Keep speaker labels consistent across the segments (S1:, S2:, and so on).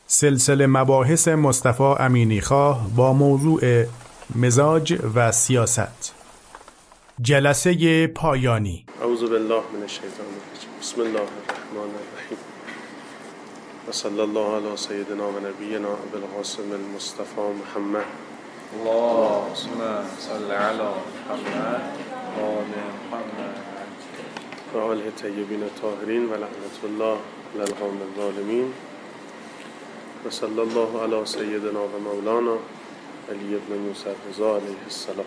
S1: سلسله مباحث مصطفی امینیخواه با موضوع مزاج و سیاست. جلسه پایانی.
S2: اعوذ بالله من الشیطان الرجیم. بسم الله الرحمن الرحیم و صلی الله علی سیدنا و نبینا ابوالقاسم المصطفى محمد.
S3: اللهم صل علی محمد و آل محمد
S2: و آله طیبین الطاهرین و لعنت الله علی القوم الظالمین و صلی الله علی سیدنا و مولانا علی ابن موسی الرضا علیه السلام.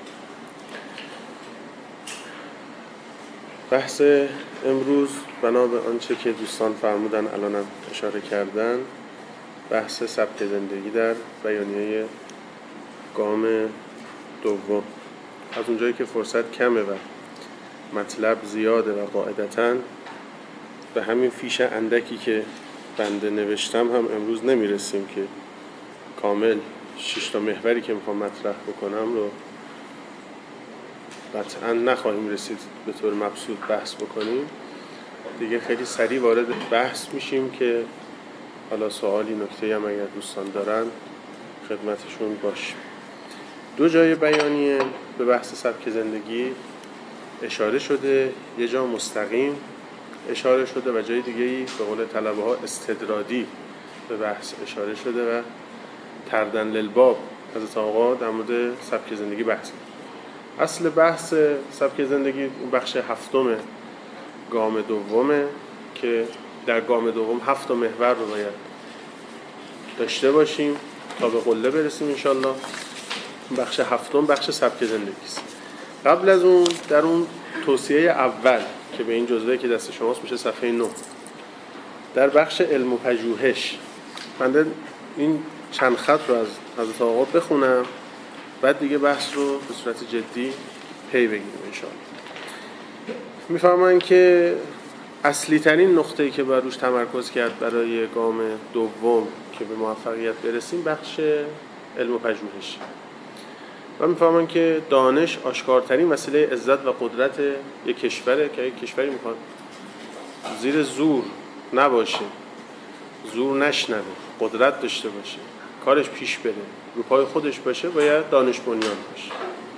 S2: بحث امروز بنا به آنچه که دوستان فرمودن الانم اشاره کردن، بحث سبک زندگی در بیانیه گام دوم. از اونجایی که فرصت کمه و مطلب زیاده و قاعدتاً به همین فیش اندکی که بنده نوشتم هم امروز نمیرسیم که کامل 6 تا محوری که میخوام مطرح بکنم رو قطعا نخواهیم رسید به طور مبسوط بحث بکنیم. دیگه خیلی سریع وارد بحث میشیم که حالا سوالی نکته‌ای هم اگر دوستان دارن خدمتشون باشیم. دو جای بیانیه به بحث سبک زندگی اشاره شده، یه جا مستقیم اشاره شده و جای دیگه‌ای به قول طلبه ها استدرادی به بحث اشاره شده و تردن للباب حضرت آقا در مورد سبک زندگی بحث. اصل بحث سبک زندگی اون بخش هفتم گام دومه که در گام دوم 7 محور رو باید داشته باشیم تا به قله برسیم انشالله. بخش هفتم بخش سبک زندگی است. قبل از اون در اون توصیه اول که به این جزوه که دست شماست میشه صفحه 9 در بخش علم و پژوهش، من این چند خط رو از حضرت آقا بخونم بعد دیگه بحث رو به صورت جدی پی بگیریم انشاءالله. میفهمن که اصلی ترین نقطه‌ای که باید روش تمرکز کرد برای گام دوم که به موفقیت برسیم بخش علم و پژوهش و میفهمن که دانش آشکارترین وسیله عزت و قدرت یک کشوره که یک کشوری میخواد زیر زور نباشه، زور نشنوه، قدرت داشته باشه، کارش پیش بره، رو پای خودش باشه، باید دانش بنیان باشه.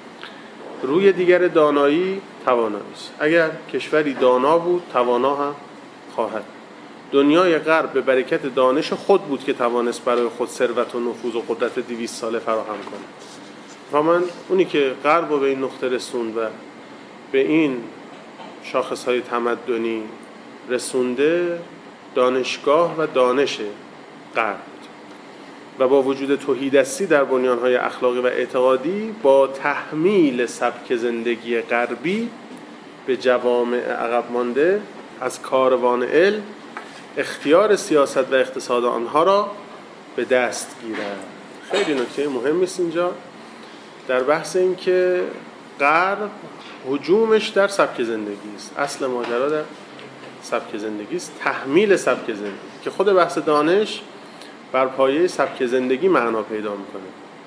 S2: روی دیگر دانایی توانایی است. اگر کشوری دانا بود توانا هم خواهد. دنیای غرب به برکت دانش خود بود که توانست برای خود ثروت و نفوذ و قدرت 200 ساله فراهم کنه. و من اونی که غرب رو به این نقطه رسوند و به این شاخصهای تمدنی رسونده دانشگاه و دانش غرب و با وجود تهیدستی در بنیانهای اخلاقی و اعتقادی با تحمیل سبک زندگی غربی به جوامع عقب مانده از کاروان علم اختیار سیاست و اقتصاد آنها را به دست گیرد. خیلی نکته مهمی است اینجا در بحث این که غرب هجومش در سبک زندگی است. اصل ماجرا در سبک زندگی است، تحمیل سبک زندگی که خود بحث دانش بر پایه سبک زندگی معنا پیدا میکنه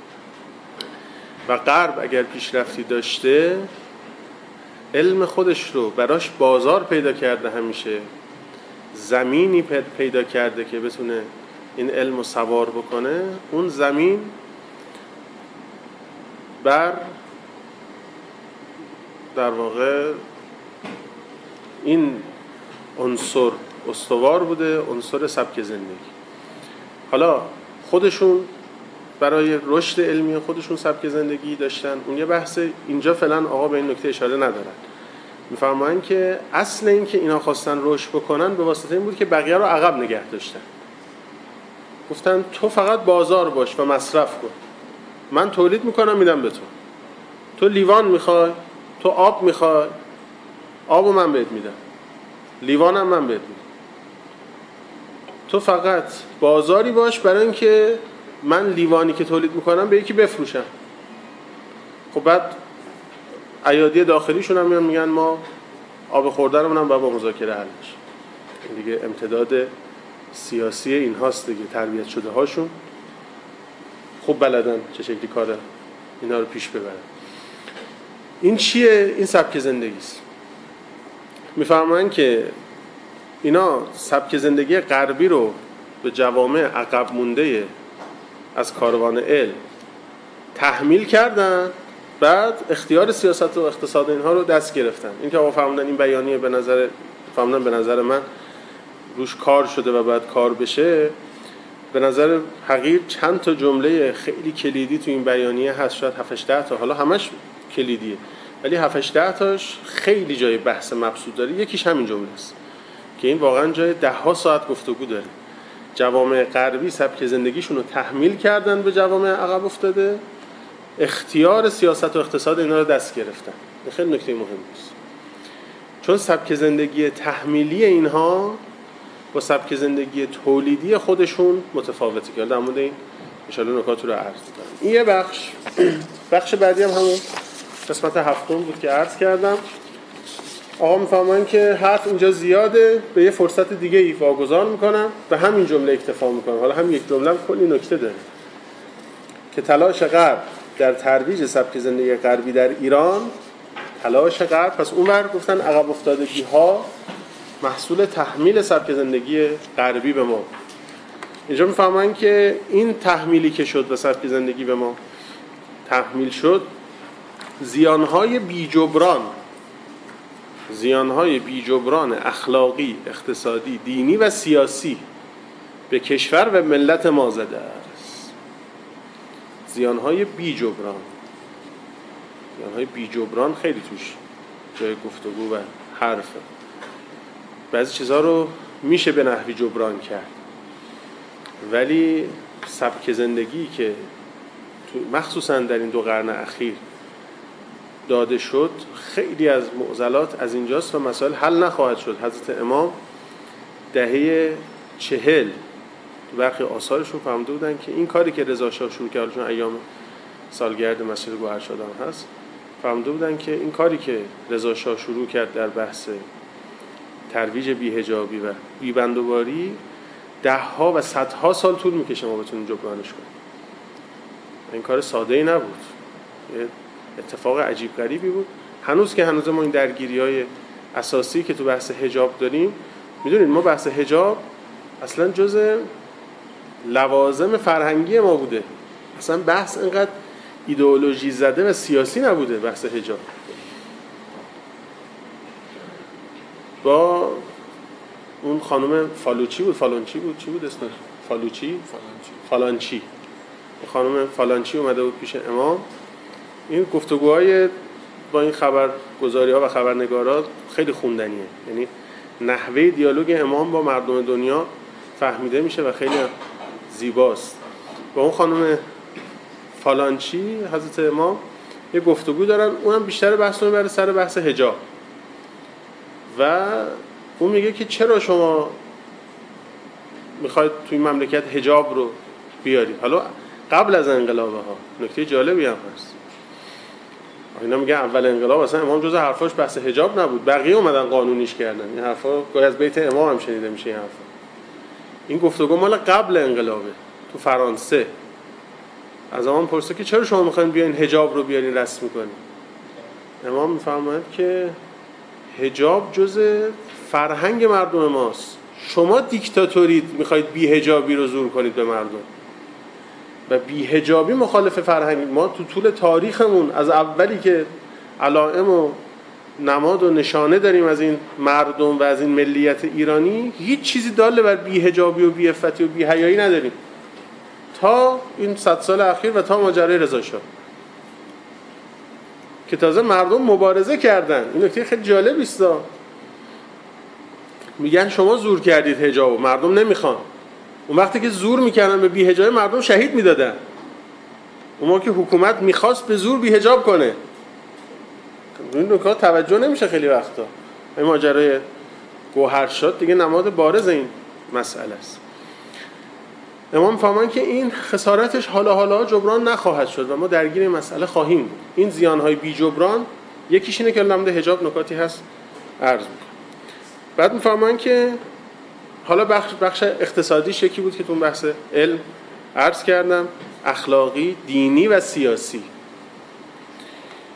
S2: و غرب اگر پیشرفتی داشته علم خودش رو براش بازار پیدا کرده، همیشه زمینی پیدا کرده که بتونه این علم رو سوار بکنه. اون زمین بر در واقع این عنصر استوار بوده، عنصر سبک زندگی. حالا خودشون برای رشد علمی خودشون سبک زندگی داشتن، اون یه بحث اینجا فعلا آقا به این نکته اشاره ندارن. میفرماین که اصل این که اینا خواستن رشد بکنن به واسطه این بود که بقیه رو عقب نگه داشتن. گفتن تو فقط بازار باش و مصرف کن، من تولید میکنم میدم به تو. تو لیوان میخوای، تو آب میخوای، آبو من بهت میدم، لیوانم من بهت میدم. تو فقط بازاری باش برای اینکه من لیوانی که تولید میکنم به یکی بفروشم. خب بعد ایادی داخلیشون هم میان میگن ما آب خوردنمون هم با مذاکره حل میشه. دیگه امتداد سیاسی این هاست دیگه، تربیت شده هاشون خوب بلدن چه شکلی کاره اینا رو پیش ببرن. این چیه؟ این سبک زندگی است. میفهمن که اینا سبک زندگی غربی رو به جوامع عقب مونده از کاروان علم تحمیل کردن، بعد اختیار سیاست و اقتصاد اینها رو دست گرفتن. این که آقا فهمیدن این بیانیه به نظر من روش کار شده و باید کار بشه، به نظر حقیر چند تا جمله خیلی کلیدی تو این بیانیه هست، شاید 7-8 تا، حالا همش کلیدیه ولی 7-8 تاش خیلی جای بحث مبسوط داره. یکیش همین جمله است که این واقعا جای 10 ساعت گفتگو داره. جوامع غربی سبک زندگیشون رو تحمیل کردن به جوامع عقب افتاده، اختیار سیاست و اقتصاد اینا رو دست گرفتن. این خیلی نکته مهمی است، چون سبک زندگی تحمیلی اینها با سبک زندگی تولیدی خودشون متفاوته که در مورد این ان شاءالله نکات رو عرض کنم. این یه بخش بعدی هم همون قسمت 7 بود که عرض کردم. آقا میفهمن که حرف اینجا زیاده، به یه فرصت دیگه ای واگذار میکنم، به همین جمله اکتفا میکنم. حالا هم یک جمله هم کلی نکته داره که تلاش غرب در ترویج سبک زندگی غربی در ایران، تلاش غرب، پس اونور گفتن عقب افتادگی ها محصول تحمیل سبک زندگی غربی به ما. اینجا میفهمن که این تحمیلی که شد و سبک زندگی به ما تحمیل شد، زیانهای بیجبران اخلاقی، اقتصادی، دینی و سیاسی به کشور و ملت ما زده است. زیانهای بیجبران خیلی توش جای گفتگو و حرفه. بعضی چیزها رو میشه به نحوی جبران کرد، ولی سبک زندگی که مخصوصا در این 2 قرن اخیر داده شد، خیلی از معضلات از اینجاست و مسائل حل نخواهد شد. حضرت امام دهه 40 برخی آثارشون فهمده بودن که این کاری که رضا شاه شروع کرد، چون ایام سالگرد مسجد گوهرشادان هست، فهمده بودن که این کاری که رضا شاه شروع کرد در بحث ترویج بی‌حجابی و بی‌بندوباری 10 و 100 سال طول میکشه ما بتونیم جبرانش کنیم. این کار ساده‌ای نبود، یه اتفاق عجیب غریبی بود. هنوز ما این درگیری‌های اساسی که تو بحث حجاب داریم، میدونید ما بحث حجاب اصلا جزء لوازم فرهنگی ما بوده، اصلا بحث اینقدر ایدئولوژی زده و سیاسی نبوده. بحث حجاب با اون خانم فالانچی بود اسمش؟ فالانچی خانم فالانچی اومده بود پیش امام. این گفتگوهای با این خبرگزاری‌ها و خبرنگارا خیلی خوندنیه، یعنی نحوه دیالوگ امام با مردم دنیا فهمیده میشه و خیلی زیباست. با اون خانم فالانچی حضرت امام یه گفتگو دارن، اونم بیشتر بحث رو میبره سر بحث حجاب و اون میگه که چرا شما میخواید توی مملکت حجاب رو بیارید. حالا قبل از انقلابه ها نکته جالبی هم هست. اینا میگن اول انقلاب اصلا امام جز حرفاش بحث حجاب نبود، بقیه اومدن قانونیش کردن. این حرفا گاهی از بیت امام هم شنیده میشه. این حرفا، این گفتگو مال قبل انقلابه تو فرانسه. از امام پرسه که چرا شما میخواین بیاین حجاب رو بیارین رسم کنین. امام میفرماید که حجاب جز فرهنگ مردم ماست. شما دیکتاتورید میخواید بی‌حجابی رو زور کنید به مردم و بی‌حجابی مخالف فرهنگ ما. تو طول تاریخمون از اولی که علائم و نماد و نشانه داریم از این مردم و از این ملیت ایرانی، هیچ چیزی داله بر بی‌حجابی و بی‌عفتی و بی‌حیایی نداریم تا این 100 سال اخیر و تا ماجرای رضا شاه که تازه مردم مبارزه کردن. این نکته خیلی جالبی است. میگن شما زور کردید حجاب، مردم نمیخوان. اون وقتی که زور میکردن به بی‌حجابی مردم شهید میدادن. اون موقع که حکومت میخواست به زور بی‌حجاب کنه، این نکات توجه نمیشه خیلی وقتا. این ماجرای گوهرشاد دیگه نماد بارز این مسئله است. امام فهمان که این خسارتش حالا جبران نخواهد شد و ما درگیر این مسئله خواهیم بود. این زیانهای بی جبران یکیش اینه که نمده حجاب نکاتی هست عرض میکنم. بعد میفهمان که حالا بخش اقتصادیش یکی بود که تو بحث علم عرض کردم، اخلاقی، دینی و سیاسی.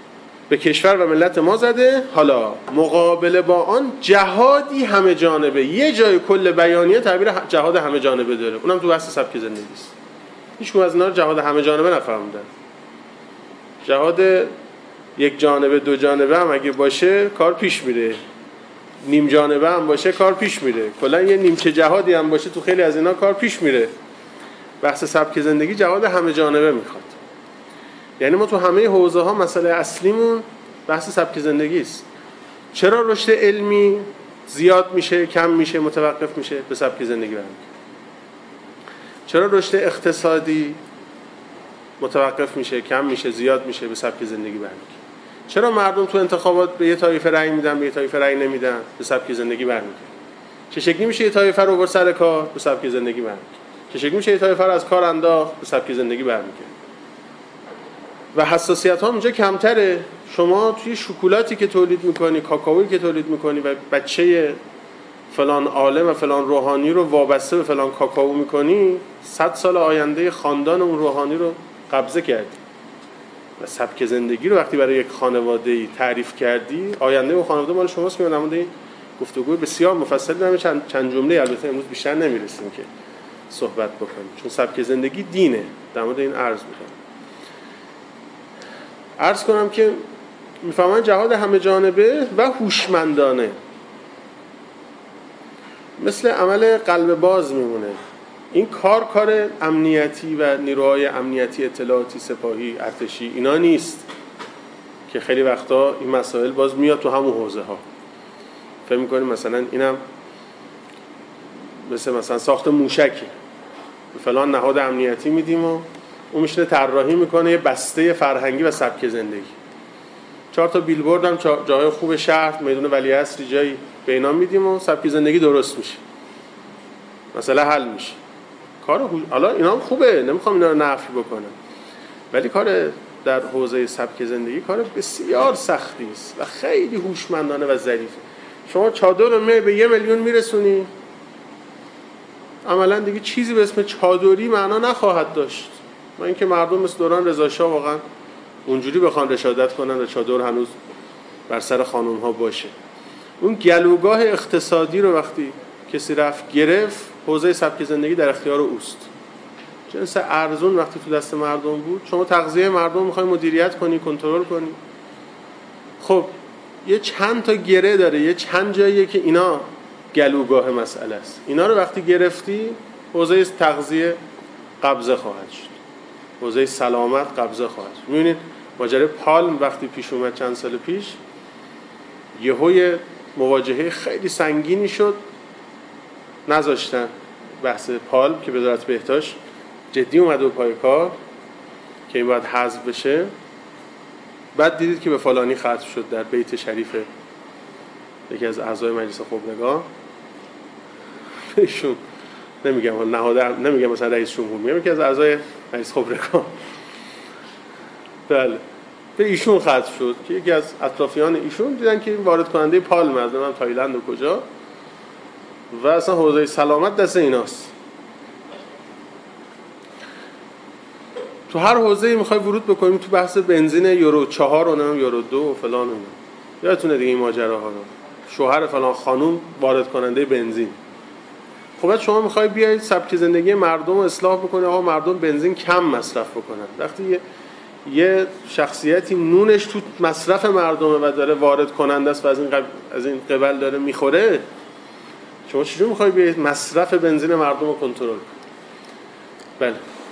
S2: به کشور و ملت ما زده. حالا مقابل با آن جهادی همه جانبه، یه جای کل بیانیه تعبیر جهاد همه جانبه داره، اونم تو بحث سبک زندگی است. هیچ از اینا رو جهاد همه جانبه نفهمیدن. جهاد یک جانبه دو جانبه هم اگه باشه کار پیش میره، نیم جانبه هم باشه کار پیش میره، کلا یه نیمچه جهادی هم باشه تو خیلی از اینا کار پیش میره. بحث سبک زندگی جهاد همه جانبه میخواد. یعنی ما تو همه حوزه ها مسئله اصلیمون بحث سبک زندگی است. چرا رشد علمی زیاد میشه، کم میشه، متوقف میشه؟ به سبک زندگی برمیگرده. چرا رشد اقتصادی متوقف میشه، کم میشه، زیاد میشه؟ به سبک زندگی برمیگرده. چرا مردم تو انتخابات به یه طایفه رأی میدن، به یه طایفه رأی نمیدن؟ به سبک زندگی برمیگرده. چه شکلی میشه یه طایفه رو بر سر کار؟ به سبک زندگی برمیگرده. چه شکلی میشه یه طایفه رو از کار انداخت؟ به سبک زندگی برمیگرده. و حساسیت ها اونجا کمتره. شما توی شکلاتی که تولید میکنی، کاکائویی که تولید میکنی و بچه فلان عالم و فلان روحانی رو وابسته به فلان کاکائو میکنی، 100 سال آینده خاندان اون روحانی رو قبضه کردی. و سبک زندگی رو وقتی برای یک خانواده‌ای تعریف کردی، آینده اون خانواده مال شماست. که من نمونده گفتگوی بسیار مفصل دارم، چند جمله البته امروز بیشتر نمیرسیم که صحبت بکنیم، چون سبک زندگی دینه. در مورد این عرض کنم که میفهمن جهاد همه جانبه و هوشمندانه مثل عمل قلب باز میمونه. این کار امنیتی و نیروهای امنیتی، اطلاعاتی، سپاهی، ارتشی اینا نیست که خیلی وقتا این مسائل باز میاد تو همون حوزه ها. فکر میکنیم مثلا اینم مثلا ساخت موشکی به فلان نهاد امنیتی میدیم و اون میشینه طراحی میکنه یه بسته فرهنگی و سبک زندگی. 4 تا بیلبورد هم جاهای خوب شهر، میدون ولیعصر جایی به اینا میدیم و سبک زندگی درست میشه، مسئله حل میشه. حالا اینا هم خوبه، نمیخوام اینا رو نفی بکنم، ولی کار در حوزه سبک زندگی کار بسیار سختی است و خیلی هوشمندانه و ظریفه. شما چادر رو به 1 میلیون میرسونی، عملا دیگه چیزی به اسم چادری معنا نخواهد داشت. و اینکه مردم مثل دوران رضا شاه واقعا اونجوری بخوان رشادت کنن و چادر هنوز بر سر خانوم ها باشه. اون گلوگاه اقتصادی رو وقتی کسی رفت گرفت، حوزه سبک زندگی در اختیار اوست. جنس ارزون وقتی تو دست مردم بود، شما تغذیه مردم میخوای مدیریت کنی، کنترل کنی، خب یه چند تا گره داره، یه چند جاییه که اینا گلوگاه مسئله است. اینا رو وقتی گرفتی، حوزه تغذیه قبضه خواهد شد، حوزه سلامت قبضه خواهد شد. می‌بینید ماجرای پالم وقتی پیش اومد چند سال پیش، یهوی مواجهه خیلی سنگینی شد، نذاشتن بحث پالم که وزارت بهداشت جدی اومد و پای کار که این باید حذف بشه. بعد دیدید که به فلانی ختم شد در بیت شریف یکی از اعضای مجلس خبرگان. ایشون نمیگم نمیگم مثلا رئیس جمهور، میگم یکی از اعضای مجلس خبرگان، بله، به ایشون ختم شد که یکی از اطرافیان ایشون دیدن که این وارد کننده پالم از من تایلند و کجا، و اصلا حوزه سلامت دست ایناست. تو هر حوزه‌ای میخوای ورود بکنیم، تو بحث بنزین یورو 4 و یورو 2 و فلان اینا، یادتونه دیگه این ماجراها رو، شوهر فلان خانوم وارد کننده بنزین. خب بعد شما میخوای بیاید سبک زندگی مردم رو اصلاح بکنی، آقا مردم بنزین کم مصرف بکنن. وقتی یه شخصیتی نونش تو مصرف مردمه و داره وارد کننده است و از این قبل داره میخوره، شما چجوری میخوای بیاید مصرف بنزین مردم رو کنترل کنی؟ بله.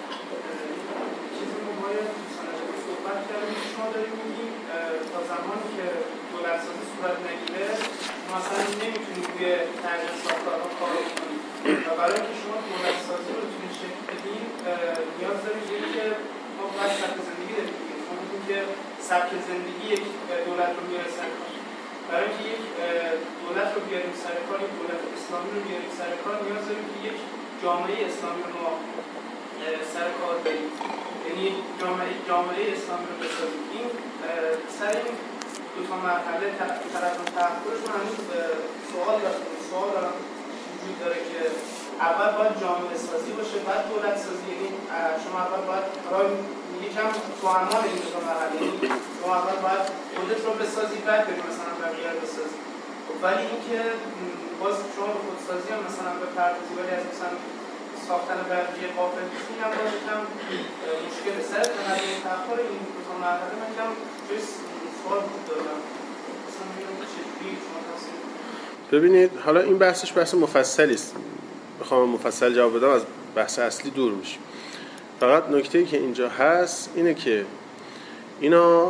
S4: برای اینکه شما دولت سازی رو توی شکل بدین نیاز دارید که ما باید سبک زندگی داریم. شما میگید که سبک زندگی یک دولت رو میاره سر کار. برای اینکه یک دولت رو بیاریم سر کار، یک دولت اسلامی رو بیاریم سر کار، نیاز داریم که یک جامعه اسلامی رو ما سر کار بریم، یعنی جامعه اسلامی رو بسازیم. این سر این دو تا مرحله طرف تحقیقش من هنوز سوال دارم وجود داره که اول باید جامعه سازی باشه، بعد دولت سازی. یعنی شما اول باید یکم توأمان این دو مرحله، یعنی تو اول باید خودت رو بسازی بعد بری مثلا بقیه رو بسازی. ولی اینکه باز شما به خودسازی هم مثلا به پردازی، ولی از مثلا ساختن بقیه قافل این هم باز یکم مشکل سر مرحله تأخیر این دو تا مرحله من یکم جای سوال بود دارم. مثلا میگم چجوری شما تصمیم
S2: ببینید حالا این بحثش بحث مفصلی است. بخوام مفصل جواب بدم از بحث اصلی دور میشیم. فقط نکته‌ای که اینجا هست اینه که اینا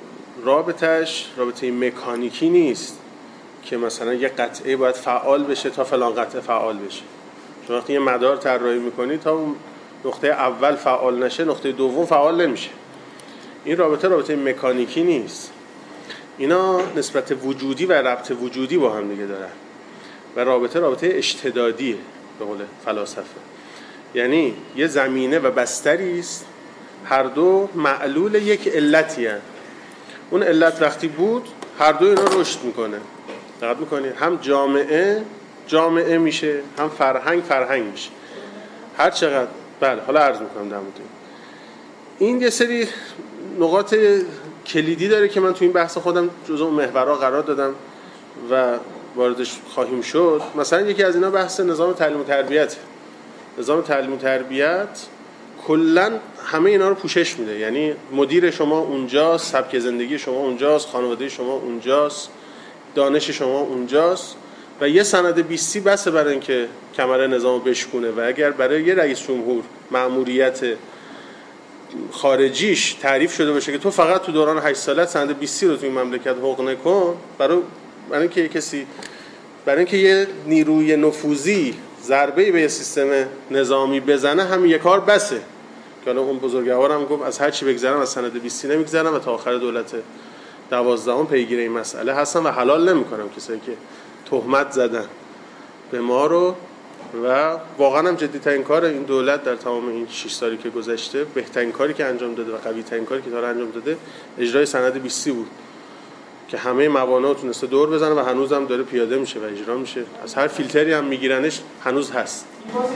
S2: رابطه مکانیکی نیست که مثلا یه قطعه باید فعال بشه تا فلان قطعه فعال بشه. چون وقتی یه مدار طراحی می‌کنی تا اون نقطه اول فعال نشه نقطه دوم فعال نمیشه. این رابطه مکانیکی نیست. اینا نسبت وجودی و ربط وجودی با هم دیگه دارن و رابطه اشتدادیه به قول فلاسفه. یعنی یه زمینه و بستری است، هر دو معلول یک علتی هست. اون علت وقتی بود هر دو اینا رشد میکنه. دقت میکنید هم جامعه میشه، هم فرهنگ میشه. هر چقدر بله حالا عرض میکنم در مورد این یه سری نقاط کلیدی داره که من تو این بحث خودم جزء محورها قرار دادم و واردش خواهیم شد. مثلا یکی از اینا بحث نظام تعلیم و تربیت. نظام تعلیم و تربیت کلاً همه اینا رو پوشش میده. یعنی مدیر شما اونجاست، سبک زندگی شما اونجاست، خانواده شما اونجاست، دانش شما اونجاست و یه سند 20 بسه برای اینکه کمر نظامو بشکونه. و اگر برای یه رئیس جمهور مأموریت خارجیش تعریف شده باشه که تو فقط تو دوران 8 سالت سند 20 رو تو این مملکت حقوق نکن، برای اینکه یه نیروی نفوذی ضربه‌ای به یه سیستم نظامی بزنه هم یه کار بسه. که اون بزرگوارم گفت از هر چی بگذرم از سند 20 نمیگذرم و تا آخر دولت 12 پیگیر این مسئله هستن و حلال نمیکنم کسایی که تهمت زدن به ما رو. و واقعا هم جدی‌ترین کار این دولت در تمام این 6 سالی که گذشته، بهترین کاری که انجام داده و قوی‌ترین کاری که تا انجام داده اجرای سند 20 بود که همه موانع رو تونسته دور بزنه و هنوزم داره پیاده میشه و اجرا میشه. از هر فیلتری هم میگیرنش هنوز هست.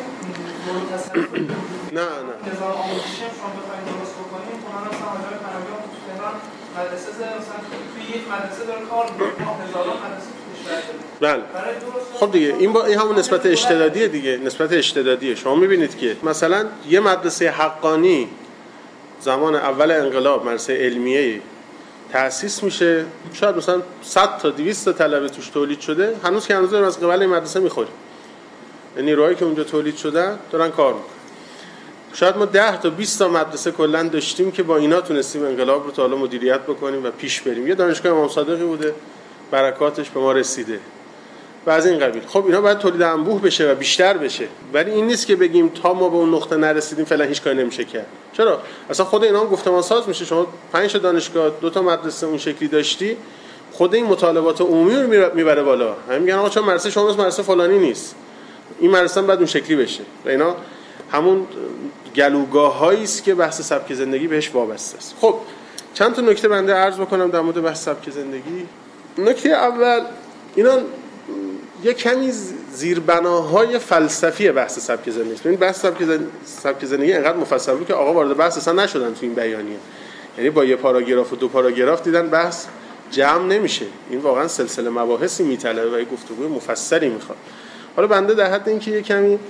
S2: نه
S4: نظام آموزشی هم شما بخواید درست بکنید، تو من مثلا آجای پناهجویان تو تهران مدرسه مثلا توی یک مدرسه داره کار می‌کنه، هزاران مدرسه تو کشور داره.
S2: بله. خب دیگه این همون نسبت اشتدادیه دیگه، نسبت اشتدادیه. شما می‌بینید که مثلا یه مدرسه حقانی زمان اول انقلاب، مدرسه علمیه تأسیس میشه، شاید مثلا 100 تا 200 تا طلبه توش تولید شده، هنوز که هنوز از قبل این مدرسه می‌خوریم. یعنی نیروهایی که اونجا تولید شدن دارن کار می‌کنن. شاید ما 10 تا 20 تا مدرسه کلا داشتیم که با اینا تونستیم انقلاب رو تا حالا مدیریت بکنیم و پیش بریم. یه دانشگاه امام صادقی بوده، برکاتش به ما رسیده و از این قبیل. خب اینا باید تولید انبوه بشه و بیشتر بشه، ولی این نیست که بگیم تا ما به اون نقطه نرسیدیم فعلا هیچ کاری نمیشه کرد. چرا؟ اصلا خود اینا هم گفتمان ساز میشه. شما 5 تا دانشگاه، 2 تا مدرسه اون شکلی داشتی، خود این مطالبات عمومی رو میبره بالا. همین میگن آقا چون مدرسه شما مدرسه فلانی نیست، این مدرسه بعد اون شکلی بشه. و اینا همون گلوگاه‌هایی است که بحث سبک زندگی بهش وابسته است. خب چند تا نکته بنده عرض بکنم در مورد بحث سبک زندگی. نکته اول، اینا یک کمی زیربناهای فلسفی بحث سبک زندگی است. ببین بحث سبک زندگی انقدر مفصل بود که آقا وارد بحث اصلا نشدن تو این بیانیه. یعنی با یه پاراگراف و 2 پاراگراف دیدن بحث جمع نمیشه. این واقعا سلسله مباحثی میطلبه و یه گفتگوی مفصلی میخواد. حالا بنده در حد اینکه یه کمی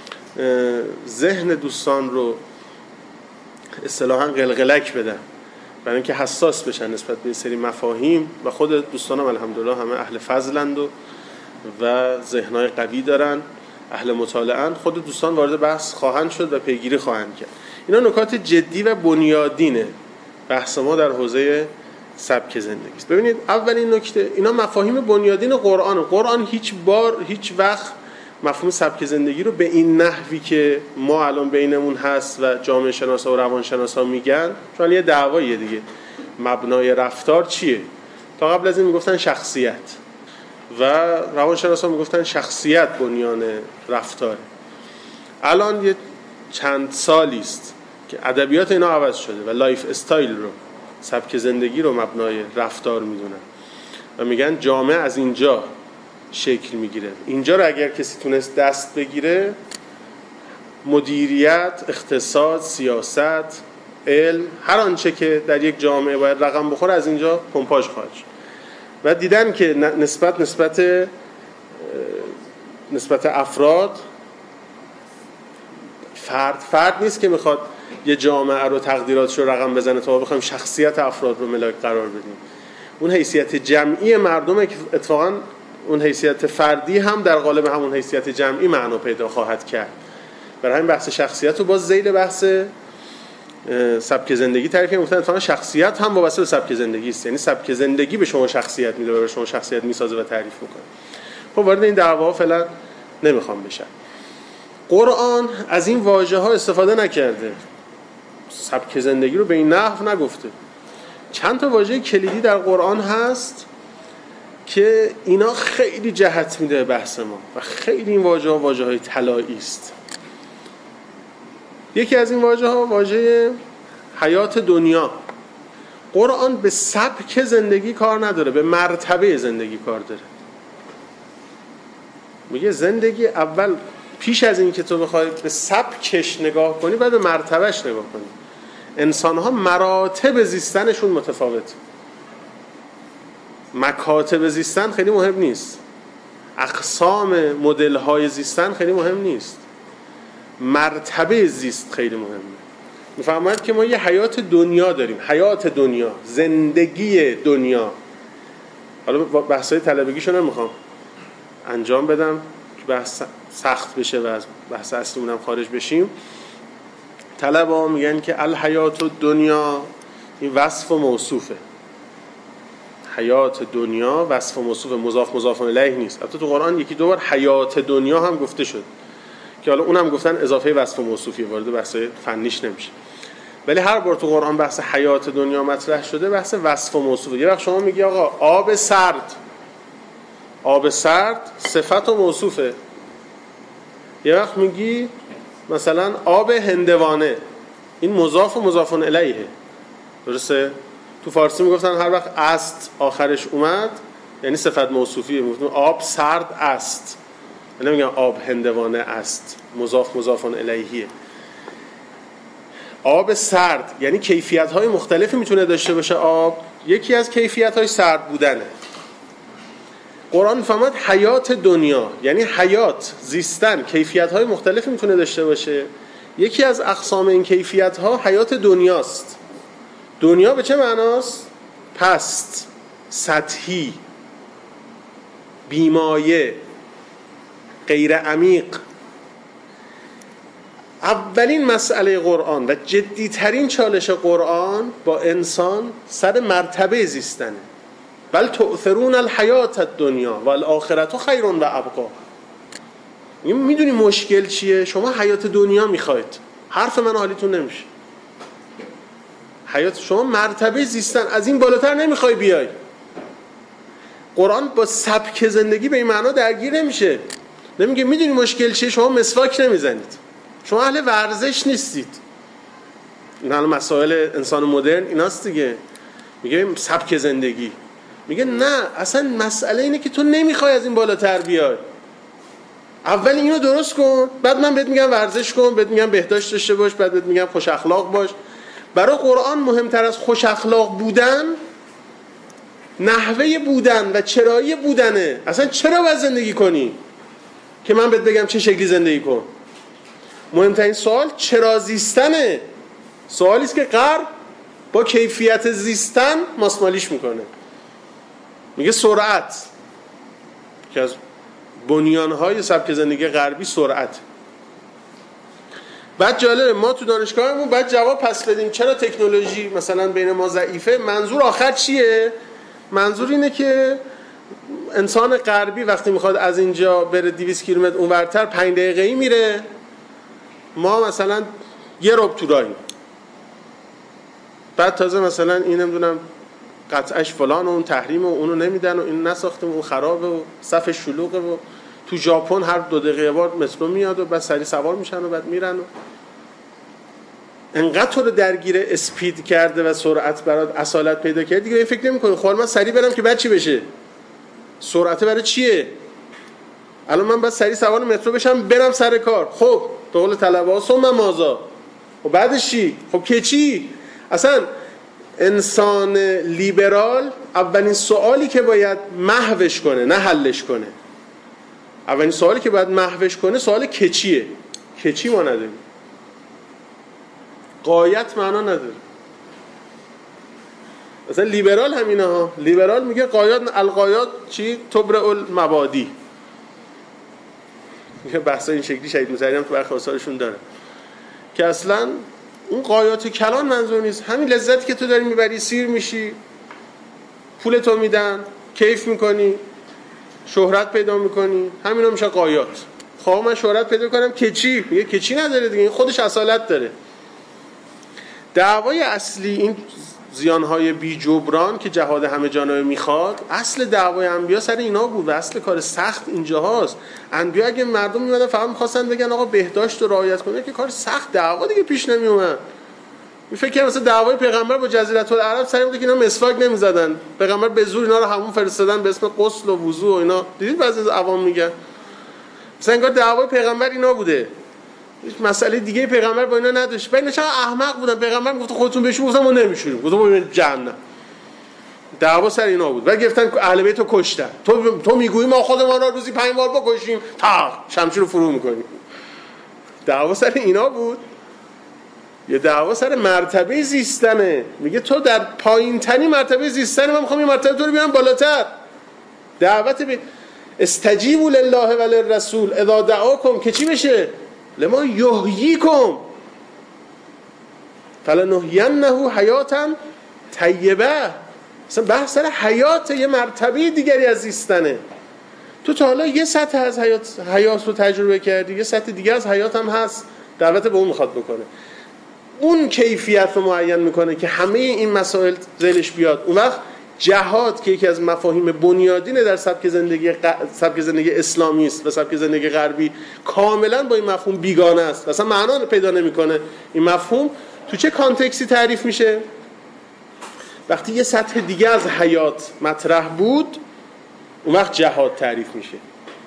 S2: ذهن دوستان رو اصطلاحاً قلقلک بدم برای اینکه حساس بشن نسبت به سری مفاهیم، و خود دوستانم الحمدلله همه اهل فضلند و ذهنای قوی دارن، اهل مطالعه‌اند. خود دوستان وارد بحث خواهند شد و پیگیری خواهند کرد. اینا نکات جدی و بنیادینه بحث ما در حوزه سبک زندگی است. ببینید اولین نکته، اینا مفاهیم بنیادین قرآن هیچ وقت مفهوم سبک زندگی رو به این نحوی که ما الان بینمون هست و جامعه شناسا و روانشناسا میگن، چون یه دعواییه دیگه، مبنای رفتار چیه؟ تا قبل از این میگفتن شخصیت و روانشناسا میگفتن شخصیت بنیان رفتاره. الان یه چند سالی است که ادبیات اینا عوض شده و لایف استایل رو، سبک زندگی رو مبنای رفتار میدونن و میگن جامعه از اینجا شکل میگیره. اینجا رو اگر کسی تونست دست بگیره، مدیریت، اقتصاد، سیاست، علم، هر آنچه که در یک جامعه باید رقم بخوره از اینجا پمپاژ خواهد شد. و دیدن که نسبت افراد فرد نیست که میخواد یه جامعه رو تقدیراتش رو رقم بزنه تا بخوایم شخصیت افراد رو ملاک قرار بدیم. اون حیثیت جمعی مردمه که اتفاقا اون حیثیت فردی هم در قالب همون حیثیت جمعی معنا پیدا خواهد کرد. برای همین بحث شخصیت رو باز ذیل بحث سبک زندگی تعریف کردن. گفتن اتفاقا شخصیت هم وابسته به سبک زندگی است، یعنی سبک زندگی به شما شخصیت میده و به شما شخصیت میسازه و تعریف میکنه. خب وارد این دعوا فعلا نمیخوام بشم. قرآن از این واژه ها استفاده نکرده، سبک زندگی رو به این نحو نگفته. چند تا واژه کلیدی در قرآن هست که اینا خیلی جهت میده بحث ما و خیلی این واژه ها واژه های طلایی است. یکی از این واژه ها واژه حیات دنیا. قرآن به سبک زندگی کار نداره، به مرتبه زندگی کار داره. میگه زندگی اول پیش از این که تو بخوای به سبکش نگاه کنی باید به مرتبهش نگاه کنی. انسان ها مراتب زیستنشون متفاوت، مکاتب زیستن خیلی مهم نیست، اقسام مدل های زیستن خیلی مهم نیست، مرتبه زیست خیلی مهمه. میفهمید که ما یه حیات دنیا داریم، حیات دنیا، زندگی دنیا. حالا بحثای طلبگیشو نمیخوام انجام بدم که بحث سخت بشه و از بحث اصلیمون هم خارج بشیم. طلبا میگن که الحیات دنیا این وصف و موصوفه. حیات دنیا وصف و موصوف، مضاف الیه نیست. البته تو قرآن یکی دو بار حیات دنیا هم گفته شد که حالا اونم گفتن اضافه وصف و موصوفیه، وارد بحث فنیش نمیشه. ولی هر بار تو قرآن بحث حیات دنیا مطرح شده بحث وصف و موصوفه. یه وقت شما میگی آقا آب سرد صفت و موصوفه، یه وقت میگی مثلا آب هندوانه، این مضاف و مضاف الیه. درسته؟ تو فارسی میگفتن هر وقت است آخرش اومد یعنی صفت موصوفیه. میگفتن آب سرد است، نمیگن آب هندوانه است، مضاف الیه. آب سرد یعنی کیفیت‌های مختلفی میتونه داشته باشه آب، یکی از کیفیت‌های سرد بودنه. قرآن میفهمد حیات دنیا یعنی حیات، زیستن، کیفیت‌های مختلفی میتونه داشته باشه، یکی از اقسام این کیفیت‌ها حیات دنیاست. دنیا به چه معناست؟ پست، سطحی، بیمایه، غیر عمیق. اولین مسئله قرآن و جدیترین چالش قرآن با انسان سر مرتبه زیستنه. بل تؤثرون الحیات الدنیا والآخرة خیر و ابقا. میدونی مشکل چیه؟ شما حیات دنیا میخواید، حرف من حالیتون نمیشه. حیات شما مرتبه زیستن، از این بالاتر نمیخوای بیای. قرآن با سبک زندگی به این معنا درگیر نمیشه. نمیگه میدونی مشکل چیه؟ شما مسواک نمیزنید، شما اهل ورزش نیستید. این حالا مسائل انسان مدرن ایناست دیگه. میگه سبک زندگی، میگه نه، اصلا مسئله اینه که تو نمیخوای از این بالاتر بیای. اول اینو درست کن، بعد من بهت میگم ورزش کن، بهت میگم بهداشت داشته باش، بعد بهت میگم خوش اخلاق باش. برای قرآن مهمتر از خوش اخلاق بودن نحوه بودن و چرایی بودنه. اصلا چرا باید زندگی کنی که من بهت بگم چه شکلی زندگی کن؟ مهمترین سوال چرا زیستنه. سوالی است که غرب با کیفیت زیستن ماسمالیش میکنه. میگه سرعت، که از بنیانهای سبک زندگی غربی سرعت. بعد جالبه ما تو دانشگاهمون بعد جواب پس بدیم چرا تکنولوژی مثلا بین ما ضعیفه. منظور آخر چیه؟ منظور اینه که انسان غربی وقتی میخواد از اینجا بره 200 کیلومتر اونورتر 5 دقیقه‌ای میره، ما مثلا یه ربع تو راهیم. بعد تازه مثلا این نمیدونم قطعش فلان و اون تحریم و اونو نمیدن و این نساختیم و اون خرابه و صف شلوغه و تو ژاپن هر 2 دقیقه بار مترو میاد و بعد سری سوار میشن و بعد میرن و انقدر تو رو درگیر اسپید کرده و سرعت برات اصالت پیدا کرد دیگه این فکر نمی‌کنی خب من سری برم که بعد چی بشه؟ سرعت برای چیه؟ الان من بعد سری سوار مترو بشم برم سر کار. خب به قول طلبه‌ها ثم ماذا؟ و بعدش چی؟ خب که چی؟ اصلا انسان لیبرال اولین سوالی که باید محوش کنه، نه حلش کنه، اولین سوالی که باید محوش کنه سوال که چیه. که چی ما نداریم، غایت معنا نداره. مثلا لیبرال همینه ها، لیبرال میگه غایات، الغایات چی؟ تبرئ المبادی. میگه بحثا این شکلی شهید موسوی هم تو برخی آثارشون داره که اصلا اون غایات کلان منظور نیست. همین لذتی که تو داری میبری، سیر میشی، پول تو میدن، کیف میکنی، شهرت پیدا میکنی، همینا میشه غایات. خب من شهرت پیدا کنم که چی؟ میگه که چی نداره دیگه، این خودش اصالت داره. دعوای اصلی این زیانهای بی جبران که جهاد همه جانبه میخواد، اصل دعوای انبیا سر اینا بود و اصل کار سخت اینجاست. انبیا اگه مردم میمدن فقط میخواستن بگن آقا بهداشت رو رعایت کنه که کار سخت، دعوا دیگه پیش نمیومد. می فکر کنم مثلا دعوای پیغمبر با جزیره العرب سر این بود که اینا مسواک نمیزدن، پیغمبر به زور اینا رو همون فرستادن به اسم غسل و وضو و اینا. دیدید بعضی از عوام میگن مثلا انگار دعوای پیغمبر اینا بوده، هیچ مسئله دیگه پیغمبر با اینا نداشت. بعد اینا احمق بودن، پیغمبر میگفت خودتون بشین، گفتم ما نمیشوریم، گفتم بریم جهنم. دعوا سر اینا بود. بعد گفتن اهل بیت رو کشتن. تو میگویی ما خودمان را روزی 5 بار بکشیم، تا شمشیر رو فرو میکنیم. دعوا سر اینا بود. یه دعوا سر مرتبه زیستنه. میگه تو در پایین ترین مرتبه زیستن، من میخوام این مرتبه تو رو بیارم بالاتر. دعوت به استجیبوا لله و للرسول اذا دعاکم که چی بشه؟ لما یحییکم فلنحینه حیاتا طیبه. مثلا بحث سر حیات، یه مرتبه دیگری از زیستنه. تو تا حالا یه سطح از حیات رو تجربه کردی، یه سطح دیگه از حیات هم هست، دعوت به اون میخواد بکنه. اون کیفیت رو معین میکنه که همه این مسائل ذیلش بیاد. اون وقت جهاد که یکی از مفاهیم بنیادینه در سبک زندگی اسلامی است و سبک زندگی غربی، کاملا با این مفهوم بیگانه است. اصلا معنا پیدا نمیکنه. این مفهوم تو چه کانتکسی تعریف میشه؟ وقتی یه سطح دیگه از حیات مطرح بود، اون وقت جهاد تعریف میشه.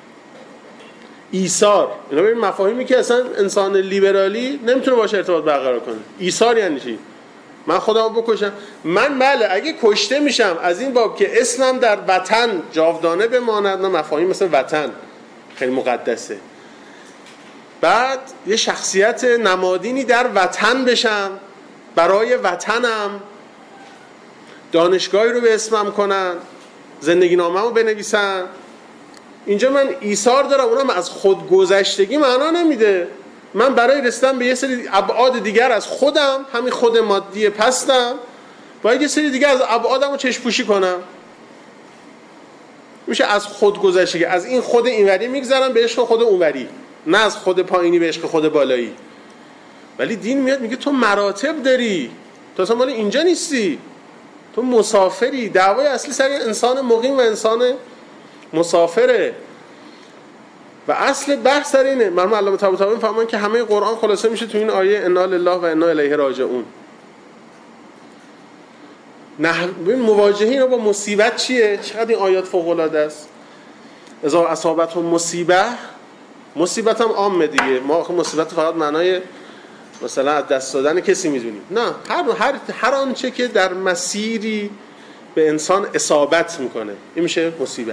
S2: ایثار، اینا ببین مفاهیمی که اصلا انسان لیبرالی نمیتونه باشه ارتباط برقرار کنه. ایثار یعنی چی؟ من خودمو بکشم. من بله اگه کشته میشم از این باب که اسمم در وطن جاودانه بماند، نه مفاهیم مثل وطن خیلی مقدسه. بعد یه شخصیت نمادینی در وطن بشم، برای وطنم دانشگاهی رو به اسمم کنن، زندگی نامه‌مو بنویسن. اینجا من ایثار دارم، اونم از خودگذشتگی معنا نمیده. من برای رسیدن به یه سری ابعاد دیگر از خودم، همین خود مادی پستم، باید یه سری دیگر از ابعادم رو چشم‌پوشی کنم. میشه از خودگذشتگی، از این خود اینوری میگذرم به عشق خود اونوری، نه از خود پایینی به عشق خود بالایی. ولی دین میاد میگه تو مراتب داری، تو اصلا مال اینجا نیستی، تو مسافری. دعوای اصلی سر انسان مقیم و انسان مسافره و اصل بحث سر اینه. مرحوم علامه طباطبایی میفهمن که همه قرآن خلاصه میشه تو این آیه انا لله و انا الیه راجعون. ببین مواجهه اینا با مصیبت چیه؟ چقدر این آیات فوق العاده است. اذا اصابتهم مصیبت هم عامه دیگه. ما آخه مصیبت فقط معنای مثلا از دست دادن کسی میدونیم، نه، هر آنچه که در مسیری به انسان اصابت میکنه این میشه مصیبت.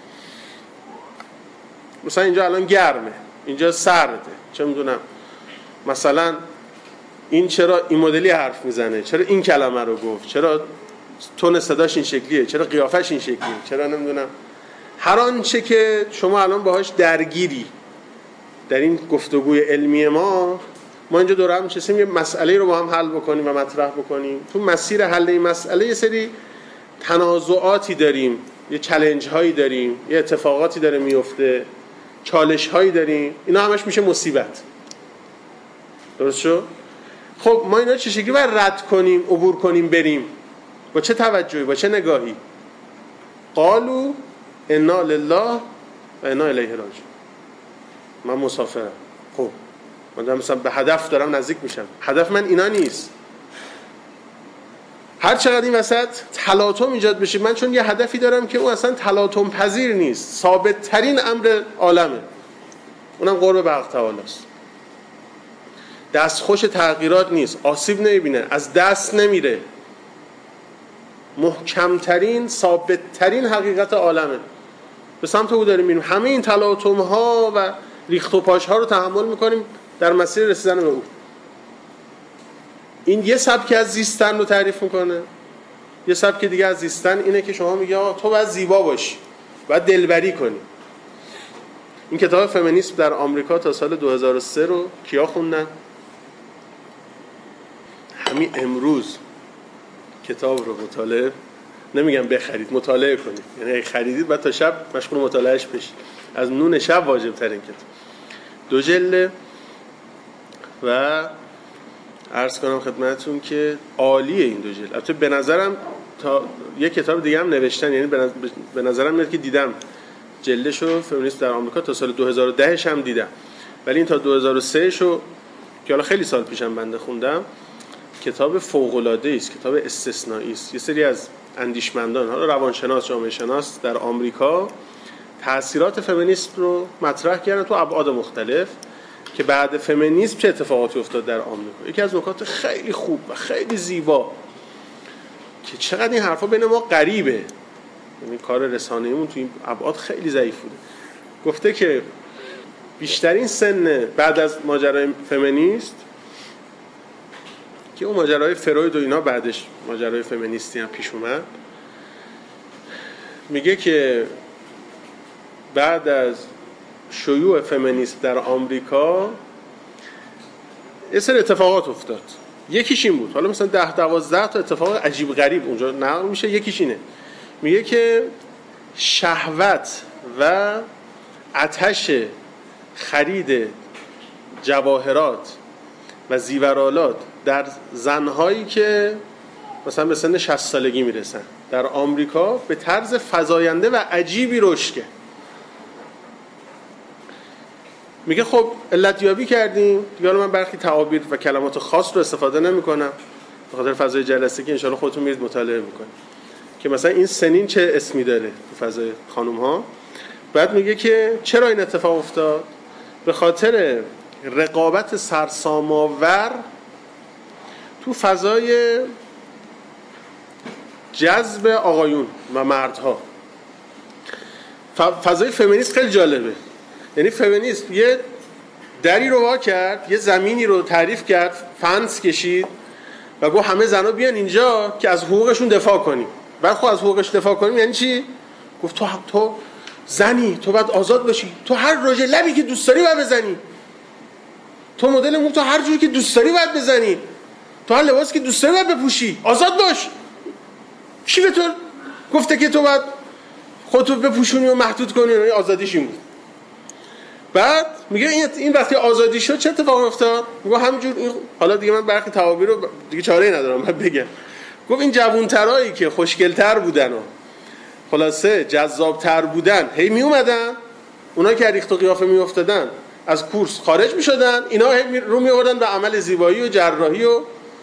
S2: مثلا اینجا الان گرمه، اینجا سرده، چه میدونم مثلا این چرا این مدلی حرف میزنه، چرا این کلمه رو گفت، چرا تون صداش این شکلیه، چرا قیافش این شکلیه، چرا نمیدونم. هر آنچه که شما الان باهاش درگیری در این گفتگوی علمی ما اینجا دور هم نشستیم یه مسئله رو با هم حل بکنیم و مطرح بکنیم. تو مسیر حل این مسئله یه سری تنازعاتی داریم، یه چالش هایی داریم، یه اتفاقاتی داره میفته، چالش هایی داریم، اینا همش میشه مصیبت. درست شد؟ خب ما اینا چه شکلی باید رد کنیم، عبور کنیم، بریم؟ با چه توجهی، با چه نگاهی؟ قالوا انا لله و انا الیه راجعون. من مسافرم. خب من مثلا به هدف دارم نزدیک میشم، هدف من اینا نیست. هر چقدر این وسط تلاطم ایجاد بشه، من چون یه هدفی دارم که اون اصلا تلاطم پذیر نیست، ثابت ترین امر عالمه، اونم قرب به حق تعالی است. دستخوش تغییرات نیست، آسیب نمیبینه، از دست نمیره، محکمترین ثابتترین حقیقت عالمه، به سمت او داریم میریم. همه این تلاطم ها و ریخت و پاش ها رو تحمل میکنیم در مسیر رسیدن به او. این یه سبک از زیستن رو تعریف میکنه. یه سبک دیگه از زیستن اینه که شما میگی تو باید زیبا باشی، باید دلبری کنی. این کتاب فمینیسم در آمریکا تا سال 2003 رو کیا خوندن؟ همین امروز کتاب رو مطالعه، نمیگم بخرید، مطالعه کنید. یعنی اگه خریدید بعد تا شب مشغول مطالعهش بشید. از نون شب واجب ترین کتاب. 2 جلد و عرض کنم خدمتتون که عالیه این 2 جلد. البته به نظرم تا یک کتاب دیگه هم نوشتن، یعنی به نظرم میاد که دیدم جلدشو فمینیسم در آمریکا تا سال 2010 هم دیدم، ولی این تا 2003 شو که حالا خیلی سال پیشم بنده خوندم. کتاب فوق‌العاده است، کتاب استثنایی است. یه سری از اندیشمندان، حالا روانشناس، جامعه شناس در آمریکا تأثیرات فمینیسم رو مطرح کردن تو ابعاد مختلف که بعد فمینیسم چه اتفاقاتی افتاد در آمریکا. یکی از نکات خیلی خوب و خیلی زیبا که چقدر این حرفا بین ما غریبه، یعنی کار رسانه‌ایمون تو این ابعاد خیلی ضعیف بوده. گفته که بیشترین سن بعد از ماجرای فمینیست که اون ماجرای فروید و اینا بعدش ماجرای فمینیستی هم پیش اومد، میگه که بعد از شیوع فمینیسم در آمریکا یه سری اتفاقات افتاد. یکیش این بود، حالا مثلا 10-12 تا اتفاق عجیب غریب اونجا نقل میشه. یکیش اینه، میگه که شهوت و آتش خرید جواهرات و زیورآلات در زنهایی که مثلا به سن 60 سالگی میرسن در آمریکا به طرز فزاینده و عجیبی رشد کرد. میگه خب علت یابی کردیم دیگه. من برخی تعابیر و کلمات خاص رو استفاده نمی‌کنم به خاطر فضای جلسه که ان شاءالله خودتون میرید مطالعه می‌کنید که مثلا این سنین چه اسمی داره تو فضای خانم‌ها. بعد میگه که چرا این اتفاق افتاد؟ به خاطر رقابت سرسام‌آور تو فضای جذب آقایون و مردها. فضای فمینیست خیلی جالبه. یعنی فمینیست یه دری رو وا کرد، یه زمینی رو تعریف کرد، فنس کشید و گفت همه زنا بیان اینجا که از حقوقشون دفاع کنیم. بعد خب از حقوقش دفاع کنیم یعنی چی؟ گفت تو زنی، تو باید آزاد باشی، تو هر رژه لبی که دوست داری باید بزنی، تو مدل مو تو هر جوری که دوست داری باید بزنی، تو هر لباسی که دوست داری باید بپوشی، آزاد باش. کی به تو گفته که تو باید خودتو بپوشونی و محدود کنی؟ یعنی آزادیش این بود. بعد میگه این وقتی آزادی شد چه اتفاقی افتاد؟ میگه همینجور حالا دیگه من برخی تعابیر رو دیگه چاره‌ای ندارم من بگم. گفت این جوان‌ترایی که خوشگل‌تر بودن و خلاصه جذاب‌تر بودن هی می اومدن، اونا که ریخت و قیافه می افتادن از کورس خارج می شدن، اینا رو می آوردن به عمل زیبایی و جراحی و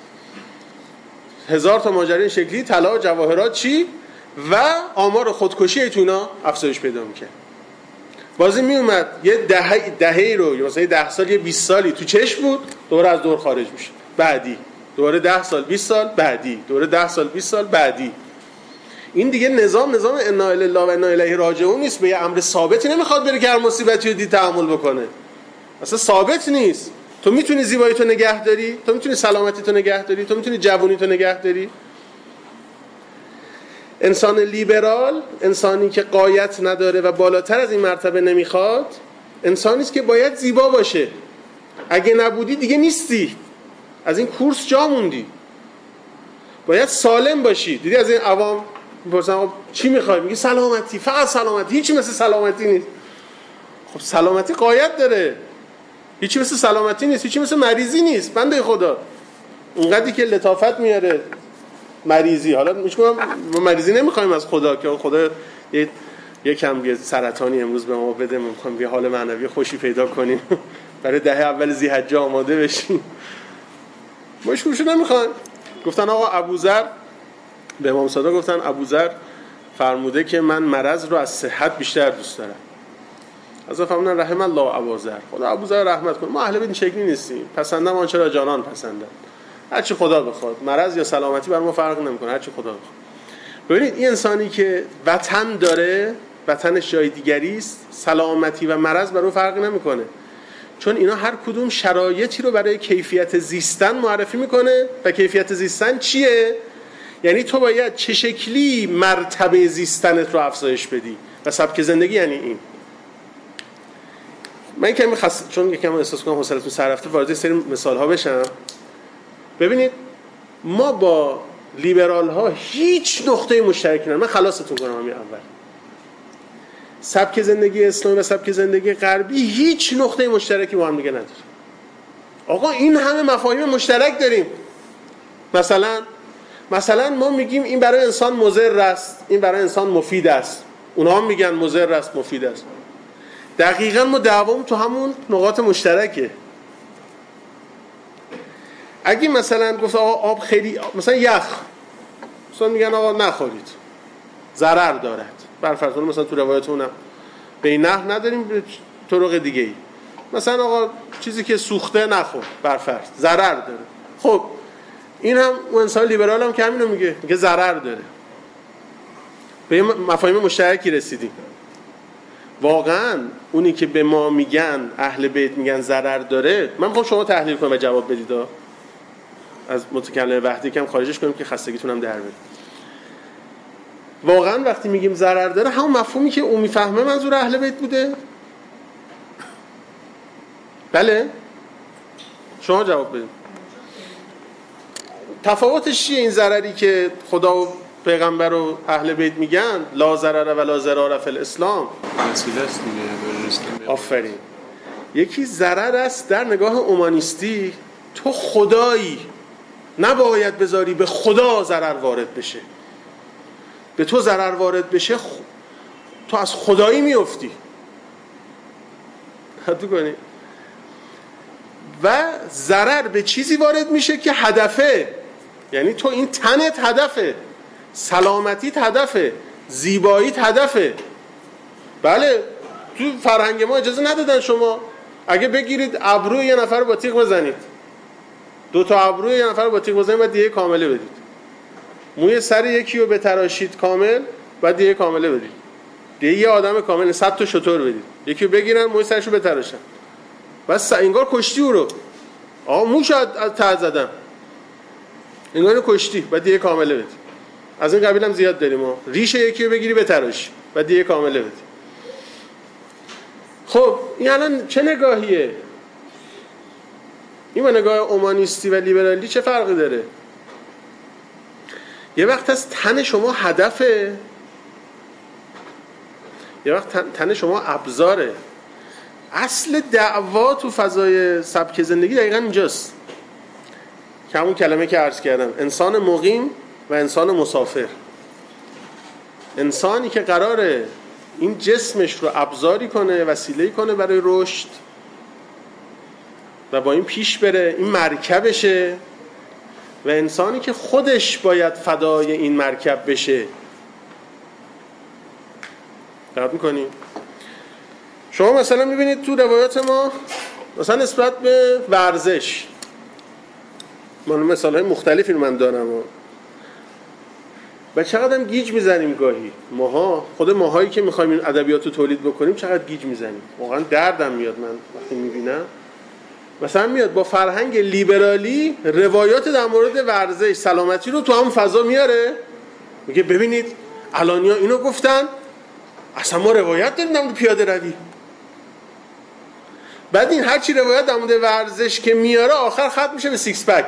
S2: هزار تا ماجرای شکلی، طلا و جواهرات چی و آمار خودکشی تو اینا افزایش پیدا می‌کرد. بازی می اومد یه دهه‌ای رو یا مثلا 10 سال یا 20 سالی تو چشم بود، دوباره از دور خارج میشه، بعدی دوباره 10 سال 20 سال بعدی، دوباره 10 سال 20 سال بعدی. این دیگه نظام انا الی الله و انا الیه راجعون نیست. به یه امر ثابتی نمیخواد بره که هر مصیبتی رو دید تحمل بکنه. اصلا ثابت نیست. تو میتونی زیبایی تو نگه داری، تو میتونی سلامتی تو نگه داری، تو میتونی جوانی تو نگه داری. انسان لیبرال، انسانی که غایت نداره و بالاتر از این مرتبه نمیخواد، انسانی است که باید زیبا باشه. اگه نبودی دیگه نیستی، از این کورس جا موندی. باید سالم باشی. دیدی از این عوام میپرسن چی میخوای؟ میگی سلامتی، فقط سلامتی، هیچی مثل سلامتی نیست. خب سلامتی غایت داره، هیچی مثل سلامتی نیست، هیچی مثل مریضی نیست. بنده خدا اونقدری که لطافت میاره مریضی، حالا میگم ما مریضی نمیخوایم از خدا که خدا یکم یه سرطانی امروز به ما بده، ما میخوایم یه حال معنوی خوشی پیدا کنیم برای دهه اول ذی‌حجه آماده بشیم. ما هیچ کدومشو نمیخوایم. گفتن آقا ابوذر به امام صادق گفتن ابوذر فرموده که من مرض رو از صحت بیشتر دوست دارم. حضرت فرمودن رحم الله ابوذر، خدا ابوذر رحمت کنه. ما اهل بیت این شکلی نیستیم، پسندم آنچه را جانان پسندن، هر چی خدا بخواد، مرض یا سلامتی بر ما فرق نمیکنه، هر چی خدا بخواد. ببینید این انسانی که وطن داره، وطنش جای دیگری است، سلامتی و مرض بر او فرق نمیکنه، چون اینا هر کدوم شرایطی رو برای کیفیت زیستن معرفی میکنه. و کیفیت زیستن چیه؟ یعنی تو باید چه شکلی مرتبه زیستنت رو افزایش بدی و سبک زندگی یعنی این. من کمی چون یکم احساس کنم حوصله‌تون سر رفته، وارد یه سری مثال ها بشم. ببینید ما با لیبرال ها هیچ نقطه مشترکی نداریم. من خلاصتون کنم همین اول. سبک زندگی اسلامی و سبک زندگی غربی هیچ نقطه مشترکی با هم دیگه نداره. آقا این همه مفاهیم مشترک داریم. مثلا ما میگیم این برای انسان مضر است، این برای انسان مفید است. اونها هم میگن مضر است، مفید است. دقیقاً ما دعوام تو همون نقاط مشترکه. اگه مثلا گفت آقا آب خیلی، مثلا یخ، مثلا میگن آقا نخورید ضرر دارد، برفرض مثلا تو روایتونم به این نحو نداریم، به طرق دیگه ای مثلا آقا چیزی که سوخته نخور برفرض ضرر داره. خب این هم اون انسان لیبرال هم که همینو میگه ضرر داره. به این مفاهیم مشترکی رسیدیم. واقعا اونی که به ما میگن اهل بیت میگن ضرر داره، من میخوام شما تحلیل کنم و جواب بدید. از متکلم وحدی کم خارجش کنیم که خستگیتونم در بره. واقعا وقتی میگیم ضرر داره، همون مفهومی که اون میفهمه منظور اهل بیت بوده؟ بله؟ شما جواب بدید. تفاوتش چیه این ضرری که خدا و پیغمبر و اهل بیت میگن لا ضرر و لا ضرار فی الاسلام؟
S3: وسیله است دیگه.
S2: آفرین. یکی ضرر است در نگاه اومانیستی، تو خدایی نباید بذاری به خدا ضرر وارد بشه. به تو ضرر وارد بشه تو از خدایی میافتی. حدو کنی. و ضرر به چیزی وارد میشه که هدفه، یعنی تو این تنت هدفه، سلامتیت هدفه، زیباییت هدفه. بله تو فرهنگ ما اجازه ندادن شما اگه بگیرید ابروی یه نفر با تیغ بزنید، 2 تا ابروی یه نفر با تیغ بزنید بعد دیگه کامله بدید. موی سر یکی رو بتراشید کامل بعد دیگه کامله بدید. دیگه یه آدم کامل 100 تا شتر بدید، یکی رو بگیرن موی سرشو بتراشن بس انگار کشتی او رو. آقا موش از ته زدن انگار کشتی بعد دیگه کامله بدید. از این قبیل هم زیاد داریم ما. ریش یکی رو بگیری بتراشی بعد دیگه کامله بدید. خب این الان چه نگاهیه؟ این با نگاه اومانیستی و لیبرالی چه فرقی داره؟ یه وقت از تن شما هدفه، یه وقت تن شما ابزاره. اصل دعوا تو فضای سبک زندگی دقیقا اینجاست که همون کلمه که عرض کردم، انسان مقیم و انسان مسافر. انسانی که قراره این جسمش رو ابزاری کنه، وسیله‌ای کنه برای رشد و با این پیش بره، این مرکبشه، و انسانی که خودش باید فدای این مرکب بشه. دقت می‌کنی؟ شما مثلا می‌بینید تو روایات ما مثلا نسبت به ورزش، من مثال‌های مختلفی رو من دارم و چقدر هم گیج میزنیم گاهی. ماها خود ماهایی که می‌خوایم این ادبیات رو تولید بکنیم چقدر گیج میزنیم. واقعا دردم میاد من وقتی می‌بینم. مثلا میاد با فرهنگ لیبرالی روایات در مورد ورزش سلامتی رو تو هم فضا میاره، میگه ببینید الانیا اینو گفتن، اصلا ما روایت داریم در مورد پیاده روی. بعد این هرچی روایت در مورد ورزش که میاره آخر ختم میشه به سیکس پک.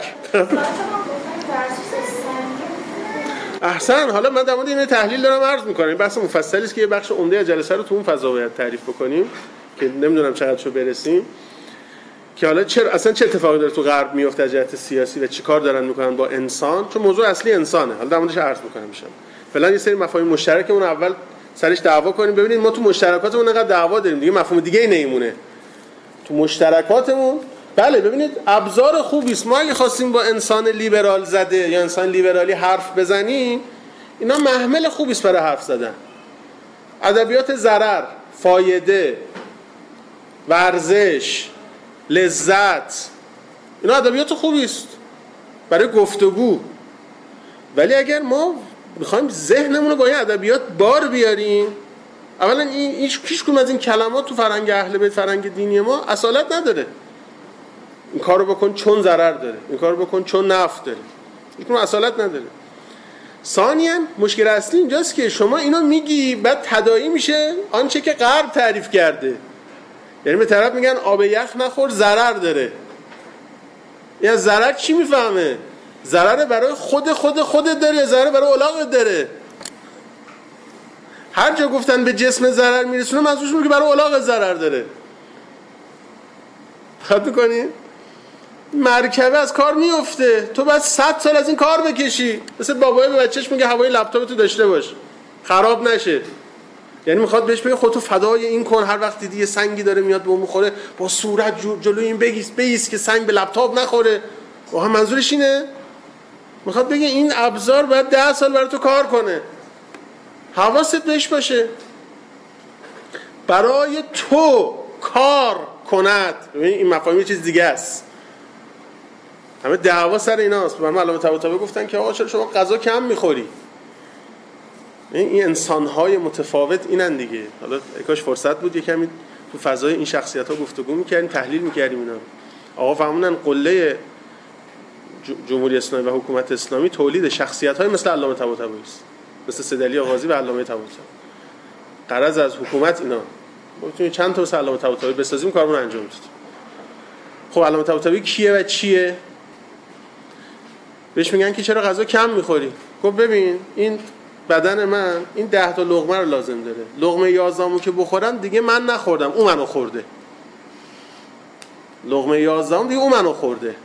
S2: احسن. حالا من در مورد این تحلیل دارم عرض میکنم، این بحث مفصلی است که یه بخش عمده از جلسه رو تو اون فضا باید تعریف بکنیم که نمیدونم چقدرشو برسیم، که حالا اصلا چه اتفاقی داره تو غرب میفته از جهت سیاسی و چیکار دارن میکنن با انسان، چون موضوع اصلی انسانه. حالا در موردش عرض میکنم میشم. فعلا یه سری مفاهیم مشترکمون اول سرش دعوا کنیم. ببینید ما تو مشترکاتمون انقدر دعوا داریم دیگه، مفهوم دیگه ای نمیمونه تو مشترکاتمون. بله ببینید ابزار خوبی است. ما اگه خواستیم با انسان لیبرال زده یا انسان لیبرالی حرف بزنیم، اینا محمل خوبی است برای حرف زدن. ادبیات ضرر، فایده، ورزش، لذت، اینا ادبیات خوبی است برای گفتگو. ولی اگر ما میخوایم ذهنمون رو با این ادبیات بار بیاریم، اولا این هیچ کدوم از این کلمات تو فرهنگ اهل بیت، فرهنگ دینی ما اصالت نداره. این کارو بکن چون ضرر داره، این کارو بکن چون نفع داره، هیچ کدوم اصالت نداره. ثانیاً مشکل اصلی اینجاست که شما اینو میگی بعد تداعی میشه آنچه که غرب تعریف کرده. یعنی به طرف میگن آب یخ نخور ضرر داره. این از ضرر چی میفهمه؟ ضرر برای خودت داره یا ضرر برای الاغت داره؟ هر جا گفتن به جسم ضرر میرسونه منظورشون که برای الاغت ضرر داره. خاطر میکنی؟ مرکبه از کار میفته، تو باید 100 سال از این کار بکشی. مثل بابای به بچهش میگه هوای لپتاپ تو داشته باش خراب نشه. یعنی میخواد بهش بگه خودتو فدای این کن، هر وقت دیدی یه سنگی داره میاد به اون میخوره با صورت جلوی این بگیس که سنگ به لپتاپ نخوره. واقعا منظورش اینه؟ میخواد بگه این ابزار باید 10 سال برای تو کار کنه، حواست بهش باشه، برای تو کار کند. این مفاهیم یه چیز دیگه است. همه دعوا سر ایناست. من علامه طباطبایی گفتن که آقا چرا شما غذا کم میخوری؟ این انسان‌های متفاوت اینن دیگه. حالا کاش فرصت بود یکمی تو فضای این شخصیت‌ها گفتگو می‌کردیم، تحلیل می‌کردیم اینا. آقا فهموندن قله جمهوری اسلامی و حکومت اسلامی تولید شخصیت‌های مثل علامه طباطبایی است، مثل سیدعلی آغازی و علامه طباطبایی. غرض از حکومت اینا بتونیم چند تا مثل علامه طباطبایی بسازیم، کارمون انجام بدیم. خب علامه طباطبایی کیه و چیه؟ بهش میگن که چرا غذا کم می‌خوری؟ خب ببین این بدن من این 10 تا لقمه رو لازم داره. لقمه 11مو که بخورم دیگه من نخوردم، اون منو خورده. لقمه 11ام دیگه اون منو خورده.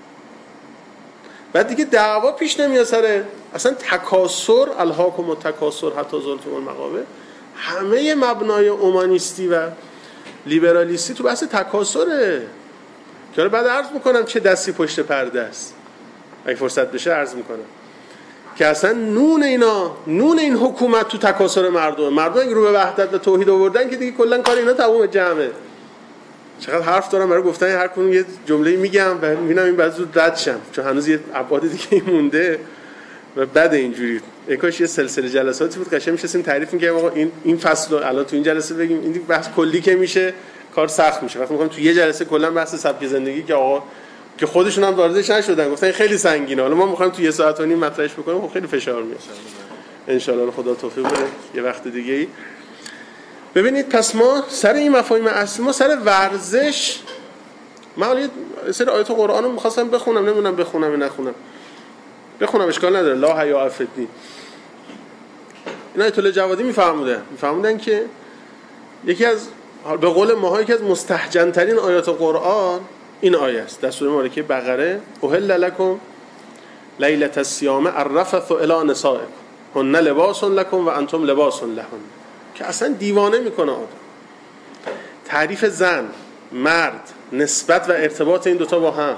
S2: بعد دیگه دعوا پیش نمیاد سر اصلا تکاسر، الهاکم التکاسر حتی زرتم المقابر. همه مبنای اومانیستی و لیبرالیستی تو بحث تکاسره. که بعد عرض میکنم چه دستی پشت پرده است. اگه فرصت بشه عرض میکنم که اصلا نون این حکومت تو تکاسر مردم اگه رو به وحدت و توحید آوردن که دیگه کلا کار اینا تموم جمعه. چقدر حرف دارم برای گفتن هر کدوم یه جمله میگم و میبینم این بعد زود رد شم، چون هنوز یه ابعاد دیگه مونده و بعد اینجوری کاش یه سلسله جلساتی بود قشنگ میشستیم تعریف می‌کردیم آقا این فصل رو الان تو این جلسه بگیم، این بحث کلی که میشه کار سخت میشه. وقتی می‌خوام تو یه جلسه کلا بحث سبک زندگی که آقا که خودشون هم واردش نشدن گفتن خیلی سنگینه، حالا ما می‌خوایم تو 1 ساعت و نیم مطرحش بکنیم، خب خیلی فشار میاد. ان شاءالله خدا توفیق بده یه وقت دیگه‌ای. ببینید پس ما سر این مفاهیم اصلی، ما سر ورزش، من حالا یه سری آیات قرآن رو می‌خواستم بخونم، نمیدونم بخونم یا نخونم. بخونم اشکال نداره. لا حیا فی الدین. این آیت الله جوادی میفهمودن که یکی از به قول ماها یکی از مستهجن ترین آیات قرآن این آیه است در سوره مبارکه بقره: احل لکم لیلة الصیام الرفث الی نسائکم هن لباس لکم و انتم لباس لهن. که اصلا دیوانه میکنه آدم. تعریف زن، مرد، نسبت و ارتباط این دوتا با هم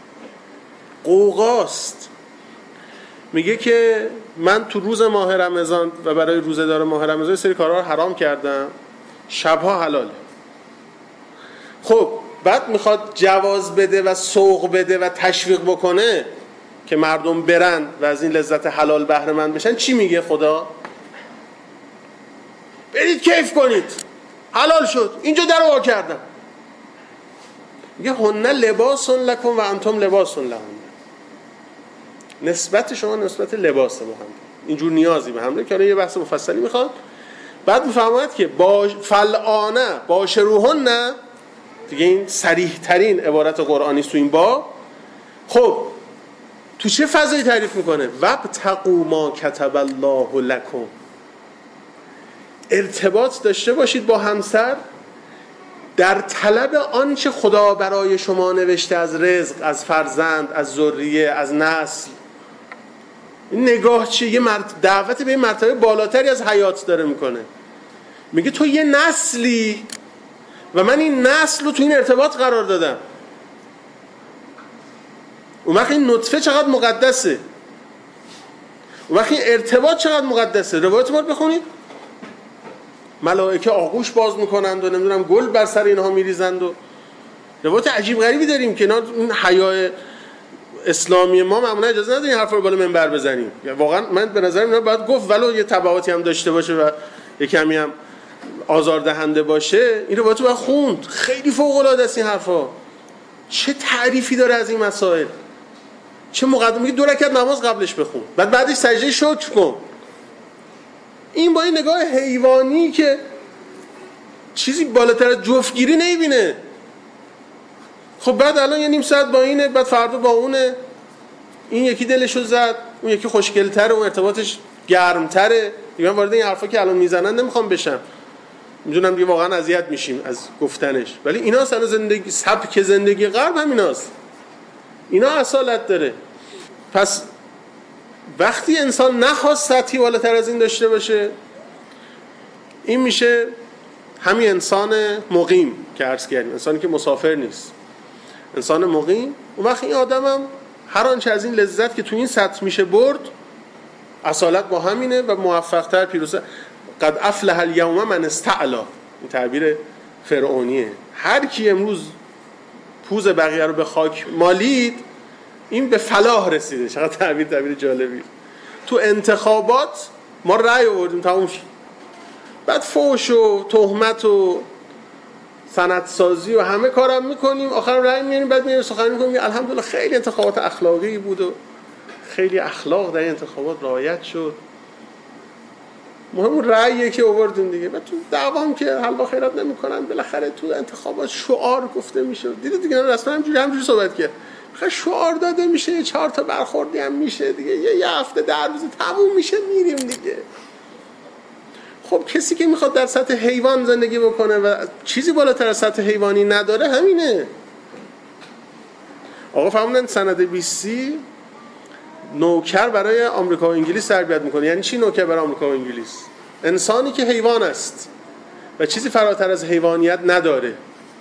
S2: قوقاست. میگه که من تو روز ماه رمضان و برای روزه‌دار ماه رمضان سری کارها رو حرام کردم، شبها حلاله. خب بعد میخواد جواز بده و سوق بده و تشویق بکنه که مردم برن و از این لذت حلال بهره مند بشن. چی میگه خدا؟ برید کیف کنید، حلال شد، اینجا در وا کردم. میگه هن لباس لکم و انتم لباس لهن. نسبت شما نسبت لباس با هم، اینجور نیازی به هم که یه بحث مفصلی میخواد. بعد میفهمد که با فلعانه باشروهن، دیگه این صریح ترین عبارت قرآنی است تو این باب. خب تو چه فضایی تعریف میکنه؟ وابتغوا ما کتب الله لکم. ارتباط داشته باشید با همسر در طلب آنچه خدا برای شما نوشته از رزق، از فرزند، از ذریه، از نسل. این نگاه چیه؟ یه دعوت به مرتبه بالاتری از حیات داره میکنه. میگه تو یه نسلی و من این نسل رو تو این ارتباط قرار دادم. اون وقت این نطفه چقدر مقدسه، اون وقت این ارتباط چقدر مقدسه. روایت ما رو بخونید. ملائکه آغوش باز میکنند و نمیدونم گل بر سر اینها میریزند و روایت عجیب غریبی داریم که این حیای اسلامی ما معمولا اجازه نداره این حرفا رو بالا منبر بزنیم. واقعا من به نظر میاد باید گفت ولو یه تبعاتی هم داشته باشه و یه کمی هم آزاردهنده باشه، این روایت رو باید خوند. خیلی فوق العاده است این حرفا. چه تعریفی داره از این مسائل، چه مقدمه. میگه 2 رکعت نماز قبلش بخون، بعدش سجده شکر کن. این با این نگاه حیوانی که چیزی بالاتر از جفتگیری نمیبینه. خب بعد الان یه نیم ساعت با اینه، بعد فردا با اونه، این یکی دلشو زد، اون یکی خوشگل‌تره، اون ارتباطش گرم‌تره. دیگه من وارد این حرفا که الان میزنن نمیخوام بشم، میدونم دیگه واقعا اذیت میشیم از گفتنش، ولی اینا اصلا زندگی، سبک زندگی غرب همیناست. اینا اصالت داره. پس وقتی انسان نخواست سطحی بالاتر از این داشته باشه، این میشه همین انسان مقیم که عرض کردیم، انسانی که مسافر نیست، انسان مقیم. اون وقت این آدمم هر آنچه از این لذت که تو این سطح میشه برد، اصالت با همینه و موفق‌تر، پیروزتر. قد افلح الیوم من استعلا، این تعبیر فرعونیه. هر کی امروز پوز بقیه رو به خاک مالید، این به فلاح رسیده. چقدر تعبیر جالبی. تو انتخابات ما رأی آوردیم تموم شد، بعد فوش و تهمت و سندسازی و همه کارم میکنیم، آخر رأی میاریم، بعد میاریم سخنرانی میکنیم الحمدلله خیلی انتخابات اخلاقی بود و خیلی اخلاق در انتخابات رعایت شد. مهم رأیه که آوردیم دیگه. بعد تو دعوام که حلوا خیرات نمیکنن، بالاخره تو انتخابات شعار گفته میشه. دیگه رسما همینجوری صحبت کرد. شعار داده میشه، یه 4 تا برخوردی هم میشه دیگه، یه هفته در روز تموم میشه، میریم دیگه. خب کسی که میخواد در سطح حیوان زندگی بکنه و چیزی بالاتر از سطح حیوانی نداره، همینه. آقا فهموندن سند 20 نوکر برای آمریکا و انگلیس تربیت میکنه. یعنی چی نوکر برای آمریکا و انگلیس؟ انسانی که حیوان است و چیزی فراتر از حیوانیت نداره،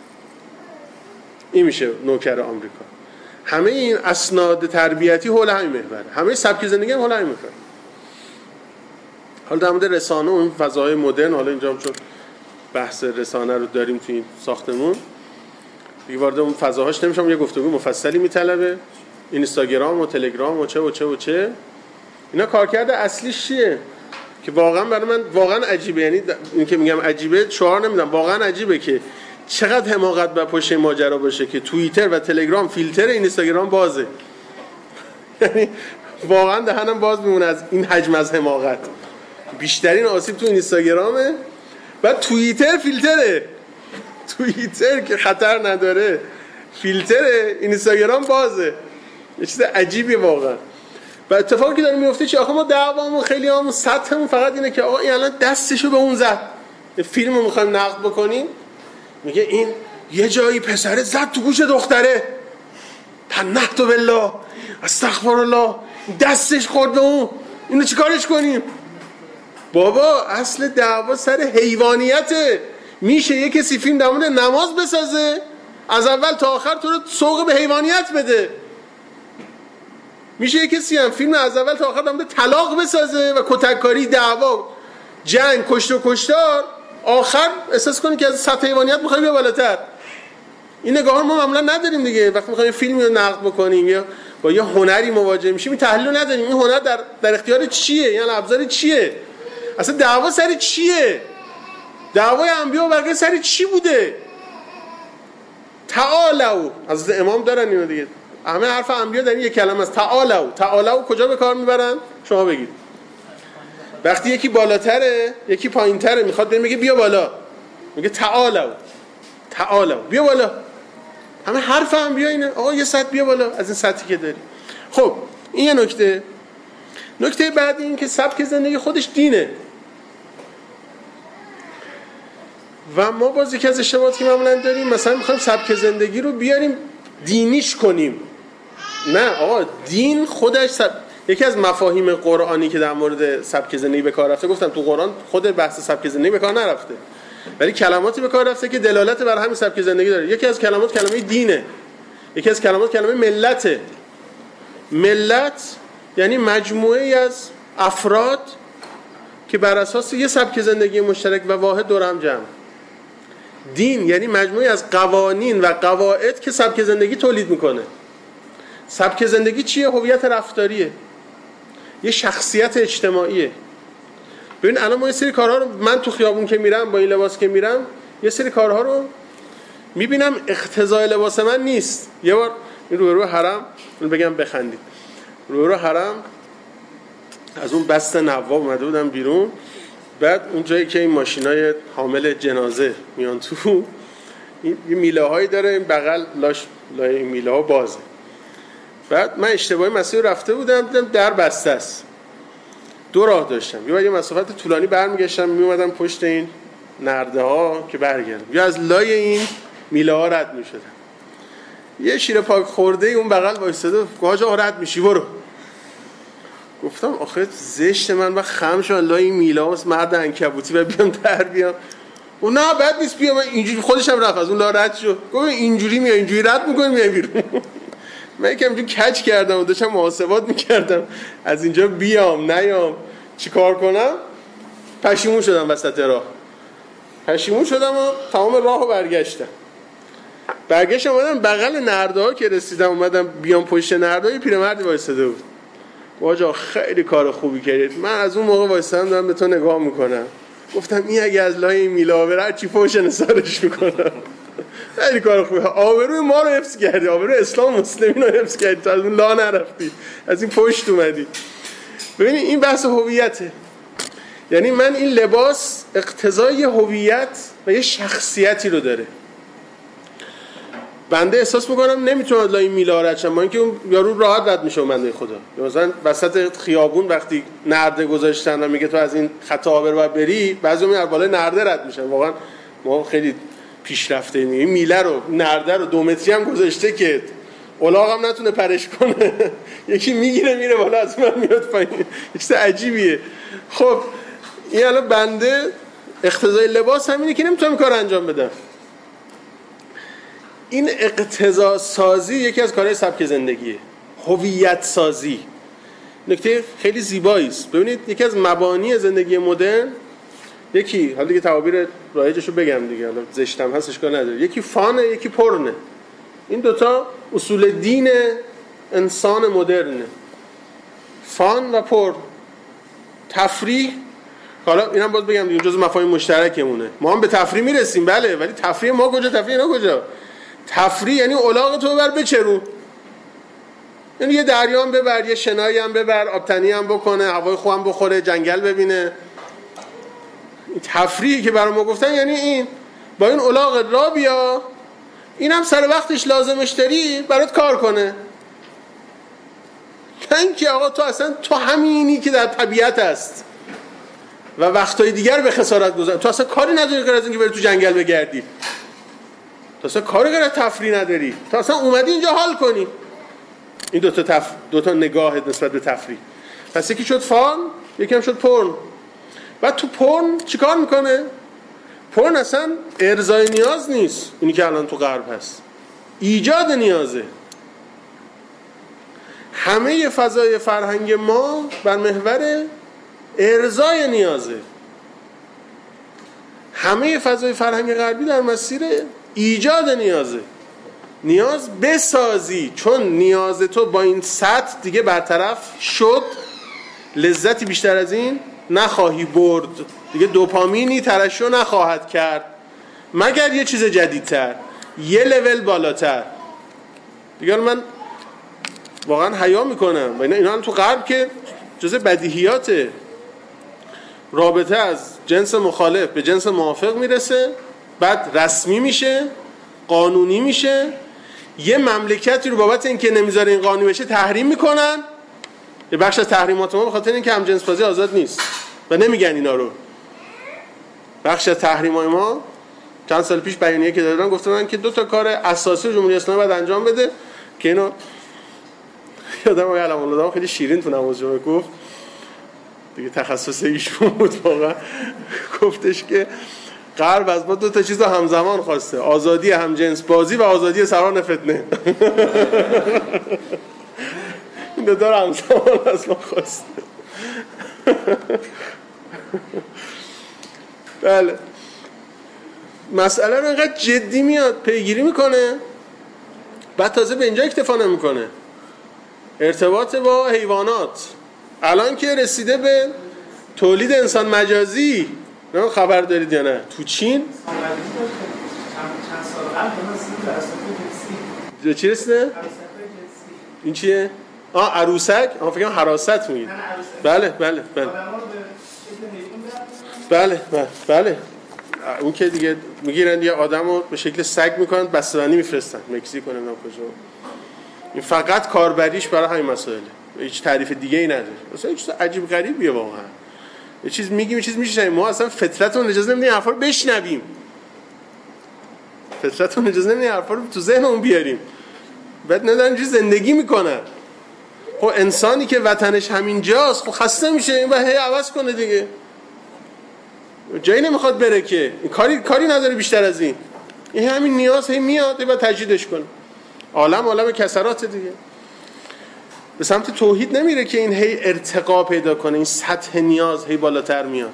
S2: این میشه نوکر آمریکا. همه این اسناد تربیتی حول همین محوره، همه سبک زندگی هم حول همین محوره. حالا در مورد رسانه و این فضای مدرن، حالا اینجا هم چون بحث رسانه رو داریم تو این ساختمون، دیگه وارد اون فضاهاش نمیشم. یه گفتگو مفصلی میطلبه. اینستاگرام و تلگرام و چه اینا کارکرد اصلیش چیه که واقعا برای من واقعا عجیبه. یعنی این که میگم عجیبه شعار نمیدم، واقعا عجیبه که چقدر حماقت بر پشت ماجرا باشه که توییتر و تلگرام فیلتر اینستاگرام بازه. یعنی واقعا دهنم باز میمونه از این حجم از حماقت. بیشترین آسیب تو اینستاگرامه، بعد توییتر فیلتره. توییتر که خطر نداره، فیلتره، اینستاگرام بازه. یه چیز عجیبیه واقعا. و اتفاقی که داره میفته چی؟ آخه ما دعوامون خیلی همون سطحمون فقط اینه که آقا این الان دستشو به اون زد، فیلم رو میخوایم نقد بکنیم، میگه این یه جایی پسره زد تو گوش دختره، تنحت بالله استغفر الله، دستش خورد به اون، اینو چیکارش کنیم؟ بابا اصل دعوا سر حیوانیته. میشه یه کسی فیلم در مورد نماز بسازه، از اول تا آخر تو رو سوق به حیوانیت بده. میشه یه کسی هم فیلم از اول تا آخر در مورد طلاق بسازه و کتککاری، دعوا، جنگ، کشت و کشتار، آخر احساس کنی که از سطح حیوانیت میخوایم بیا بالاتر. این نگاه ما معمولا نداریم دیگه. وقتی میخوایم فیلمی رو نقد بکنیم یا با یه هنری مواجه میشیم، این تحلیل رو نداریم. این هنر در اختیار چیه؟ یعنی ابزار چیه؟ اصلا دعوا سر چیه؟ دعوای انبیا و بقیه سر چی بوده؟ تعالوا، از امام دارن اینو دیگه. همه حرف انبیا در این یک کلمه است. تعالوا کجا به کار میبرن؟ شما بگید. وقتی یکی بالاتره، یکی پایینتره، میخواد بگه بیا بالا، میگه تعالوا بیا بالا. همه حرف انبیا اینه، آقا یه سطح بیا بالا از این سطحی که داری. خب این یه نکته بعد این که سبک زندگی خودش دینه. و ما باز یکی از اشتباهاتی که معمولا داریم، مثلا میخوایم سبک زندگی رو بیاریم دینیش کنیم. نه آقا، دین خودش یکی از مفاهیم قرآنی که در مورد سبک زندگی به کار رفته، گفتم تو قرآن خود بحث سبک زندگی به کار نرفته، ولی کلماتی به کار رفته که دلالت بر همین سبک زندگی داره. یکی از کلمات کلمه دینه، یکی از کلمات کلمه ملته. ملت یعنی مجموعه از افراد که بر اساس یه سبک زندگی مشترک و واحد دور هم جمع. دین یعنی مجموعی از قوانین و قواعد که سبک زندگی تولید میکنه. سبک زندگی چیه؟ هویت رفتاریه، یه شخصیت اجتماعیه. ببین الان ما یه سری کارها رو، من تو خیابون که میرم با این لباس که میرم یه سری کارها رو میبینم اقتضای لباس من نیست. یه بار این روبرو حرم، بگم بخندید، روبرو حرم از اون بست نواب اومده بودم بیرون، بعد اون جایی که این ماشینای حامل جنازه میان تو، این میله هایی داره، این بغل لای این میله ها بازه. بعد من اشتباهی مسیر رفته بودم، دیدم در بسته است. دو راه داشتم، یا یه مسافت طولانی برمیگشتم میومدم پشت این نرده ها که برگردم، یا از لای این میله ها رد میشدم. یه شیر پاک خورده اون بغل وایساده، گفت آقا رد میشی برو. گفتم آخه زشت من و خم شدم لای این میله ها، مرد عنکبوتی و بیام در بیام. و نه بد نیست بیام. اینجوری خودشم رفت از اون لا رد شد، گفت اینجوری میای اینجوری رد میکنی میای بیرون. من یکم اینجوری کج کردم و داشتم محاسبات میکردم از اینجا بیام نیام چی کار کنم. پشیمون شدم وسط راه، پشیمون شدم و تمام راهو برگشتم اومدم بغل نرده ها که رسیدم، اومدم بیام پشت نرده ها، یه پیرمردی وایساده بود. واجا خیلی کار خوبی کردید. من از اون موقع وایسادم دارم به تو نگاه میکنم، گفتم این اگه از لای میلا بره چی پوش نثارش میکنم. خیلی کار خوبه، آبروی ما رو حفظ کردی، آبروی اسلام مسلمین رو حفظ کردی، تو از اون لا نرفتی، از این پشت اومدی. ببینید این بحث هویته. یعنی من این لباس اقتضای هویت و یه شخصیتی رو داره. بنده احساس میکنم نمیتونم از لای میلا رد شم، با اینکه اون یارو راحت رد میشه بنده خدا. مثلا وسط خیابون وقتی نرده گذاشتن و میگه تو از این خط آبر باید بری، بعضی از بالای نرده رد میشن. واقعا ما خیلی پیشرفته این میله رو، نرده رو 2 متری هم گذاشته که الاغ هم نتونه پرش کنه. یکی میگیره میره بالا، از من میاد پایین. یه چیز عجیبیه. خب این الان بنده اقتضای لباس همینه که نمیتونم کار انجام بدم. این اقتضا سازی یکی از کارهای سبک زندگیه، هویت سازی. نکته خیلی زیبایی است. ببینید یکی از مبانی زندگی مدرن، یکی حالا دیگه تعابیر رایجشو بگم دیگه، حالا زشتم هست اشکال نداره، یکی فانه یکی پرنه. این دوتا اصول دین انسان مدرنه، فان و پرن. تفریح، حالا اینم باز بگم دیگه جزء مفاهیم مشترکمونه. ما هم به تفریح میرسیم بله، ولی تفریح ما کجا، تفریح اینا کجا؟ تفریح یعنی الاغ تو ببر بچرون، یعنی یه دریا هم ببر، یه شنایی هم ببر، آبتنی هم بکنه، هوای خوب هم بخوره، جنگل ببینه. این تفریحی که برای ما گفتن یعنی این، با این الاغ را بیا، این هم سر وقتش لازمش داری برات کار کنه. من که آقا تو اصلا تو همینی که در طبیعت هست و وقتای دیگر به خسارت گذار، تو اصلا کاری نداری غیر از اینکه بری تو جنگل بگردی، تو اصلا کاری غیر از تفریح نداری، تو اصلا اومدی اینجا حال کنی. این دوتا نگاه نسبت به تفریح. پس یکی شد فان، یکی هم شد پرن. بعد تو پرن چیکار میکنه؟ پرن اصلا ارضای نیاز نیست، اینی که الان تو غرب هست، ایجاد نیازه. همه فضای فرهنگ ما بر محور ارضای نیازه. همه فضای فرهنگ غربی در مسیر ایجاد نیازه. نیاز بسازی، چون نیاز تو با این سطح دیگه برطرف شد، لذتی بیشتر از این نخواهی برد، دیگه دوپامینی ترشح نخواهد کرد مگر یه چیز جدیدتر، یه لول بالاتر. دیگه من واقعا حیا میکنم و اینا تو غرب که جزء بدیهیاته. رابطه از جنس مخالف به جنس موافق میرسه، بعد رسمی میشه، قانونی میشه. یه مملکتی رو بابت اینکه نمیذاره این قانونی بشه تحریم میکنن. یه بخش از تحریمات ما به خاطر اینکه همجنس بازی آزاد نیست و نمیگن اینا رو. بخش از تحریمای ما چند سال پیش بیانیه که دادن گفتن که 2 تا کار اساسی جمهوری اسلامی باید انجام بده که اینو یادم علم الله خیلی شیرین تو نماز جمعه گفت، دیگه تخصص ایشون بود واقعا. گفتش که غرب از ما 2 تا چیز رو همزمان خواسته، آزادی همجنس بازی و آزادی سران فتنه. این 2 تا همزمان از ما خواسته. بله. مسئله رو انقدر جدی میاد پیگیری میکنه، بعد تازه به اینجا اکتفا نمیکنه، ارتباط با حیوانات الان که رسیده به تولید انسان مجازی. نه خبر دارید یا نه تو چین
S4: چند سال قبل
S2: چی رسیده؟ این چیه؟ عروسک؟ فکر کنم حراست میگید. بله بله بله بله بله. اون که دیگه میگیرن یه آدمو به شکل سگ میکنن، بسته‌بندی میفرستن مکزیک و نمیدونم کجا. این فقط کاربریش برای همین مسائله، هیچ تعریف دیگه ای نداره. اصلا چیز عجیب غریبیه واقعا. یه چیز میگیم یه چیز میشه، ما اصلا فطرتمون اجازه نمیده حرفا رو بشنویم. فطرتمون اجازه نمیده حرفا رو تو ذهنمون بیاریم. بعد ندارن اینجوری زندگی میکنن. خب انسانی که وطنش همین جاست خب خسته میشه، این باید هی عوض کنه دیگه. جایی نمیخواد بره که کاری نداره بیشتر از این همین نیاز هی میاد باید تجدیدش کنه. عالم کسرات دیگه. به سمت توحید نمیره که این هی ارتقا پیدا کنه، این سطح نیاز هی بالاتر میاد.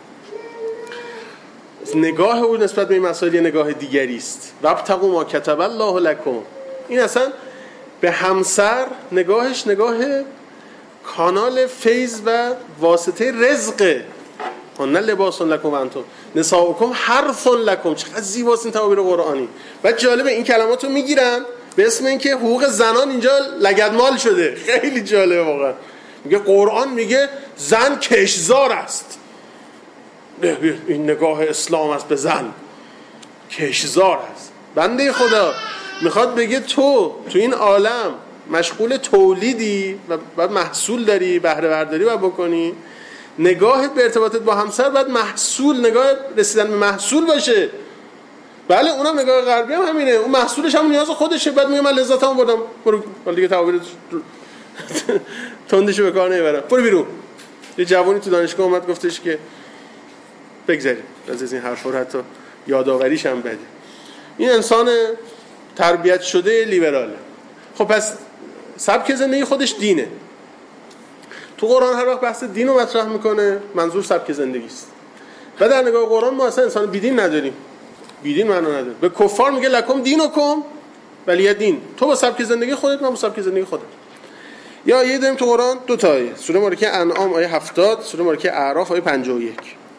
S2: نگاه او نسبت به این مسائل نگاه دیگری است. وابتغوا ما کتب الله لکم. این اصلا به همسر نگاهش نگاه کانال فیض و واسطه رزقه. هن لباس لکم و انتم نساؤکم حرث لکم. چقدر زیباست این تعابیر قرآنی. و جالبه این کلماتو میگیرن به اسم اینکه حقوق زنان اینجا لگدمال شده. خیلی جالبه واقعا. میگه قرآن میگه زن کشزار است. این نگاه اسلام است به زن، کشزار است. بنده خدا میخواد بگه تو این عالم مشغول تولیدی و بعد محصول داری، بهره برداری باید بکنی. نگاهت به ارتباطت با همسر باید محصول، نگاه رسیدن به محصول باشه. بله اونم نگاه غربی هم همینه، اون محصولش هم نیاز خودشه. بعد میگه من لذتمو بردم، برو دیگه تعابیر تندشو به کار نمیبرم، برو بیرون. یه جوانی تو دانشگاه اومد گفتش که بگذاریم از این حرفا رو، حتی یادآوریش هم بده. این انسان تربیت شده لیبراله. خب پس سبک زندگی خودش دینه. تو قرآن هر وقت بحث دین رو مطرح میکنه منظور سبک زندگی است. و در نگاه قرآن ما اصلا انسان بیدین نداریم. بیدین معنا نداره. به کفار میگه لکم دینکم ولی دین. تو با سبک زندگی خودت، من با سبک زندگی خودم. یا یه داریم تو قرآن دو تا آیه، سوره مبارکه انعام آیه 70، سوره مبارکه اعراف آیه 51.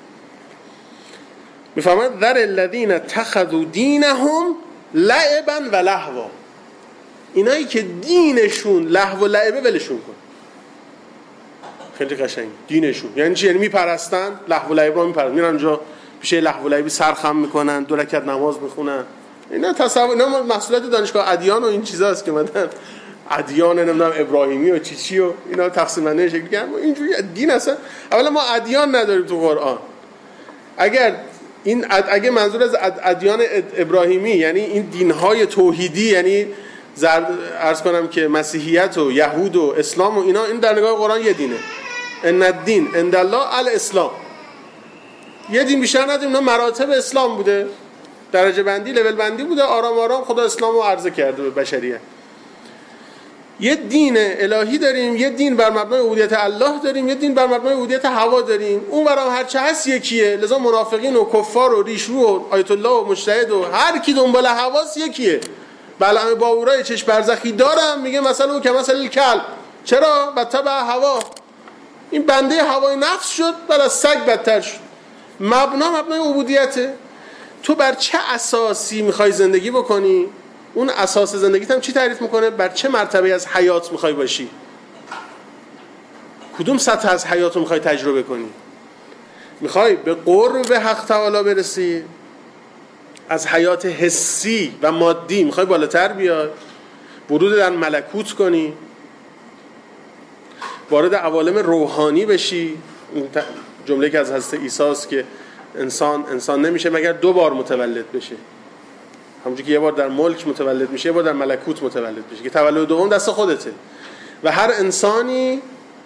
S2: میفهمند ذر الذین اتخذوا دینهم لعبا و لهوا. اینایی که دینشون لهو و لعبه ولشون کن. خیلی قشنگ. دینشون یعنی چی؟ یعنی میپرستن لهو و لعب رو میپرستن، میرن اونجا پیش لهو و لعبی سرخم میکنن، 2 رکعت نماز میخونن. اینا تصور، اینا محصولات دانشگاه ادیان و این چیزاست که مثلا ادیان نمیدونم ابراهیمی و چی و اینا تقسیم بندی شکلی کردن. اینجوری دین اصلا اولا ما ادیان نداریم تو قرآن. اگه منظور از ادیان ابراهیمی یعنی این دینهای توحیدی، یعنی عرض کنم که مسیحیت و یهود و اسلام و اینا، این در نگاه قرآن یه دینه. ان الدین عند الله الاسلام. یه دین بیشتر نداریم. اینا مراتب اسلام بوده، درجه بندی، لول بندی بوده، آرام آرام خدا اسلامو عرضه کرده به بشریت. یه دین الهی داریم، یه دین بر مبنای عبودیت الله داریم، یه دین بر مبنای عبودیت هوا داریم. اون برام هر چه هست یکیه. لذا منافقین و کفار و ریشرو و آیت الله و مجتهد و هر کی دنبال هواست یکیه. بلعم باورای چش برزخی دارم میگه مثلا او که مثلا کلب. چرا؟ بتبع هوا. این بنده هوای نفس شد، بعد از سگ بدتر شد. مبنای عبودیته. تو بر چه اساسی میخوای زندگی بکنی؟ اون اساس زندگیت هم چی تعریف میکنه؟ بر چه مرتبه از حیات میخوای باشی؟ کدوم سطح از حیات رو میخوای تجربه کنی؟ میخوای به قرب حق تعالی برسی؟ از حیات حسی و مادی میخوای بالاتر بیای؟ ورود در ملکوت کنی؟ وارد عوالم روحانی بشی؟ جمله که از حضرت عیسی است که انسان نمیشه مگر 2 بار متولد بشه. همونجوری که یه بار در ملک متولد میشه، یه بار در ملکوت متولد میشه، که تولد دوم دست خودته. و هر انسانی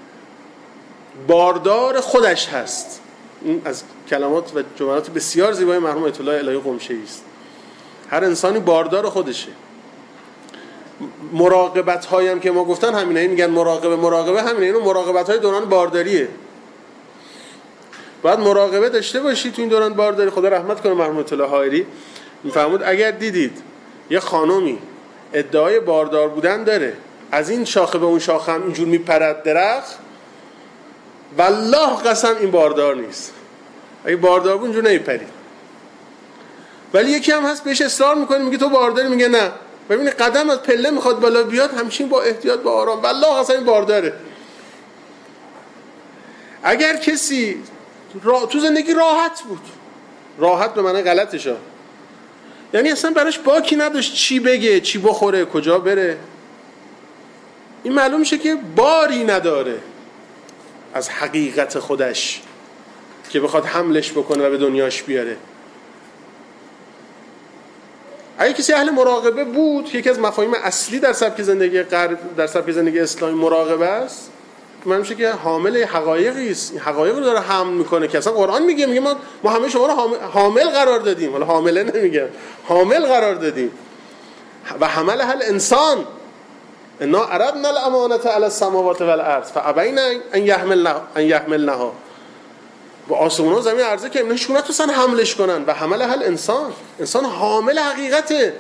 S2: باردار خودش هست. این از کلمات و جملات بسیار زیبای مرحوم آیت الله الهی قمشه‌ای است. هر انسانی باردار خودشه. مراقبت هایی هم که ما گفتن همینه. این میگن مراقبه همینه. اینو مراقبت های دوران بارداریه. باید مراقبه داشته باشی تو این دوران بارداری. خدا رحمت کنه مرحوم الله حائری میفرمود اگر دیدید یه خانومی ادعای باردار بودن داره، از این شاخه به اون شاخه هم اینجور میپرد درخت، والله قسم این باردار نیست. اگه باردار بود اینجور نمیپرید. ولی یکی هم هست بهش اصرار میکنه میگه تو بارداری، میگه نه. ببین قدم از پله میخواد بالا بیاد همچین با احتیاط با آرام، والله قسم این بارداره. اگر کسی تو زندگی راحت بود، راحت به معنی غلطش ها، یعنی اصلا براش باکی نداشت چی بگه، چی بخوره، کجا بره، این معلوم میشه که باری نداره از حقیقت خودش که بخواد حملش بکنه و به دنیاش بیاره. اگه کسی اهل مراقبه بود، یکی از مفاهیم اصلی در سبک زندگی اسلامی مراقبه است، من میشه که حامل حقایقی است. این حقایق رو داره حمل میکنه که اصلا قرآن میگه ما همه شما رو حامل قرار دادیم. حالا حامله نمیگم، حامل قرار دادیم. و حملها الانسان انا عرضنا الامانه علی السماوات والارض فابین ان یحملنها. با آسمان و زمین عرضه که اینا هیچکدوم نتونستن حملش کنن. و حملها الانسان، انسان حامل حقیقته.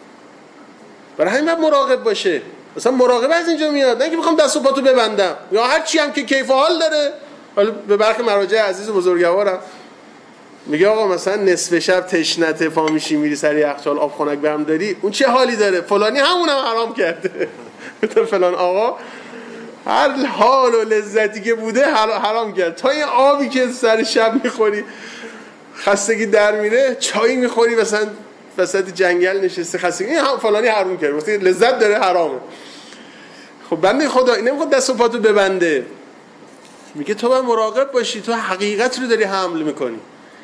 S2: برای همین باید مراقب باشه. مثلا مراقبه از اینجا میاد، نه که بخوام دست و پاتو ببندم یا هر چی هم که کیف و حال داره. حالا به برخی مراجع عزیز و بزرگوارم میگه آقا مثلا نصف شب تشنته پا میشی میری سر یخچال آب خنک برم داری، اون چه حالی داره؟ فلانی همونم حرام کرده. فلان آقا هر حال و لذتی که بوده حرام کرد. تا این آبی که سر شب میخوری خستگی در میره، چایی میخوری مثلا وسط جنگل نشسته خستگی، این فلانی حرام کرد، وقتی لذت داره حرامه. خب بنده خدا این نمیخواد دست و پاتو ببنده، میگه تو باید مراقب باشی، تو حقیقت رو داری حمل میکنی.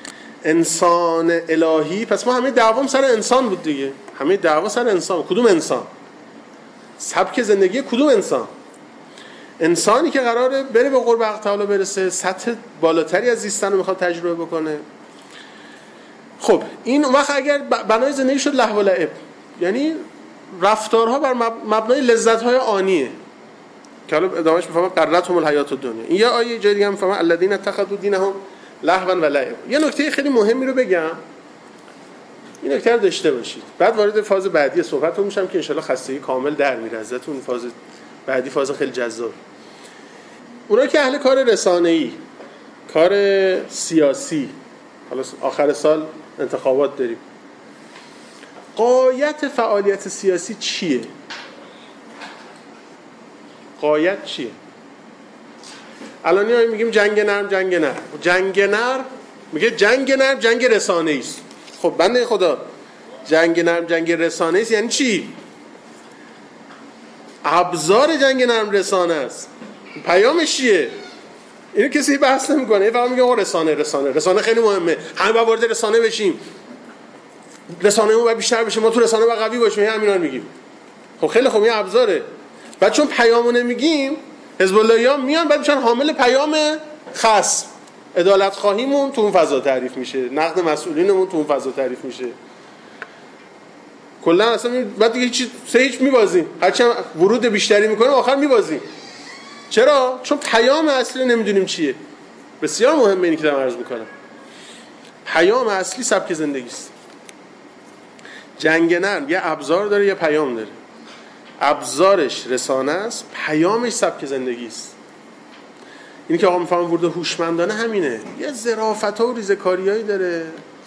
S2: انسان الهی، پس ما همه دعوام سر انسان بود دیگه، همه دعوا سر انسان. کدوم انسان؟ سبک زندگی کدوم انسان؟ انسانی که قراره بره به قرب حق تعالی برسه، سطح بالاتری از زیستن رو میخواد تجربه بکنه. خب این وقت اگر بنای زندگی شد لهو و لعب، یعنی رفتارها بر مبنای لذت‌های آنیه که حالا ادامهش میفهمم قررتهم الحیات الدنیا. این یه آیه جای دیگه هم میفهمم الذین اتخذوا دینهم لهوا و لعب. یه نکته خیلی مهمی رو بگم، این نکته رو داشته باشید، بعد وارد فاز بعدی صحبتون میشم که انشالله خستگی کامل در میره ازتون. فاز بعدی فاز خیلی جذاب. اونایی که اهل کار رسانه‌ای، کار سیاسی، حالا آخر سال انتخابات داریم، غایت فعالیت سیاسی چیه؟ غایت چیه؟ الان میگیم جنگ نرم، جنگ نرم میگه جنگ نرم جنگ رسانه‌ای است. خب بنده خدا جنگ نرم جنگ رسانه‌ای است یعنی چی؟ ابزار جنگ نرم رسانه است. پیامش چیه؟ اینو کسی بحث نمی‌کنه. فقط میگه رسانه خیلی مهمه، همه باید وارد رسانه بشیم، رسانه‌مون باید بیشتر بشه، ما تو رسانه باید قوی باشیم، همینا رو میگیم. خب خیلی خوب، این ابزاره. بعد چون پیامو نمیگیم، حزب اللهی‌ها میان بعد میشن حامل پیام خاص. عدالت خواهیمون تو اون فضا تعریف میشه، نقد مسئولینمون تو اون فضا تعریف میشه. کلا اصلا بعد دیگه هیچ میبازیم، هرچی ورود بیشتری میکنیم آخر میبازیم. چرا؟ چون پیام اصلی نمیدونیم چیه. بسیار مهمه اینی که دارم عرض میکنم. پیام اصلی سبک زندگی است. جنگ نرم یه ابزار داره، یه پیام داره. ابزارش رسانه است، پیامش سبک زندگی است. اینی که آقا میفهمم ورود هوشمندانه همینه. یه ظرافت‌ها و ریزه‌کاریایی داره.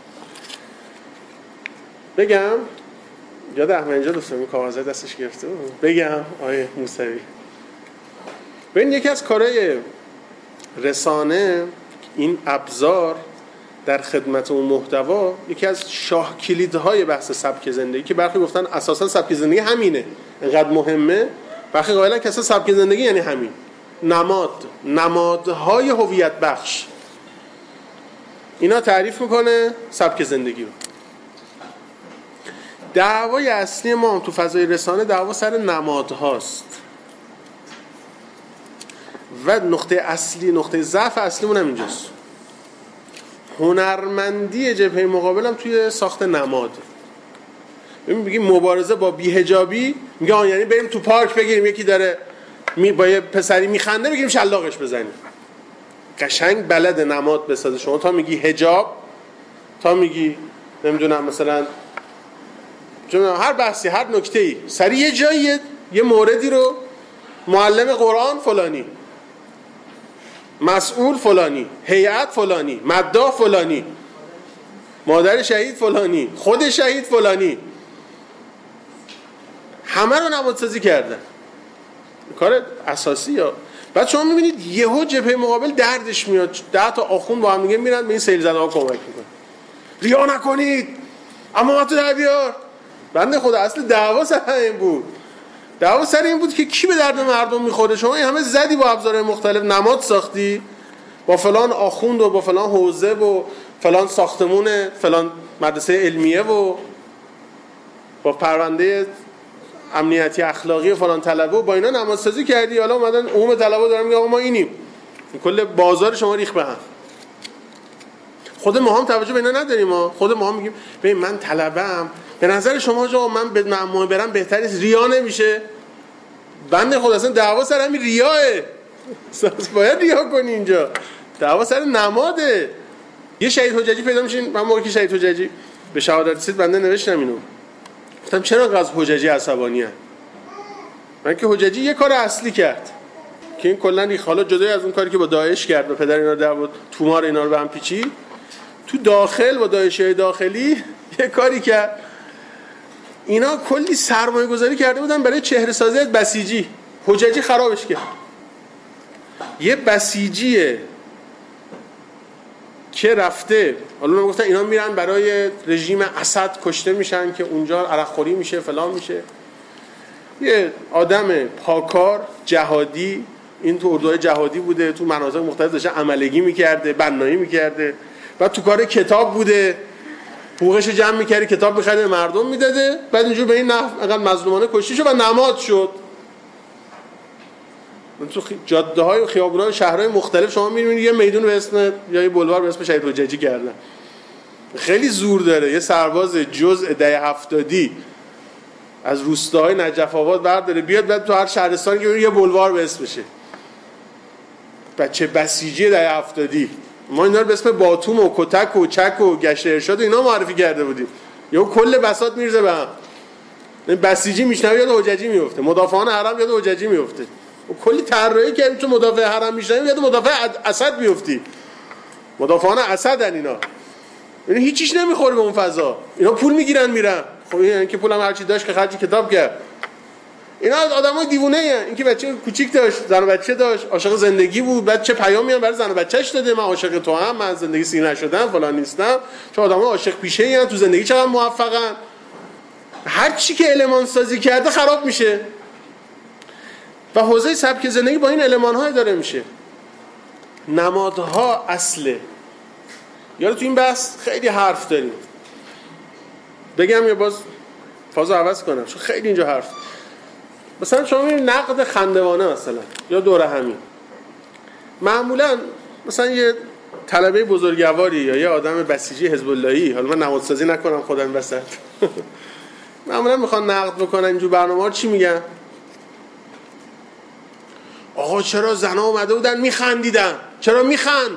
S2: بگم یاد احمد اینجا دوستم این کاغذ دستش گرفته بود. بگم آیه موسوی. ببین یکی از کارهای رسانه، این ابزار در خدمت اون محتوا، یکی از شاه کلیدهای بحث سبک زندگی که برخی گفتن اساسا سبک زندگی همینه، اینقدر مهمه. برخی قائلن که اساسا سبک زندگی یعنی همین. نمادهای هویت بخش، اینا تعریف میکنه سبک زندگی رو. دعوای اصلی ما تو فضای رسانه دعوا سر نمادهاست و نقطه ضعف اصلیمون هم اینجاست. هنرمندی جبهه مقابلم توی ساخت نماد. میگیم مبارزه با بی‌حجابی، میگه یعنی بریم تو پارک بگیریم یکی داره با یه پسری میخنده بگیریم شلاقش بزنیم. قشنگ بلد نماد بسازه. شما تا میگی حجاب، تا میگی نمیدونم مثلا هر بحثی، هر نکته‌ای، سری یه جایی یه موردی رو معلم قرآن فلانی، مسئول فلانی، هیئت فلانی، مداح فلانی، مادر شهید فلانی، خود شهید فلانی، همه رو نمادسازی کردن. کار اساسی ها. بعد شما میبینید یهو جبهه مقابل دردش میاد، 10 تا آخوند با هم دیگه میرن به این سیل زده ها کمک میکنن. ریا نکنید، اما تو در بیار. بنده خدا اصل دعوا سر این بود. دعوا سر این بود که کی به درد مردم میخوره. شما این همه زدی با ابزار مختلف، نماد ساختی با فلان آخوند و با فلان حوزه و فلان ساختمون فلان مدرسه علمیه و با پرونده امنیتی اخلاقی و فلان طلبه و با اینا نمادسازی کردی. حالا اومدن عموم طلبه دارن میگن آقا ما اینیم، کل بازار شما ریخ به هم. خود ما هم توجه به اینا نداریم. ما خود ما هم میگیم ببین من طلبه‌ام، به نظر شما جا من به معمول برم بهتره ریا نمیشه؟ بنده خدا اصلا دعوا سر همین ریاه، باید ریا کنی. اینجا دعوا سر نماده. یه شهید حججی پیدا میشین. من موقعی که شهید حججی به شهادت رسید بنده نوشتم اینو، گفتم چرا انقدر حججی عصبانی هست؟ من که حججی یه کار اصلی کرد که این کلا ریخ، حالا جدای از اون کاری که با داعش کرد و پدر اینا رو تومار اینا رو به هم پیچید، تو داخل با داعشی داخلی یه کاری کرد. اینا کلی سرمایه گذاری کرده بودن برای چهره سازی از بسیجی. حججی خرابش کرد. یه بسیجیه که رفته، حالا من گفتن اینا میرن برای رژیم اسد کشته میشن که اونجا عرقخوری میشه فلان میشه. یه آدم پاکار جهادی، این تو اردوهای جهادی بوده، تو مناطق مختلف داشته عملگی میکرده، بنایی میکرده، بعد تو کار کتاب بوده، حقوقش جمع میکرده، کتاب بخره مردم میداده، بعد اینجور به این نحو انقدر مظلومانه کشته شد و نماد شد. تو جاده های و خیابون‌های شهرهای مختلف شما می‌بینید یه میدون به اسم یا یه بلوار به اسم شهید حججی کردن. خیلی زور داره یه سرباز جزء دهه 70 از روستاهای نجف آباد برداره بیاد بعد تو هر شهرستانی که یه بلوار به اسمشه. بچه بسیجی دهه 70. ما اینا رو به اسم باتوم و کتک و چک و گشت ارشاد و اینا معرفی کرده بودیم. یا کل بساط میرزه به هم. بسیجی میشنوه یاد حججی میفته، مدافعان حرم یاد حججی میفته. و کلی طراحی کردیم تو مدافع حرم میشنیم یاد مدافع اسد میفتی. مدافعان اسدن اینا. یعنی هیچیش نمیخوره به اون فضا. اینا پول میگیرن میرن. خب این که پولم هر چی داشت که خرج کتاب کرد. اینا آدمای دیوونه ان. این که بچه کوچیک داشت، زن و بچه داشت، عاشق زندگی بود، بعد چه پیامی هم برای زن و بچه‌اش داده، من عاشق تو هم، من زندگی سیر نشدم، فلان نیستم. چه آدمای عاشق پیشه ای ان، تو زندگی چقدر موفقن. هر چی که المان سازی کرده خراب میشه. و حوزه سبک زندگی با این المان‌های داره میشه. نمادها اصله. یاد تو این بحث خیلی حرف داریم. بگم یا باز فازو عوض کنم چون خیلی اینجا حرف. مثلا شما می‌بینید نقد خندوانه مثلا یا دوره همین. معمولا مثلا یه طلبه بزرگواری یا یه آدم بسیجی حزب اللهی، حالا من نمادسازی نکنم خودم وسط، معمولا میخوان نقد بکنن اینجور برنامه‌ها چی میگن؟ آقا چرا زنا اومده بودن میخندیدن؟ چرا میخند؟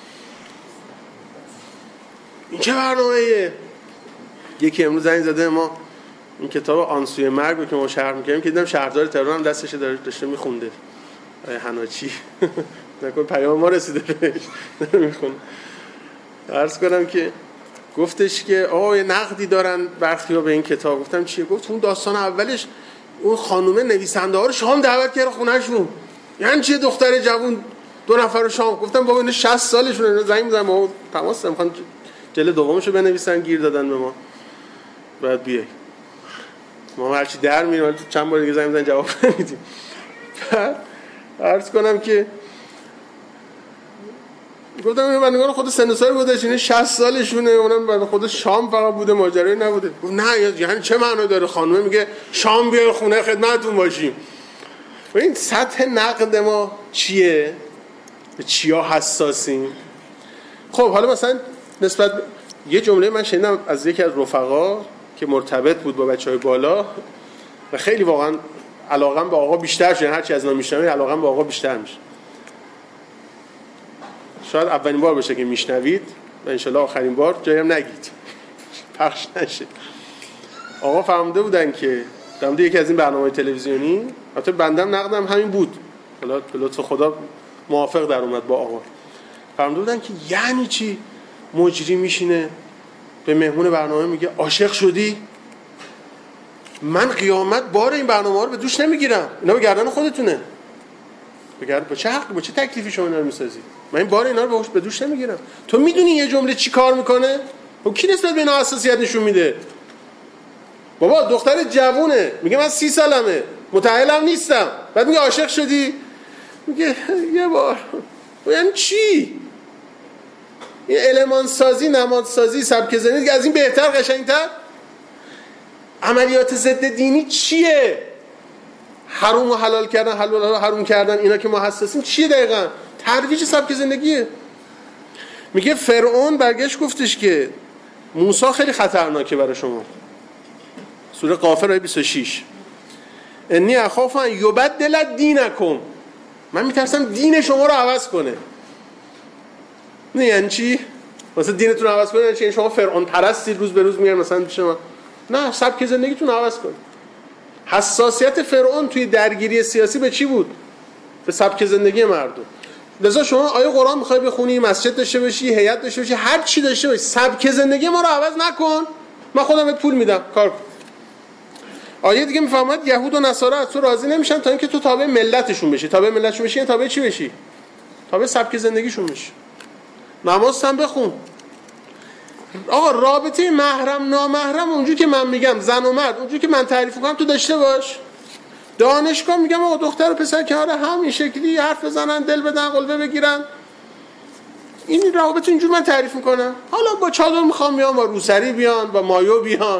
S2: این چه برنامه‌ایه؟ یکی امروز زنگ زده ما این کتاب آنسوی مرگ رو که ما شرح می‌کردیم که دیدم شهردار تهران هم دستش داشته میخونده. آیه حناچی نکنه پیام ما رسیده بهش میخونه. عرض کنم که گفتش که آقا یه نقدی دارن برخی‌ها به این کتاب. گفتم چیه؟ گفت اون داستان اولش اون خانومه نویسنده ها رو شام دعوت کرده خونه‌شون. یعنی چیه دختر جوون 2 نفر رو شام؟ گفتم بابا اینا 60 سالشونه، زنگ می‌زنن ما تماس می‌خوان جلد دومشو بنویسن، گیر دادن به ما. بعد بیای ما هر چی در میریم چند بار دیگه زنگ می‌زنن جواب نمیدیم. عرض کنم که گفتم این بندگان خود سن و سال بوده، یعنی 60 سالشونه، اونم برای خود شام فقط بوده، ماجرایی نبوده. گفت نه یعنی چه معنی داره؟ خانومه میگه شام بیار خونه خدمتتون باشیم. و این سطح نقد ما چیه؟ به چیا حساسیم؟ خب حالا مثلا نسبت یه جمله من شنیدم از یکی از رفقا که مرتبط بود با بچهای بالا و خیلی واقعا علاقم به آقا بیشتر شد، هر چی از اینا میشنم علاقم به آقا بیشتر میشه. شاید اولین بار باشه که میشنوید و انشالله آخرین بار، جایم نگید پخش نشه. آقا فرموده بودن که در مورد یکی از این برنامه‌های تلویزیونی، البته بندم نقدم همین بود، حالا به لطف خدا موافق در اومد با آقا، فرموده بودن که یعنی چی مجری میشینه به مهمون برنامه میگه عاشق شدی؟ من قیامت بار این برنامه ها رو به دوش نمیگیرم، اینا به گردن خودتونه. با چه حق، با چه تکلیفی شما اینا رو میسازید؟ من این بار اینا رو به دوش نمیگیرم. تو میدونی یه جمله چی کار میکنه؟ و کی نسبت به اینا حساسیت نشون میده؟ بابا دختر جوونه میگه من 30 سالمه متأهلم نیستم، بعد میگه عاشق شدی؟ میگه یه بار. یعنی چی؟ این المان سازی، نماد سازی، سبک زندگی از این بهتر، قشنگتر؟ عملیات ضد دینی چیه؟ حرام و حلال کردن، حلال و حرام کردن، اینا که ما حساسیم چیه دقیقاً؟ ترویج سبک زندگیه. میگه فرعون برگشت گفتش که موسی خیلی خطرناکه برای شما. سوره غافر آیه 26 انی اخاف ان یبدل دینکم، من میترسم دین شما رو عوض کنه. نه یعنی چی؟ مثلا دینتون رو عوض کنه یعنی شما فرعون پرستید، روز به روز میگن مثلا شما نه، سبک زندگیتون رو عوض کنه. حساسیت فرعون توی درگیری سیاسی به چی بود؟ به سبک زندگی مردم. لذا شما آیه قرآن میخوای بخونی، مسجد داشته باشی، هیئت داشته باشی، هر چی داشته باشی، سبک زندگی ما رو عوض نکن، من خودم بهت پول میدم کار کن. آیه دیگه میفهمد یهود و نصارا از تو راضی نمیشن تا اینکه تو تابع ملتشون بشی. تابع ملتشون بشی یعنی تابع چی بشی؟ تابع سبک زندگیشون بشی. نماز هم بخون. آقا رابطه محرم نامحرم اونجوری که من میگم، زن و مرد اونجوری که من تعریف میکنم تو داشته باش. دانشگاه میگم آقا دختر و پسر که آره همین شکلی حرف بزنن، دل بدن، قلبه بگیرن، این رابطه اینجوری من تعریف میکنم. حالا با چادر میخوام بیان، با روسری بیان، با مایو بیان،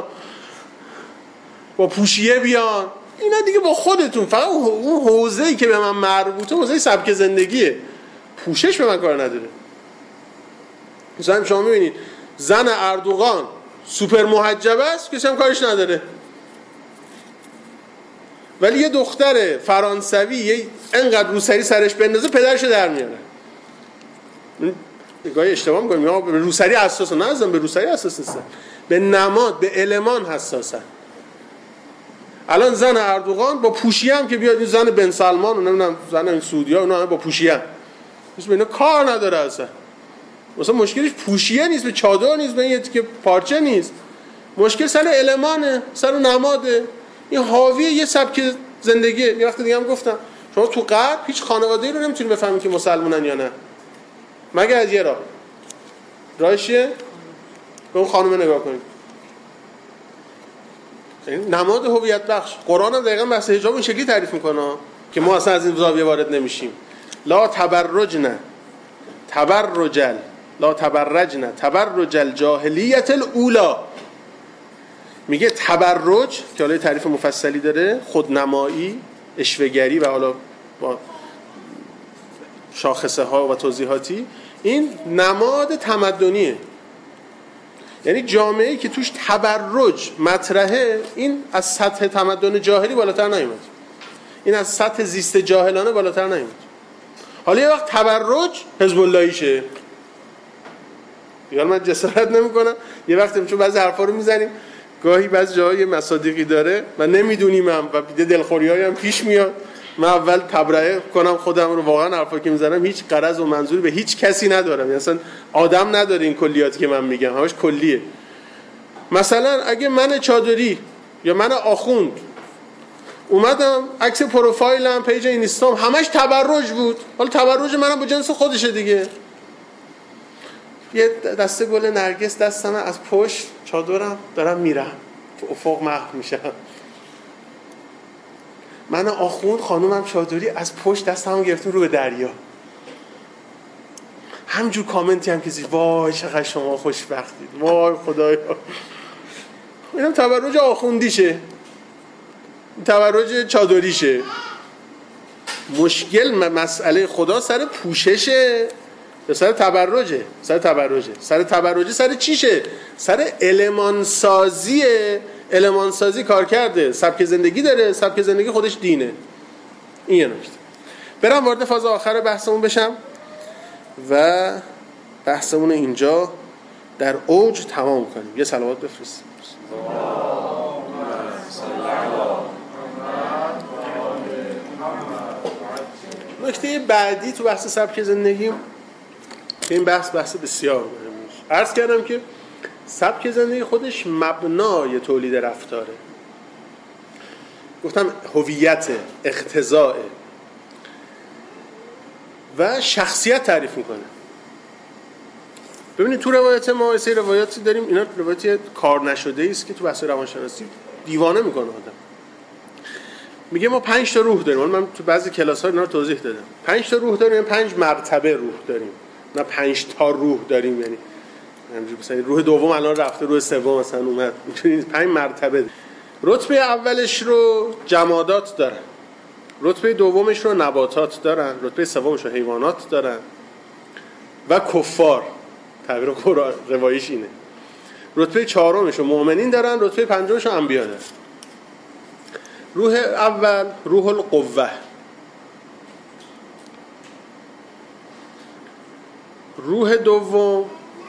S2: با پوشیه بیان، اینا دیگه با خودتون. فقط اون حوزه‌ای که به من مربوطه حوزه سبک زندگیه، پوشش به من کار نداره. مثلا شما میبینید زن اردوغان سوپر محجب است، کسی هم کارش نداره، ولی یه دختر فرانسوی اینقدر روسری سرش بندازه پدرش در میاره. نگاه اشتباه میکنم، یا به روسری حساسه؟ نه ازم به روسری حساس نیستن، به نماد، به المان حساسن. الان زن اردوغان با پوشیه هم که بیاد، زن بن سلمان و نمیدونم زن این سعودی‌ها اونا با پوشیه هم مثلا اینا کار نداره اصلا. مثلا مشکلش پوشیه نیست، به چادر نیست، به یه تیکه پارچه نیست، مشکل سر المانه، سر نماده. این حاوی یه سبک زندگیه. یه وقت دیگه هم گفتم شما تو غرب هیچ خانواده‌ای رو نمیتونید بفهمید که مسلمانن یا نه، مگر از یه راهش چیه؟ به اون خانم نگاه کنید. نماد هویت بخش. قرآن هم دقیقاً بحث حجاب این شکلی تعریف میکنه که ما اصلا از این زاویه وارد نمیشیم. لا تبرجن تبرج الجاهلیت الاولی. میگه تبرج که حالا تعریف مفصلی داره، خودنمایی، اشوه‌گری و حالا با شاخصه ها و توضیحاتی، این نماد تمدنیه. یعنی جامعه‌ای که توش تبرج مطرحه، این از سطح تمدن جاهلی بالاتر نیومد، این از سطح زیست جاهلانه بالاتر نیومد. حالا یه وقت تبرج حزب اللهیشه، یعنی من جسارت نمی‌کنم یه وقتی چون بعضی حرفا رو میزنیم گاهی بعضی جاهای مصادیقی داره و نمیدونیم هم و بیده دلخوریایی هم پیش میاد، من اول تبرئه کنم خودم رو. واقعا حرفا که میزنم هیچ غرض و منظوری به هیچ کسی ندارم، یعنی اصلا آدم نداره این کلیاتی که من میگم، همش کلیه. مثلا اگه من چادری یا من آخوند اومدم عکس پروفایلم، پیج اینستام همش تبرج بود، حالا تبرج منم با جنس خودشه دیگه. یه دسته گل نرگس دستم از پشت چادرم دارم میرم تو افق محو میشم، من آخوند خانومم چادری از پشت دستمو گرفتم رو به دریا. همجور کامنتی هم که زیر وای چقدر شما خوشبختید، وای خدایا. اینم تبرج آخوندیشه، تبرج چادریشه. مشکل مسئله خدا سر پوششه یا سر تبرجه؟ سر تبرجه سر چیشه؟ سر المانسازیه. المانسازی کار کرده، سبک زندگی داره، سبک زندگی خودش دینه. این یه نکته. برم وارد فاز آخر بحثمون بشم. و بحثمون اینجا در اوج تمام کنیم. یه صلوات بفرستیم. نکته بعدی تو بحث سبک زندگی که این بحث بسیار مهمه. عرض کردم که سبک زندگی خودش مبنای تولید رفتاره. گفتم هویت، اقتضاء و شخصیت تعریف میکنه. ببینید تو روایت ما یه سری روایاتی داریم، اینا روایتی کار نشده است که تو بحث روانشناسی دیوانه میکنه آدم. میگه ما 5 تا روح داریم. من تو بعضی کلاس‌ها اینا رو توضیح دادم. 5 تا روح داریم، 5 مرتبه روح داریم. نه 5 تا روح داریم، یعنی مثلا روح دوم الان رفته، روح سوم مثلا اومد. میتونید 5 مرتبه. رتبه اولش رو جمادات دارن، رتبه دومش رو نباتات دارن، رتبه سومش رو حیوانات دارن و کفار. تعبیر قرآن روایش اینه. رتبه چهارمش رو مؤمنین دارن، رتبه پنجمش رو انبیا دارن. روح اول روح القوه، روح دوم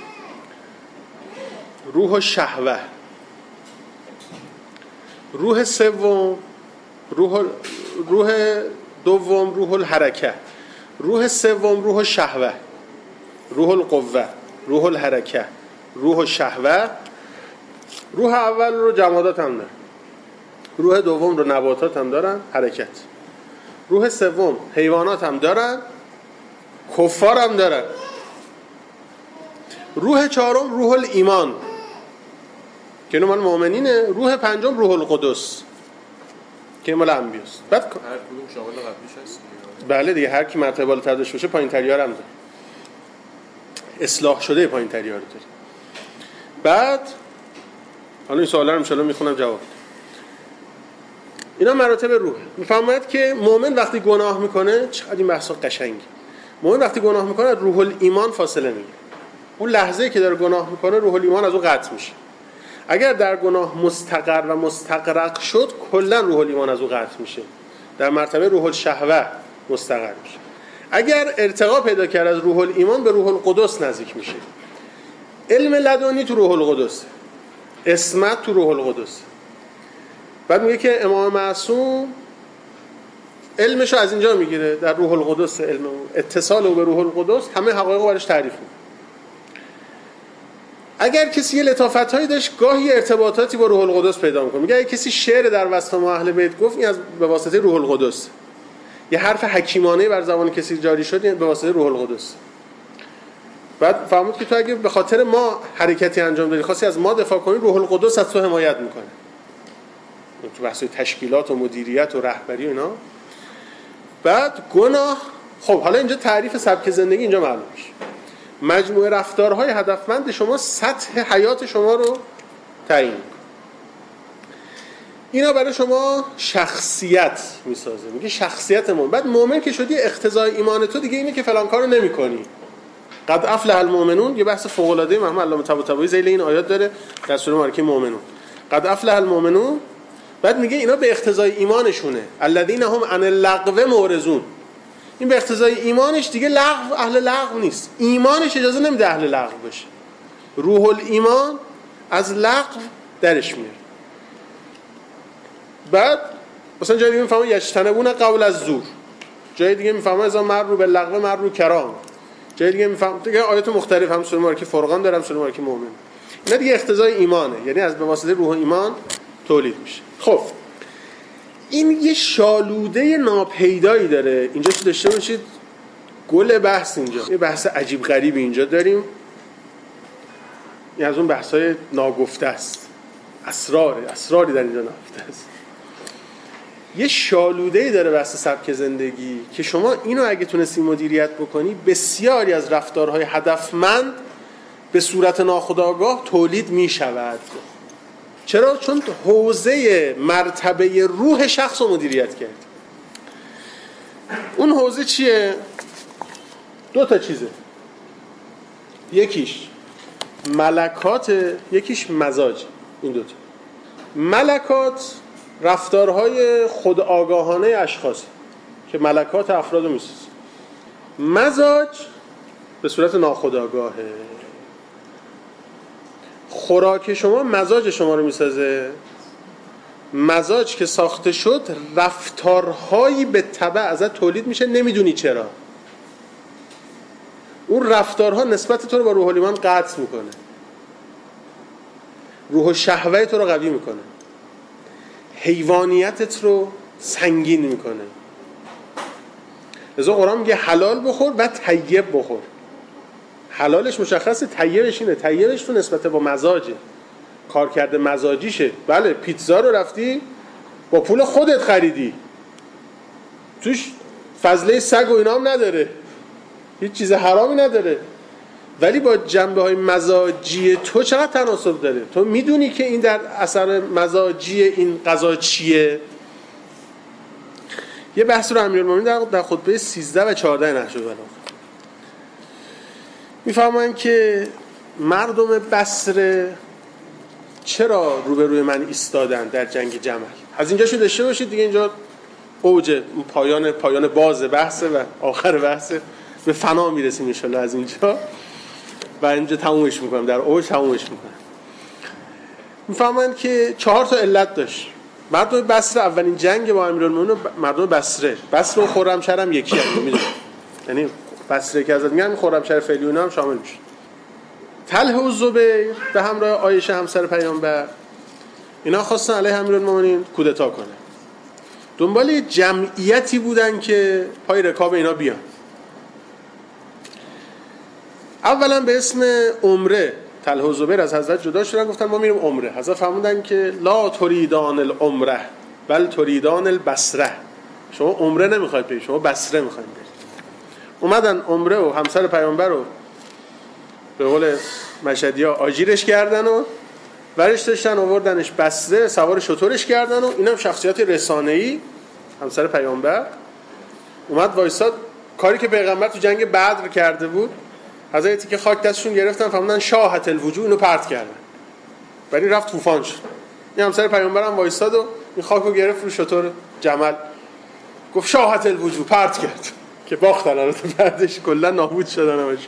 S2: روح الشهوه، روح سوم روح دوم روح الحرکه، روح سوم روح الشهوه، روح القوه، روح الحرکه، روح الشهوه. روح اول رو جمادات هم دارن، روح دوم رو نباتات هم دارن، حرکت. روح سوم حیوانات هم دارن، کفار هم دارن. روح چهارم روح الایمان که اینو مال مؤمنینه. روح پنجم روح القدس که مال انبیاست. بعد
S3: هر کدوم شامل قبلیش هست.
S2: بله دیگه، هر کی مرتبه بالاتر داشته باشه پایین تریار هم داره، اصلاح شده پایین تریار داره. بعد حالا این سوالا رو ان شاء الله میخونم جواب. اینا مراتب روح. میفهمید که مؤمن وقتی گناه میکنه، چقدر این بحثا قشنگه. مؤمن وقتی گناه میکنه روح الایمان فاصله میگیره. اون لحظه‌ای که داره گناه میکنه روح الایمان از اون قطع میشه. اگر در گناه مستقر و مستغرق شد، کلا روح الایمان از اون قطع میشه. در مرتبه روح الشهوه مستقر میشه. اگر ارتقا پیدا کرد از روح الایمان به روح القدس نزدیک میشه. علم لدنی تو روح القدس، اسمت تو روح القدس. بعد میگه که امام معصوم علمشو از اینجا میگیره، در روح القدس. علم اتصال او به روح القدس همه حقایق رو برش تعریف میکنه. اگر کسی یه لطافتایی داشت، گاهی ارتباطاتی با روح القدس پیدا میکنه. میگه اگه کسی شعر در وسط ما اهل بیت گفت، این از به واسطه روح القدس. یه حرف حکیمانه بر زبان کسی جاری شد، این به واسطه روح القدس. بعد فهمید که تو اگه به خاطر ما حرکتی انجام دادی، خواستی از ما دفاع کنی، روح القدس از تو حمایت میکنه. تو بحث تشکیلات و مدیریت و رهبری و اینا. بعد گناه. خب حالا اینجا تعریف سبک زندگی اینجا معلوم میشه. مجموعه رفتارهای هدفمند شما سطح حیات شما رو تعیین میکنه. اینا برای شما شخصیت میسازه. میگه شخصیت مؤمن. بعد مؤمن که شدی، اقتضای ایمان تو دیگه اینه که فلان کارو نمی‌کنی. قد افلح المؤمنون یه بحث فوق العاده محمد علامه طباطبایی ذیل این آیات داره در سوره مبارکه مؤمنون. قد افلح المؤمنون. بعد میگه اینا به اقتضای ایمانشونه. الذین هم عن اللغو معرضون. این به اقتضای ایمانش دیگه لغو، اهل لغو نیست. ایمانش اجازه نمیده اهل لغو بشه. روح الایمان از لغو درش میاره. بعد مثلا جای دیگه میفهمه یجتنبون قول الزور، جای دیگه میفهمه اذا مروا باللغو مروا کرام، جای دیگه میفهمه دیگه آیات مختلف هم سوره مبارکه فرقان دارم، سوره مبارکه مؤمن. اینا دیگه اقتضای ایمانه، یعنی از به واسطه روح ایمان تولید میشه. خب این یه شالوده ناپیدایی داره اینجا که داشته باشید. گل بحث اینجا یه بحث عجیب غریبی اینجا داریم، این از اون بحث‌های ناگفته است. اسراری در اینجا نهفته است. یه شالوده‌ای داره بحث سبک زندگی که شما اینو اگه تونستی مدیریت بکنی، بسیاری از رفتارهای هدفمند به صورت ناخودآگاه تولید می‌شود. چرا؟ چون حوزه مرتبه روح شخص رو مدیریت کرد. اون حوزه چیه؟ 2 تا چیزه. یکیش ملکات، یکیش مزاج. این 2 تا. ملکات رفتارهای خودآگاهانه اشخاص که ملکات افراد رو میسازه. مزاج به صورت ناخودآگاهه. خوراک شما مزاج شما رو میسازه. مزاج که ساخته شد رفتارهایی به تبع ازت تولید میشه، نمیدونی چرا. اون رفتارها نسبت تو رو با روح الایمان قطع میکنه، روح و شهوه تو رو قوی میکنه، حیوانیتت رو سنگین میکنه. لذا قرآن میگه حلال بخور و طیب بخور. حلالش مشخصه، طیبش اینه. طیبش تو نسبت با مزاجه، کار کرده مزاجیشه. بله پیتزا رو رفتی با پول خودت خریدی، توش فضله سگ و اینا هم نداره، هیچ چیز حرامی نداره، ولی با جنبه های مزاجی تو چقدر تناسب داره. تو میدونی که این در اثر مزاجی این غذا چیه. یه بحث رو امیرالمومنین در خطبه 13 و 14 نهج البلاغه میفهمن که مردم بصره چرا روبروی من ایستادن در جنگ جمل. از اینجا شو داشته باشید دیگه، اینجا اوج پایان باز بحثه و آخر بحثه، به فنا میرسیم ان شاءالله از اینجا و اینجا تمومش میکنم، در اوج تمومش میکنم. میفهمن که 4 تا علت داشت. مردم بصره اولین جنگ با امیرالمومنین مردم بصره و خرمشهر هم یکی هست، میدونید، یعنی بصره که ازت میگن خرمشهر فعلی اونا هم شامل میشه. طلحه و زبیر به همراه عایشه همسر پیامبر اینا خواستن علیه امیرالمومنین کودتا کنه. دنبال جمعیتی بودن که پای رکاب اینا بیان. اولا به اسم عمره طلحه و زبیر از حضرت جدا شدن، گفتن ما میریم عمره. حضرت فرمودن که لا تریدان العمره بل تریدان البصره. شما عمره نمیخواید برید، شما بصره میخواید برید. اومدن عمره و همسر پیامبر رو به قول مشهدی‌ها آژیرش کردن و ورش داشتن آوردنش بصره، سوار شترش کردن و اینم شخصیت رسانه‌ای همسر پیامبر اومد وایساد. کاری که پیغمبر تو جنگ بدر کرده بود، حضرتی که خاک دستشون گرفتن فرمودن شاهت الوجوه، اینو پرت کردن، ولی رفت طوفان شد. این همسر پیامبر هم وایساد و این خاکو گرفت رو شتر جمل، گفت شاهت الوجوه، پرت کرد که باختن. البته بعدش کلا نابود شدن همش.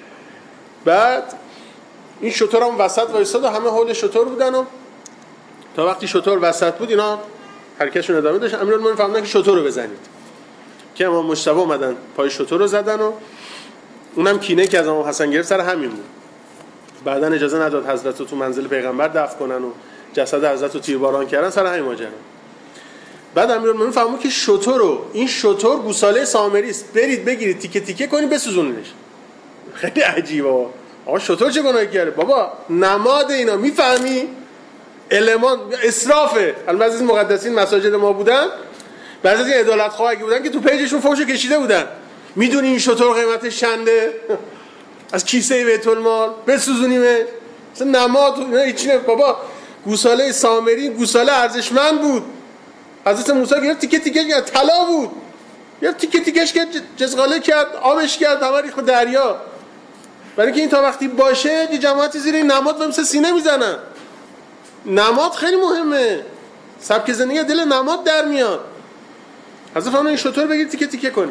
S2: بعد این شتر هم وسط وایساد و همه حول شتر بودن و تا وقتی شتر وسط بود اینا حرکتشون ادامه داشت. امیرالمومنین فرمودن که شتر رو بزنید، که امام مجتبی اومدن پای شتر رو زدن و اونم کینه که از امام حسن گرفت سر همین بود. بعدن اجازه نداد حضرت رو تو منزل پیغمبر دفن کنن و جسد حضرت رو تیرباران کردن سر همین ماجرا. بعد امیرالمومنین فرمود که شتر رو، این شتر گوساله سامری است، برید بگیرید تیکه تیکه کنید بسوزونیدش. خیلی عجیبه. آقا شتر چه گناهی کرده؟ بابا نماد اینا، میفهمی؟ المان اسرافه. البته از این مقدسین مساجد ما بودن، بعضی از این عدالت‌خواه اگه بودن که تو پیجشون فوشو کشیده بودن. میدونی این شتر قیمتش چنده؟ از کیسه بیت المال بسوزونیمه. مثلا نماد اینا هیچ نه. بابا گوساله سامری گوساله ارزشمند بود. حضرت موسی گرفت تیکه تیکه کرد، طلا بود. گرفت تیکه تیکش کرد، جزغاله کرد، آبش کرد، همه ریخت دریا. برای که این تا وقتی باشه یه جماعتی زیر این نماد مثل سینه میزنن. نماد خیلی مهمه. سبک زندگی دل نماد در میاد. حضرت فرمودن این شتر بگیر تیکه تیکه کنی.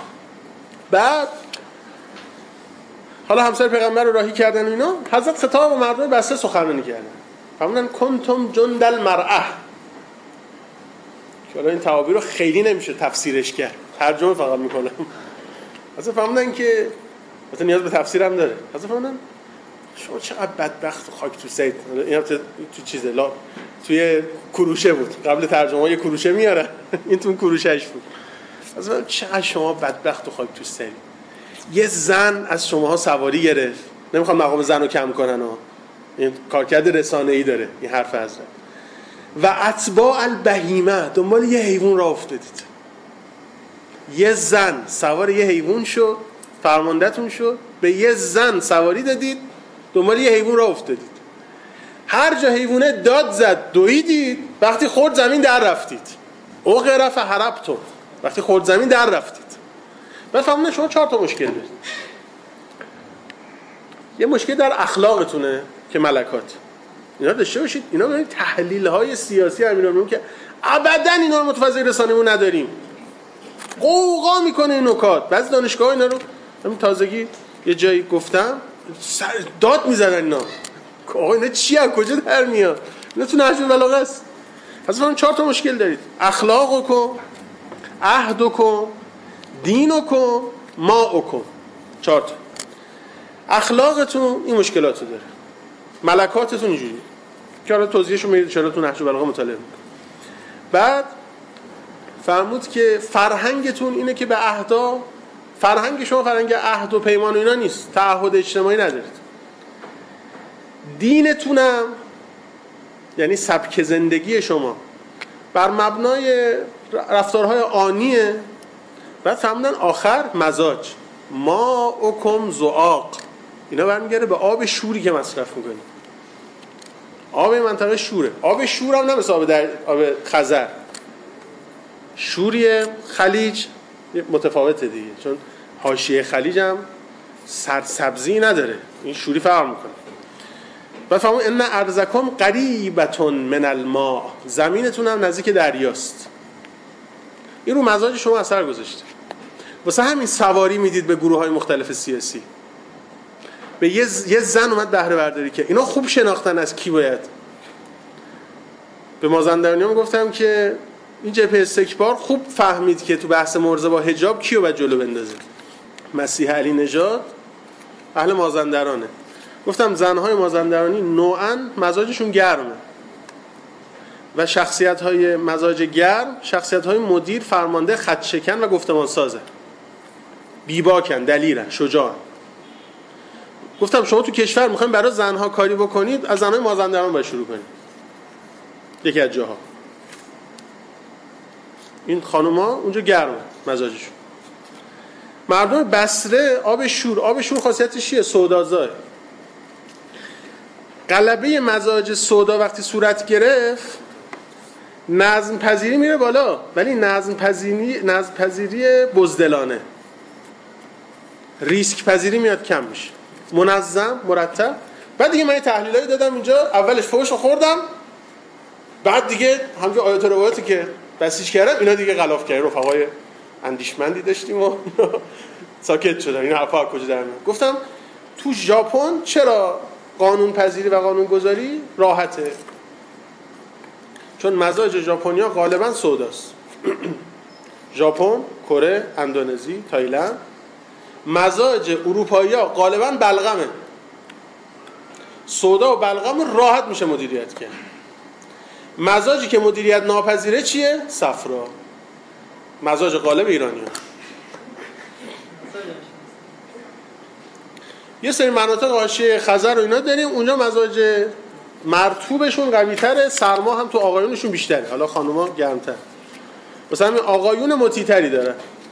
S2: بعد حالا همسر پیغمبر رو راهی کردن اینا. حضرت خطاب به مردم بصره سخنرانی کردن. فرمودن کنتم جند المرأه. که حالا این تعابیر رو خیلی نمیشه تفسیرش کرد، ترجمه فقط میکنم. حضرت فرمودن که مثلا نیاز به تفسیر هم داره. حضرت فرمودن شما چقدر بدبخت و خاک تو سید. این تو چیزه لا توی کروشه بود، قبل ترجمه یه کروشه میاره، این تو کروشهش بود. حضرت چقدر شما بدبخت و خاک تو سید. یه زن از شماها سواری گرفت، نمیخوام مقام زن رو کم کنن ها، این کارکرد رسانه‌ای داره این حرف حضرت. و اتباع البهیمه، دنبال یه حیوان راه افتادید. یه زن سوار یه حیوان شد، فرماندهتون شد، به یه زن سواری دادید، دنبال یه حیوان راه افتادید. هر جا حیوانه داد زد دویدید، وقتی خورد زمین در رفتید. اغرف فهربتم، وقتی خورد زمین در رفتید. بعد فهمیدن شما 4 تا مشکل دارید. یه مشکل در اخلاقتونه که ملکات اینا داشته باشید. اینا ببینید تحلیل‌های سیاسی امیرالمومنین که ابداً اینا رو متوازی رسانه‌مون نداریم. قوقا میکنه این نکات. بعضی دانشگاه‌ها اینا رو همین تازگی یه جایی گفتم داد میزدن اینا، آقا اینا چی از کجا در میاد؟ اینا تو نهج البلاغه است. پس فهم 4 تا مشکل دارید: اخلاقکم، عهدکم، دینکم، ماءکم. 4 تا. اخلاقتون این مشکلاتو داره، ملکاتتون اینجوری که حالا توضیحشو میگید چرا تو نهج البلاغه مطالعه میکنید. بعد فرمود که فرهنگتون اینه که به عهدا، فرهنگ شما فرهنگ عهد و پیمان و اینا نیست، تعهد اجتماعی ندارید. دینتونم یعنی سبک زندگی شما بر مبنای رفتارهای آنیه. بعد فرمودن آخر مزاج، ماءکم زعاق، اینا برمیگرده به آب شوری که مصرف میکنید. آب منطقه شوره. آب شور هم نه مثل آب خزر، شوری خلیج متفاوته دیگه، چون حاشیه خلیج هم سرسبزی نداره، این شوری فرق میکنه. و فهمون ان ارضکم قریبتون من الماء، زمینتون هم نزدیک دریاست. این رو مزاج شما اثر گذاشته. واسه همین سواری میدید به گروه‌های مختلف سیاسی. به یه زن اومد بهره برداری که اینا خوب شناختن از کی باید. به مازندرانیان گفتم که این جبهه استکبار خوب فهمید که تو بحث مبارزه با حجاب کیو باید جلو بندازه. مسیح علی نژاد اهل مازندرانه. گفتم زنهای مازندرانی نوعاً مزاجشون گرمه و شخصیت‌های مزاج گرم شخصیت‌های مدیر، فرمانده، خط شکن و گفتمان سازه، بیباکن، دلیرن، شجاعن. گفتم شما تو کشور میخواین برای زنها کاری بکنید، از زنهای مازندران باید شروع کنید. یکی از جاها این خانوما اونجا گرمه مزاجشون. مردم بصره آب شور خاصیتش چیه؟ سودازاه. غلبه مزاج سودا وقتی صورت گرفت نظم پذیری میره بالا، ولی نظم پذیری بزدلانه، ریسک پذیری میاد کم میشه، منظم، مرتب. بعد دیگه من یه تحلیلایی دادم اینجا، اولش فوش خوردم، بعد دیگه همون آیات و روایاتی که بسیج کردم اینا دیگه غلاف کرد. رفقای اندیشمندی داشتیم و ساکت شدن. این حرفا کجا در میاد؟ گفتم تو ژاپن چرا قانون پذیری و قانون گذاری راحته؟ چون مزاج ژاپنیا غالبا سوداست. ژاپن، کره، اندونزی، تایلند. مزاج اروپایی‌ها غالبا بلغمه. سودا و بلغم راحت میشه مدیریت کرد. مزاجی که مدیریت ناپذیره چیه؟ صفرا. مزاج غالب ایرانی‌ها. یه سری مناطق حاشیه خزر و اینا داریم، اونجا مزاج مرطوبشون قوی‌تره، سرما هم تو آقایونشون بیشتره، حالا خانوما گرم‌تر. مثلا همین آقایون مطیع‌تری داره.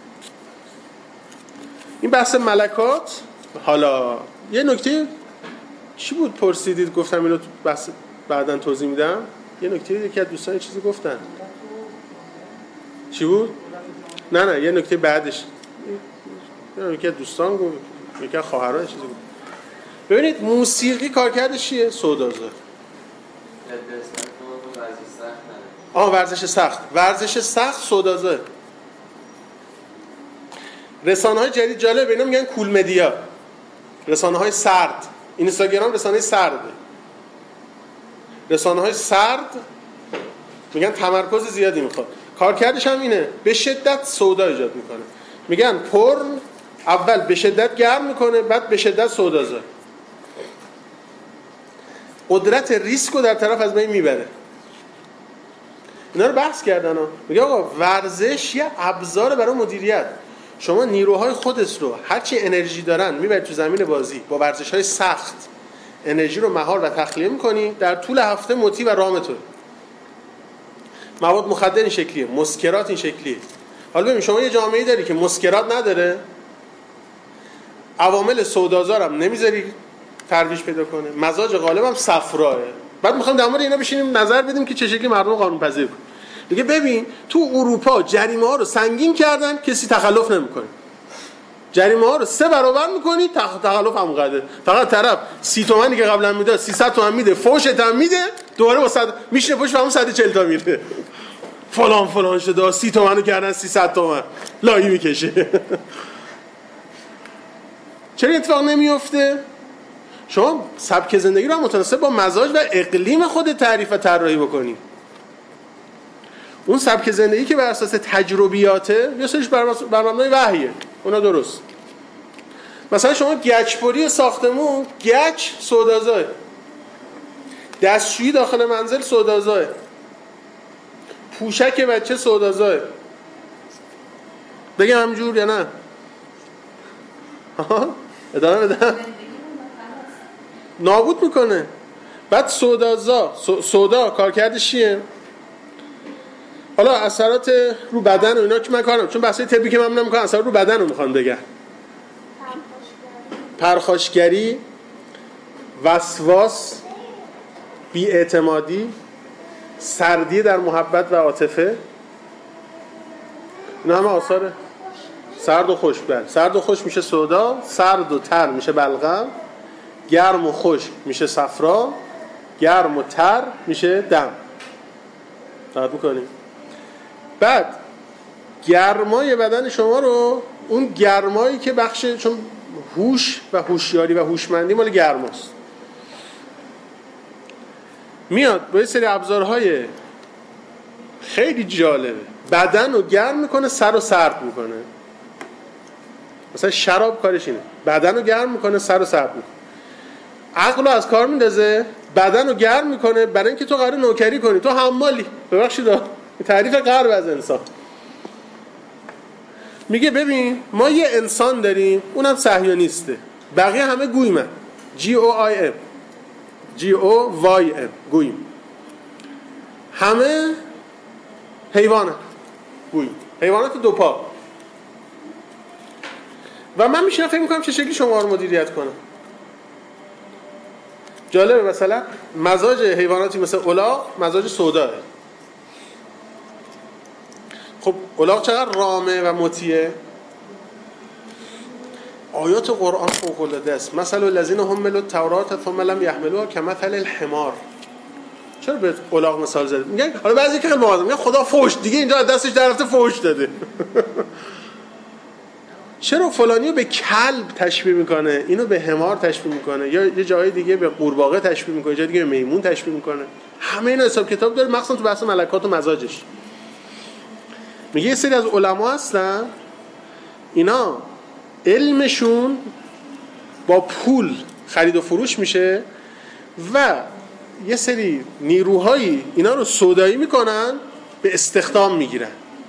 S2: این بحث ملکات. حالا یه نکته چی بود پرسیدید، گفتم اینو تو بحث بعداً توضیح میدم. یه نکته یکی از دوستان چیزی گفتن. چی بود؟ نه یه نکته بعدش. یکی از دوستان گفت، یکی از خواهران چیزی گفت. ببینید موسیقی کارکردش چیه؟ سودازه. ورزش سخت سودازه. رسانه‌های جدید جالب اینا میگن کول مدیا، رسانه‌های سرد. اینستاگرام رسانه سرده. رسانه‌های سرد میگن تمرکز زیادی میخواد. کارکردش هم اینه، به شدت سودا ایجاد میکنه. میگن پرن اول به شدت گرم میکنه، بعد به شدت سودازه. قدرت ریسک رو در طرف از بین میبره. اینا رو بحث کردن ها. میگه آقا ورزش یه ابزار برای مدیریت. شما نیروهای خودت رو هرچی انرژی دارن میبرید تو زمین بازی، با ورزش‌های سخت انرژی رو مهار و تخلیه می‌کنی، در طول هفته مطیع و رامتون. مواد مخدر این شکلیه، مسکرات این شکلیه. حالا ببین شما یه جامعه‌ای داری که مسکرات نداره، عوامل سودازار هم نمیذاری ترویج پیدا کنه، مزاج غالب هم صفراه. بعد می‌خوام در مورد اینا بشینیم نظر بدیم که چه شکلی مردم قانون پذیر کنن. میگه ببین تو اروپا جریمه ها رو سنگین کردن، کسی تخلف نمیکنه. جریمه ها رو 3 برابر میکنی، تخلف هم قده. فقط طرف 30 تومانی که قبلا میداد 300 تومن میده، فوشت هم میده، دوباره با 100 میشینه پشت همون 140 تا میره. فلان شده 30 تومنو کردن 300 تومن. لایی میکشه. چرا اتفاق نمیفته؟ شما سبک زندگی رو متناسب با مزاج و اقلیم خودت تعریف و طراحی بکنی. اون سبک زندگی که بر اساس تجربیاته یا سرش بر مبنای وحیه، اونا درست. مثلا شما گچبری ساختمون، گچ سودازاه، دستشویی داخل منزل سودازاه، پوشک بچه سودازاه. بگم همجور یا نه؟ ادامه بدم؟ نابود میکنه. بعد سودا کارکردش چیه؟ حالا اثرات رو بدن و اینا که من کارم، چون بحثای طبی که من نمیکنم، اثرات رو بدن رو میخوام بگم. پرخاشگری، وسواس، بی‌اعتمادی، سردی در محبت و عاطفه، اینا همه آثاره. سرد و خشک. سرد و خشک میشه سودا، سرد و تر میشه بلغم، گرم و خشک میشه صفرا، گرم و تر میشه دم. دقت میکنیم؟ بعد گرمای بدن شما رو، اون گرمایی که بخش، چون هوش و هوشیاری و هوشمندی مال گرماست، میاد با یه سری ابزارهای خیلی جالبه بدن رو گرم میکنه، سر رو سرد میکنه. مثلا شراب کارش اینه، بدن رو گرم میکنه، سر رو سرد میکنه. عقل رو از کار میندازه، بدن رو گرم میکنه برای اینکه تو قراره نوکری کنی، تو حمالی. ببخشید تعریف غرب از انسان. میگه ببین ما یه انسان داریم، اونم صهیونیسته، بقیه همه گویمن. GOYM گویم. همه حیوانن، گویم. حیوانات دو پا. و من میشینم فکر میکنم چه شکلی شما رو مدیریت کنم. جالبه مثلا مزاج حیواناتی مثل الاغ مزاج سوداه. خب الاغ چقدر رامه و مطیعه. آیات قرآن فوق‌العاده است. مثل الذین حملوا التوراة ثم لم یحملوها کمثل الحمار. چرا به الاغ مثال زده؟ میگن حالا بعضی که میگن خدا فحش دیگه اینجا دستش در رفته فحش داده. چرا فلانیو به کلب تشبیه میکنه، اینو به حمار تشبیه میکنه، یا یه جای دیگه به قورباغه تشبیه میکنه، جای دیگه به میمون تشبیه میکنه. همه اینا حساب کتاب داره، مخصوصا تو بحث ملکات و مزاجش. میگه یه سری از علما هستن اینا علمشون با پول خرید و فروش میشه و یه سری نیروهایی اینا رو سودایی میکنن، به استخدام میگیرن.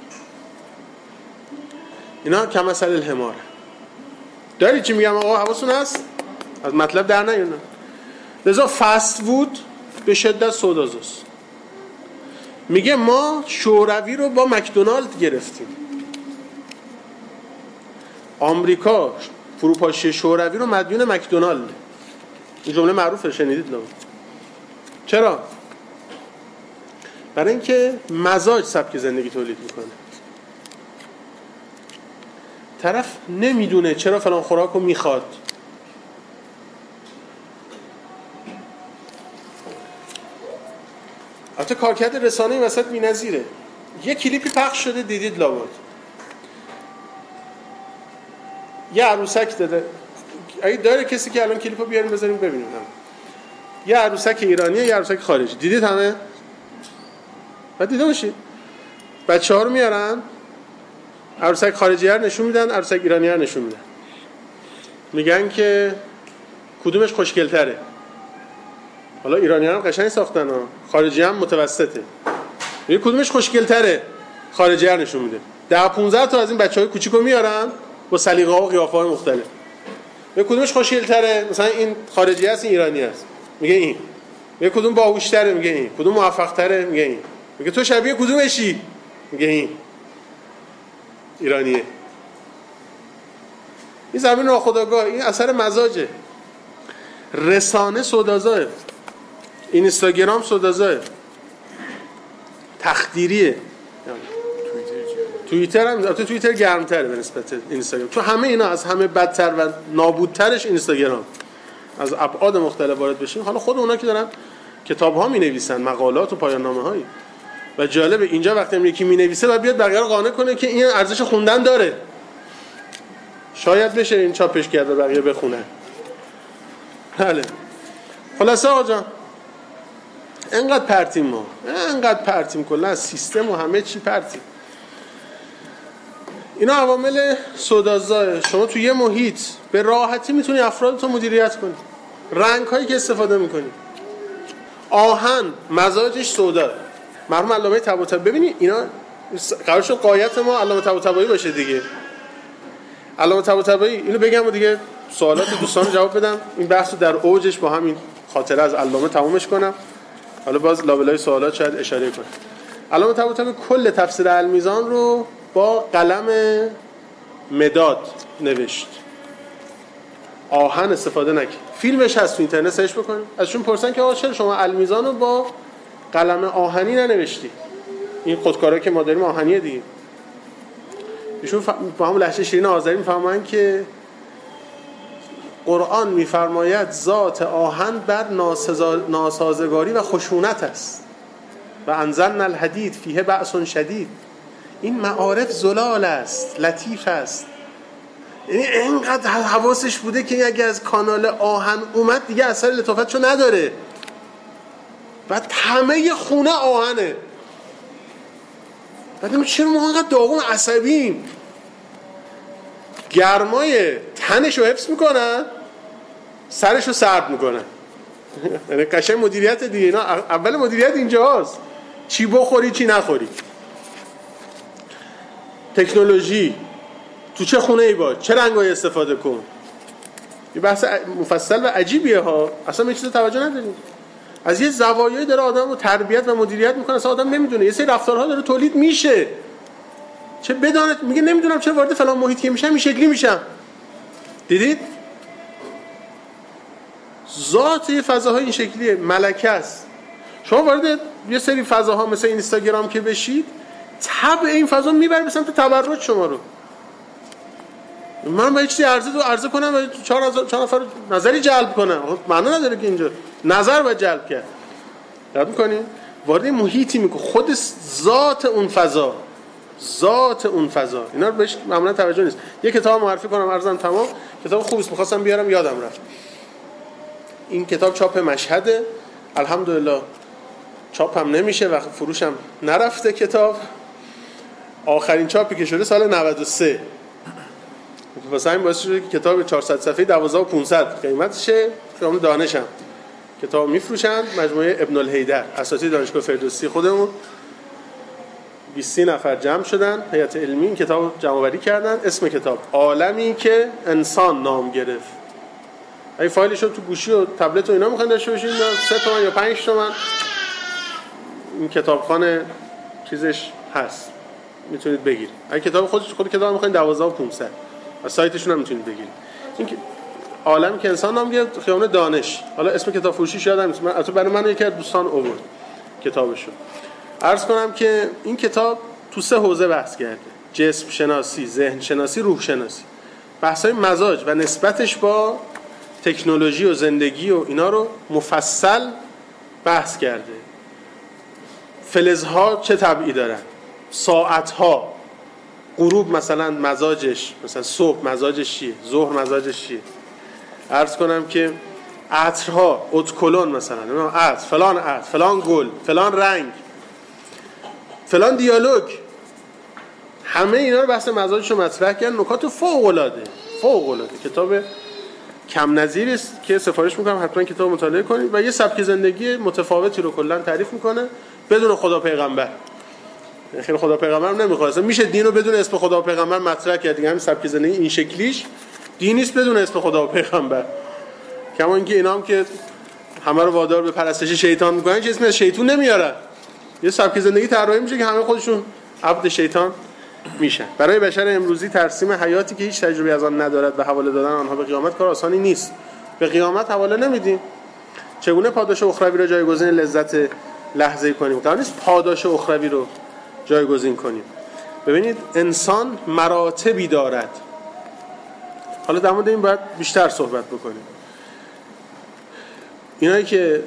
S2: اینا کمثل الحمار. داری چی میگم آقا؟ حواستون هست؟ از مطلب در نیارن. لذا فست فود به شدت سودازوست. میگه ما شوروی رو با مکدونالد گرفتیم. آمریکا فروپاشی شوروی رو مدیون مکدونالد. این جمله معروفه، شنیدید نه؟ چرا؟ برای اینکه مزاج سبک زندگی تولید میکنه. طرف نمیدونه چرا فلان خوراک رو میخواد. البته کارکرد رسانه‌ای وسط بی‌نظیره. یه کلیپی پخش شده، دیدید لابد. یه عروسک داده. اگه داره کسی که الان کلیپو بیاریم بذاریم ببینیم. یه عروسک ایرانیه، یه عروسک خارجی. دیدید همه؟ بعد دیده باشید. بچه‌ها رو میارن، عروسک خارجی رو نشون میدن، عروسک ایرانی رو نشون میدن. میگن که کدومش خوشگل‌تره. حالا ایرانی هم قشنگ ساختن ها، خارجی هم متوسطه. میگه کدومش خوشگل‌تره، خارجی رو نشون میده. 10-15 تا از این بچه‌های کوچیکو میارن با سلیقه‌ها و قیافه‌های مختلف. میگه کدومش خوشگل‌تره، مثلا این خارجی است، این ایرانی است. میگه این. میگه کدوم باهوش‌تره، میگه این. کدوم موفق‌تره، میگه این. میگه تو شبیه کدومشی، میگه این. ایرانیه. این زمین ناخودآگاه، این اثر مزاجه. رسانه سودازاه، اینستاگرام سودازاه، تخدیریه. توییتر هم، البته توییتر گرمتره به نسبت اینستاگرام. تو همه اینا از همه بدتر و نابودترش اینستاگرام. از ابعاد مختلف وارد بشیم. حالا خود اونا که دارن کتاب‌ها می‌نویسن، مقالات و پایان‌نامه‌هایی. و جالبه اینجا وقتی یکی می‌نویسه بعد بیاد بقیه رو قانع کنه که این ارزش خوندن داره. شاید بشه این چاپش کرد و بقیه بخونن. بله خلاصه آقا جان انقدر پرتیم ما، انقدر پرتیم کلا از سیستم و همه چی پرتیم. اینا عوامل سودازده. شما تو یه محیط به راحتی میتونی افرادتو مدیریت کنی. رنگ هایی که استفاده میکنی، آهن مزاجش سودا. مرحوم علامه طباطبایی ببینید اینا قرار شد قایت ما علامه طباطبایی باشه دیگه. علامه طباطبایی اینو بگم و دیگه سوالات دوستان جواب بدم. این بحثو در اوجش با همین خاطره از علامه تمومش کنم. حالا باز لابلای سوالات شاید اشاره کنم. علامه طباطبایی کل تفسیر المیزان رو با قلم مداد نوشت، آهن استفاده نکرد. فیلمش هست تو اینترنت سرچ بکنید. ازشون پرسن که آقا چرا شما المیزان رو با قلم آهنی ننوشتی؟ این خودکارایی که ما داریم آهنیه دیگه. ایشون با هم لهجه شیرین آذری میفهمن که قرآن میفرماید ذات آهن بر ناسازگاری و خشونت است و انزلنا الحدید فیه بأس شدید. این معارف زلال است، لطیف است. یعنی اینقدر حواسش بوده که اگه از کانال آهن اومد دیگه اثر لطافتشو نداره. بعد همه خونه آهنه. بعد چرا ما اینقدر داغون عصبیم؟ گرمای تنشو حفظ میکنن، سرشو سرد میکنن. یعنی قشنگ مدیریت دیگه. اینا اول مدیریت اینجاست، چی بخوری چی نخوری. تکنولوژی تو چه خونه ای باش، چه رنگایی استفاده کن. این بحث مفصل و عجیبیه ها، اصلا به چیز توجه نداریم. از یه زوایایی داره آدم رو تربیت و مدیریت میکنه، اصلا آدم نمیدونه. یه سری رفتارها داره تولید میشه، چه بداند میگه نمیدونم چه وارد فلان محیطی میشم این شکلی میشم. دیدید ذات یه فضاهای این شکلیه، ملکه است. شما وارد یه سری فضاها مثل اینستاگرام که بشید، طبع این فضا میبره به سمت تبرج شما رو. من با چیزی عرضه کنم و 4 نفر نظری جلب کنم، معنا نداره که اینجا نظر باید جلب کرد. یاد می‌کنی وارد محیطی میکنه، خود ذات اون فضا اینا رو بهش معمولا توجه نیست. یه کتاب معرفی کنم عرضم تمام، کتاب خوبی است، می‌خواستم بیارم یادم رفت. این کتاب چاپ مشهده، الحمدلله چاپ هم نمیشه و فروشم نرفته. کتاب آخرین چاپی که شده سال 93. واسه همین باعث شده که کتاب 400 صفحه‌ای 12500 قیمتشه. خیام دانشم کتاب میفروشن. مجموعه ابن الهیدر، اساتید دانشگاه فردوسی خودمون 20 نفر جمع شدن، هیئت علمی این کتاب جمع آوری کردن. اسم کتاب عالمی که انسان نام گرفت. اگه فایلش رو تو گوشی و تبلت و اینا میخواین داشته باشین 3 تومن یا 5 تومن این کتابخانه چیزش هست، میتونید بگیرید. اگه کتاب خود کتاب میخواین 12500 از سایتشون هم میتونید بگیرید. این عالمی که انسان نام گرفت، خیابان دانش. حالا اسم کتاب فروشیش یادم نیست، البته برای من یکی از دوستان آورد کتابشو. عرض کنم که این کتاب تو 3 حوزه بحث کرده: جسم شناسی، ذهن شناسی، روح شناسی. بحث‌های مزاج و نسبتش با تکنولوژی و زندگی و اینا رو مفصل بحث کرده. فلزها چه طبعی دارن، ساعتها، غروب مثلا مزاجش، مثلا صبح مزاجش چیه، ظهر مزاجش چیه. عرض کنم که عطرها، ادکلون مثلا، عطر، فلان عطر، فلان گل، فلان رنگ، فلان دیالوگ، همه اینا رو بحث مزاجش رو مطرح کردن. نکات فوق العاده کتاب کم نظیری است که سفارش میکنم حتما کتاب مطالعه کنید. و یه سبک زندگی متفاوتی رو کلا تعریف میکنه بدون خدا پیغمبر. خیلی خدا پیغمبر هم نمیخواد، اصلا میشه دین رو بدون اسم خدا پیغمبر مطرح کرد دیگه. همین سبک زندگی این شکلیش دین نیست بدون اسم خدا و پیغمبر. کما اینکه اینا هم که همه رو وادار به پرستش شیطان میکنن چه اسمی از شیطون نمیارن. یه سبک زندگی طراحی میشه که همه خودشون عبد شیطان میشن. برای بشر امروزی ترسیم حیاتی که هیچ تجربه از آن ندارد و حواله دادن آنها به قیامت کار آسانی نیست. به قیامت حواله نمیدیم. چگونه پاداش اخروی را جایگزین لذت لحظه‌ای کنیم؟ قرار نیست پاداش اخروی رو جایگزین کنیم. ببینید انسان مراتبی دارد. حالا در مورد این باید بیشتر صحبت بکنیم. اینایی که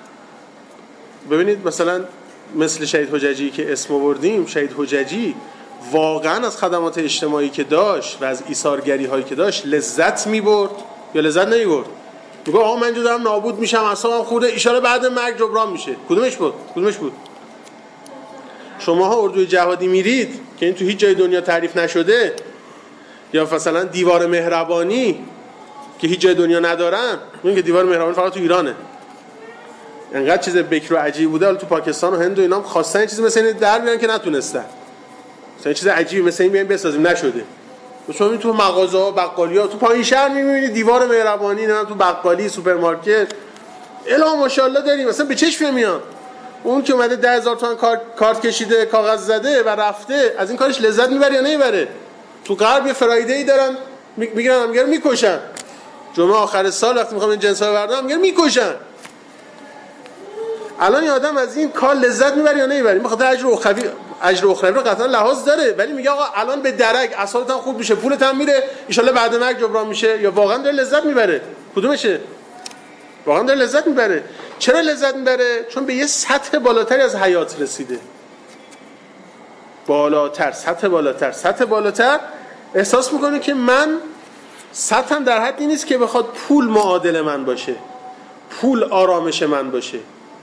S2: ببینید مثلا مثل شهید حججی که اسم آوردیم، شهید حججی واقعا از خدمات اجتماعی که داشت و از ایثارگری هایی که داشت لذت می‌برد یا لذت نمی‌برد؟ میگه آقا من اینجا دارم نابود میشم، اعصابم خورده، ان شاءالله بعد مرگ جبران میشه. کدومش بود؟ شماها اردوی جهادی میرید که این تو هیچ جای دنیا تعریف نشده، یا مثلا دیوار مهربانی که هیچ جای دنیا ندارن، میگن که دیوار مهربانی فقط تو ایرانه. انقدر چیز بکر و عجیب بوده، حالا تو پاکستان و هند و اینا هم خواستن چیزی مثلا این در بیارن که نتونستن. مثلا چیز عجیبی مثلا این بیاین بسازیم، نشده. شما تو مغازه‌ها، بقالی‌ها تو پایین شهر می‌بینید دیوار مهربانی، نه تو بقالی، سوپرمارکت. الا ماشاءالله داریم، مثلا به چشم میاد. اون که اومده 10000 تومان کارت کشیده، کاغذ زده و رفته، از این کارش لذت میبره یا نمیبره؟ تو غرب یه فرایده‌ای دارن میگیرن همگرا میکشن. جمعه آخر سال وقتی میخوام این جنسا ببرن همگرا میکشن. الان این آدم از این کار لذت میبره یا نمیبره؟ میخواد اجر اخروی رو قطعا لحاظ داره، ولی میگه آقا الان به درک اعصابت هم خوب میشه، پولت هم میره، ان شاءالله بعد مرگ جبران میشه، یا واقعا داره لذت میبره؟ کدومشه؟ واقعا داره لذت میبره. چرا لذت میبره؟ چون به یه سطح بالاتری از حیات رسیده. سطح بالاتر احساس میکنه که من سطحم در حدی نیست که بخواد پول معادل من باشه، پول آرامش من باشه.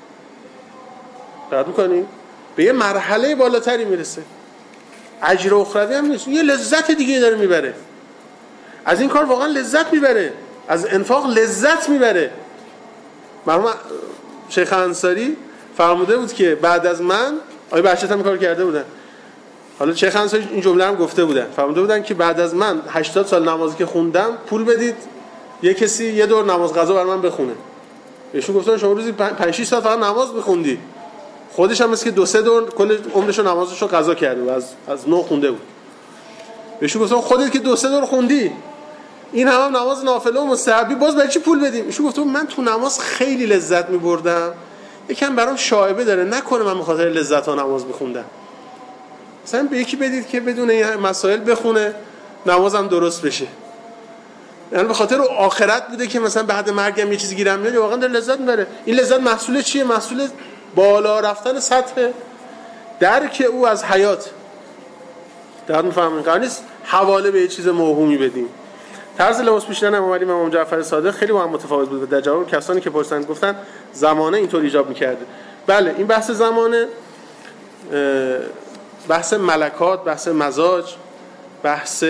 S2: دقت میکنی؟ به یه مرحله بالاتری میرسه. اجر اخروی هم نیست، یه لذت دیگه داره میبره. از این کار واقعا لذت میبره، از انفاق لذت میبره. مرحوم شیخ انصاری فرموده بود که بعد از من، آقای بهشت هم کار کرده بودن، حالا شیخ انصاری این جمله هم گفته بودن، فرموده بودن که بعد از من 80 سال نمازی که خوندم پول بدید یه کسی یه دور نماز قضا بر من بخونه. بهشون گفتن شما روزی 5-6 ساعت فقط نماز میخوندی. خودش هم مثل که 2-3 دور کل عمرشو نمازشو قضا کرده و از نو خونده بود. بهشون گفتن خودت که 2-3 دور خوندی، این هم نماز نافله و مستحبی، باز برای چی پول بدیم؟ ایشون گفت من تو نماز خیلی لذت می‌بردم، یکم برام شایبه داره، نکنه من به خاطر لذت ها نماز می‌خوندم. مثلا به یکی بدید که بدون این مسائل بخونه، نمازم درست بشه. یعنی به خاطر آخرت بوده که مثلا بعد مرگم یه چیزی گیرم میاد، واقعا داره لذت می‌بره. این لذت محصول چیه؟ محصول بالا رفتن سطح درک او از حیات. در می‌فهمین قرار نیست حواله به یه چیز موهومی بدیم. طرز لباس پوشیدن امام جعفر صادق خیلی با هم متفاوت بود. در جواب کسانی که پرسیدن گفتن زمانه اینطور ایجاب می‌کرده. بله، این بحث زمانه، بحث ملکات، بحث مزاج، بحث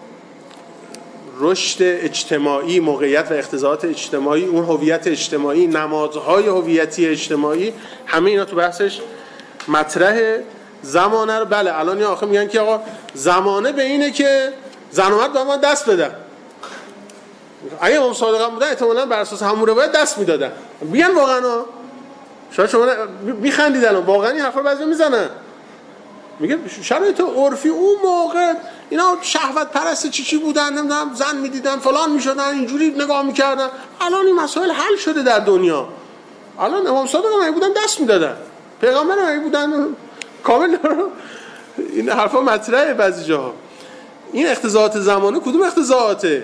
S2: رشد اجتماعی، موقعیت و اقتضاعات اجتماعی، اون هویت اجتماعی، نمادهای هویتی اجتماعی، همه اینا تو بحثش مطرح. زمانه رو بله الان آخه میگن که آقا زمانه به اینه که زن و مرد با هم دست بدن. اگه امام صادق هم بودن احتمالاً بر اساس همون روایت دست میدادن. بیان واقعا شاید شما میخندید الان، واقعا این حرفا بعضی میزنن. میگه شرایط عرفی اون موقع اینا شهوت پرست چی بودن، نمیدونم زن میدیدن فلان میشدن، اینجوری نگاه میکردن. الان این مسائل حل شده در دنیا. الان امام صادق هم بودن دست میدادن، پیغمبر هم بودن کامل. این حرفا مطرحه بعضی جاها. این اقتضاعات زمانه کدوم اقتضاعاته؟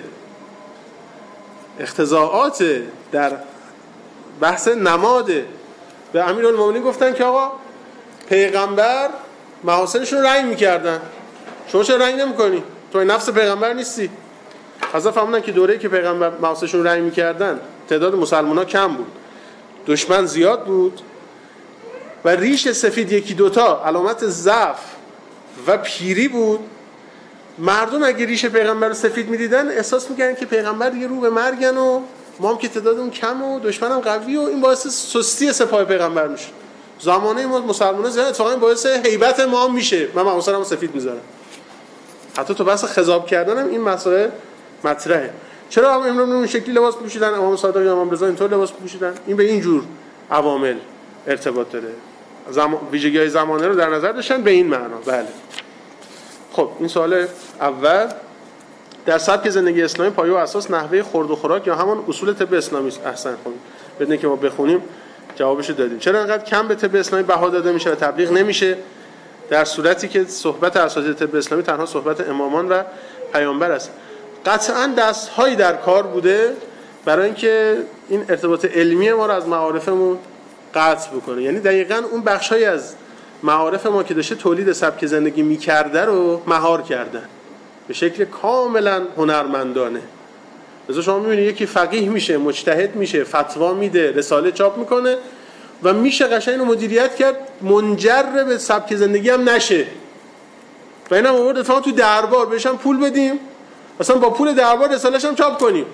S2: اقتضاعات در بحث نماده. به امیرالمومنین گفتن که آقا پیغمبر محاسنشون رو رنگ میکردن، شما چرا رنگ نمیکنی؟ تو این نفس پیغمبر نیستی. حضرت فهموندن که دوره‌ای که پیغمبر محاسنشون رو رنگ میکردن تعداد مسلمان‌ها کم بود، دشمن زیاد بود و ریش سفید یکی دوتا علامت ضعف و پیری بود. مردم اگه ریش پیغمبر رو سفید می‌دیدن احساس می‌کردن که پیغمبر دیگه رو به مرگن و ما هم که تعدادمون کم و دشمنم قوی و این باعث سستی سپاه پیغمبر میشه. زمانه ما مسلمان‌ها زیاد اتفاقا باعث هیبت ما هم میشه. من محاسنمو سفید می‌ذارم. حتی تو بحث خضاب کردنم این مسائل مطرحه. چرا امام اون شکلی لباس پوشیدن، امام صادق یا امام رضا اینطور لباس پوشیدن؟ این به این جور عوامل ارتباط داره. ویژگی‌های زمانه رو در نظر داشتن به این معنا. بله. خب این سوال اول، در سبک زندگی اسلامی پایه و اساس نحوه خورد و خوراک یا همون اصول طب اسلامی است. احسن. خب بدون که ما بخونیم جوابشو دادیم. چرا انقدر کم به طب اسلامی بها داده میشه و تبلیغ نمیشه، در صورتی که صحبت اساتید طب اسلامی تنها صحبت امامان و پیامبر است؟ قطعاً دست‌هایی در کار بوده برای اینکه این ارتباط علمی ما رو از معارفمون قطع بکنه. یعنی دقیقاً اون بخش‌هایی از معارف ما که داشته تولید سبک زندگی میکرده رو مهار کردن به شکل کاملا هنرمندانه. مثلا شما میبینید یکی فقیه میشه، مجتهد میشه، فتوا میده، رساله چاپ میکنه و میشه قشنگ اینو مدیریت کرد، منجر به سبک زندگی هم نشه. و اینم آورد اتفاقا تو دربار بهشم پول بدیم، مثلا با پول دربار رساله‌اش هم چاپ کنیم،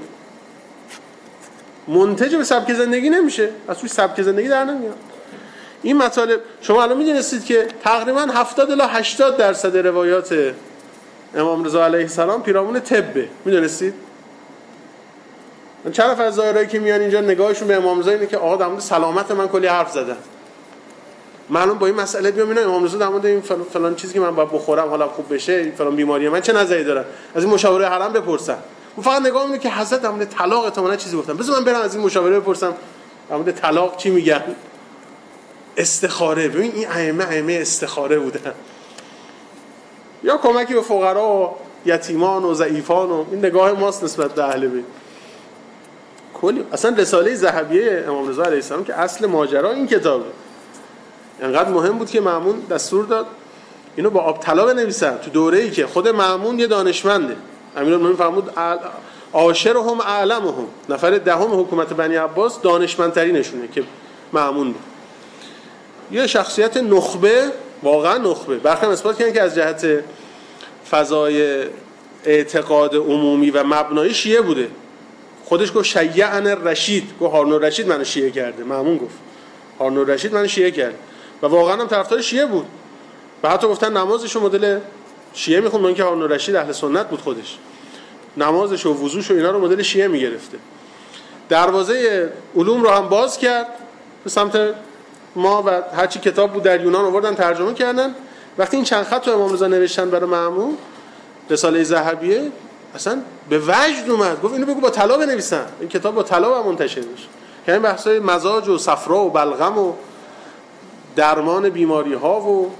S2: منتج به سبک زندگی نمیشه، از توی سبک زندگی در نمیاد. این مطالب شما الان میدونستید که تقریبا 70 الی 80% روایات امام رضا علیه السلام پیرامون طبه. میدونستید؟ من چند نفر از زائرایی که میان اینجا نگاهشون به امام رضا اینه که آقا در مورد سلامت من کلی حرف زدن، معلوم با این مسئله بیام اینا امام رضا در مورد این فلان چیزی که من باید بخورم حالا خوب بشه، فلان بیماری من چه نظری دارن، از این مشاوره حرم بپرسن. من فقط نگاه میکنم که حضرت در مورد طلاق احتمالاً چیزی گفتن، بذار من برم از این مشاوره بپرسم در مورد طلاق چی میگن. استخاره، ببین این ائمه استخاره بودن. یا کمکی به فقرا و یتیمان و ضعیفان و این نگاه ماست نسبت به اهل بیت. کلی اصلا رساله ذهبیه امام رضا علیه السلام که اصل ماجرا این کتابه، انقدر مهم بود که مأمون دستور داد اینو با آب طلا بنویسن تو دوره‌ای که خود مأمون یه دانشمنده. امیرالمومنین فرمود عاشرهم اعلمهم، نفر دهم حکومت بنی عباس دانشمندترینشونه که مأمون بود. یه شخصیت نخبه، واقعا نخبه. برخی اثبات کردن که از جهت فضای اعتقاد عمومی و مبنایی شیعه بوده. خودش گفت شیعن الرشید، گفت هارون الرشید منو شیعه کرده. مأمون گفت هارون الرشید منو شیعه کرد و واقعا هم طرفدار شیعه بود و حتی گفتن نمازشو مدل شیعه میخوند، اون که هارون الرشید اهل سنت بود، خودش نمازش و وضوش و اینا رو مدل شیعه میگرفته. دروازه علوم رو هم باز کرد به سمت ما و هرچی کتاب بود در یونان آوردن ترجمه کردن. وقتی این چند خط رو امام رضا نوشتن برای مأمون، رساله ذهبیه، اصلا به وجد اومد، گفت اینو بگو با طلا بنویسن، این کتاب با طلا منتشر بشه. که این بحثای مزاج و صفرا و بلغم و درمان بیماری ها و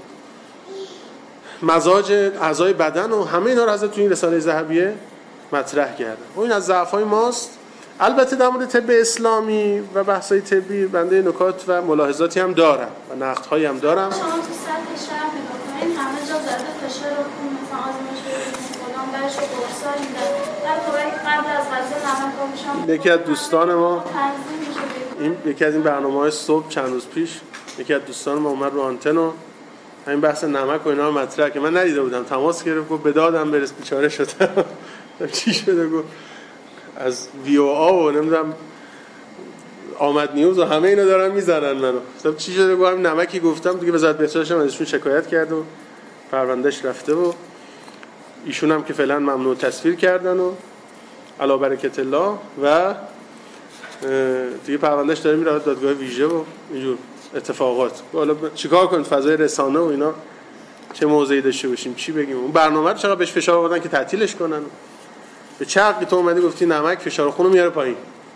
S2: مزاج اعضای بدن و همه اینا رو حضرت تو این رساله ذهبیه مطرح کرده. و این از ضعف‌های ماست. البته در مورد طب اسلامی و بحث‌های طبی بنده نکات و ملاحظاتی هم دارم و نقدهایی هم دارم.
S5: شما تو سطح شهر نگاه کنید همه جا زده فشار خون مثلا آزمایش کدام برش رو برسا میدن. در طوری قبل از غذا نمک آبشام
S2: یکی از دوستان ما یکی از این برنامه‌های صبح چند روز پیش یکی از دوستان ما اومد رو آنتن و همین بحث نمک و اینا رو مطرح که من ندیده بودم، تماس گرفت گفت به دادم برس، بیچاره شدم. چی شده؟ گفت از وی او آ و نمیدونم آمد نیوز و همه اینا دارن میزنن منو. گفتم چی شده؟ گفتم نمکی گفتم دیگه، وزارت بهداشت ازشون شکایت کرد و پروندهش رفته و ایشون هم که فعلا ممنوع تصویر کردن و علی برکت الله و دیگه پروندهش داره میره دادگاه ویژه و اینجور اتفاقات. حالا چیکار کنید؟ فضای رسانه و اینا چه موضعی داشته باشیم، چی بگیم؟ اون برنامه رو چقدر بهش فشار آوردن که تعطیلش کنن. به چه حقی تو اومدی گفتی نمک فشار خون رو میاره پایین؟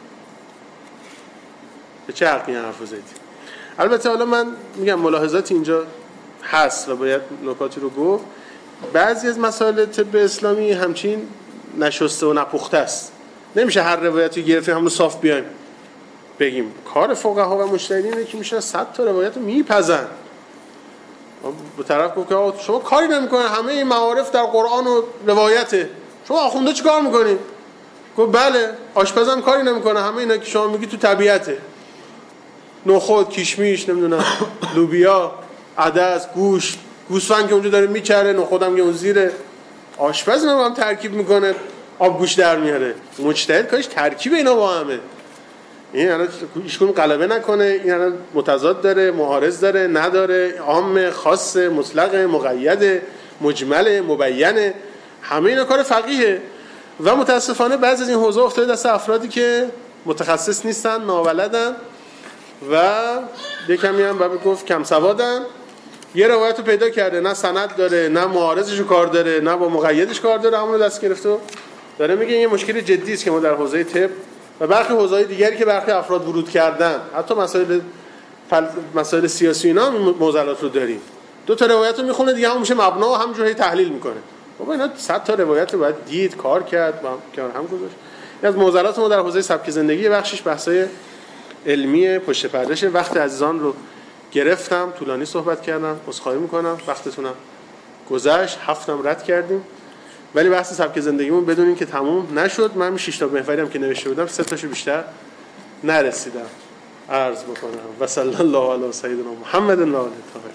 S2: به چه حقی این حرف رو زدی؟ البته حالا من میگم ملاحظاتی اینجا هست و باید نکاتی رو گفت. بعضی از مسائل طب اسلامی همچین نشسته و نپخته است. نمیشه هر روایتی گرفتیم همون صاف بیایم بگیم. کار فقها و مجتهدین اینه که میشن 100 تا روایت رو میپزن. به طرف گفت که شما کاری نمیکنه، همه این معارف در قرآن و روایته، شما آخونده چی کار میکنی؟ گفت بله، آشپزم کاری نمیکنه، همه اینا که شما میگی تو طبیعته. نخود، کشمیش، نمیدونم لوبیا، عدس، گوشت، گوسفند که اونجا داره میچره، نخودم که اون زیره. آشپز هم ترکیب میکنه آب گوش در میاره. مجتهد کارش ترکیب اینا با همه. این الان هیچکدوم غلبه نکنه، این الان متضاد داره، معارض داره، نداره، عام، خاص، مطلق، مقید، مجمل، مبین، همه اینا کار فقیهه. و متاسفانه بعضی از این حوزه افتاده دست افرادی که متخصص نیستن، نابلدن و یکمی هم باید گفت کم سوادن. یه روایت رو پیدا کرده، نه سند داره، نه معارضش رو کار داره، نه با مقیدش کار داره، همون رو دست گرفته و داره میگه این مشکل جدی است که ما در حوزه طب و برخی حوزه‌های دیگری که برخی افراد ورود کردن، حتی مسائل سیاسی اینا معضلات رو داریم. دو تا روایت رو میخونه دیگه، همون میشه مبنا و همونجوری تحلیل میکنه. بابا اینا 100 تا روایت رو باید دید، کار کرد، با هم گذاشت. این از معضلات ما در حوزه سبک زندگی، بخشش بحثای علمی پشت پردهش. وقت عزیزان رو گرفتم، طولانی صحبت کردم، عذرخواهی میکنم، وقتتونم گذشت، 7 رد کردیم، ولی بحث سبک زندگیمون بدونین که تموم نشد. من 6 تا محوری هم که نوشته بودم 3 تاشو بیشتر نرسیدم عرض بکنم. و صلی الله علی سیدنا محمد و آله الطاهرین.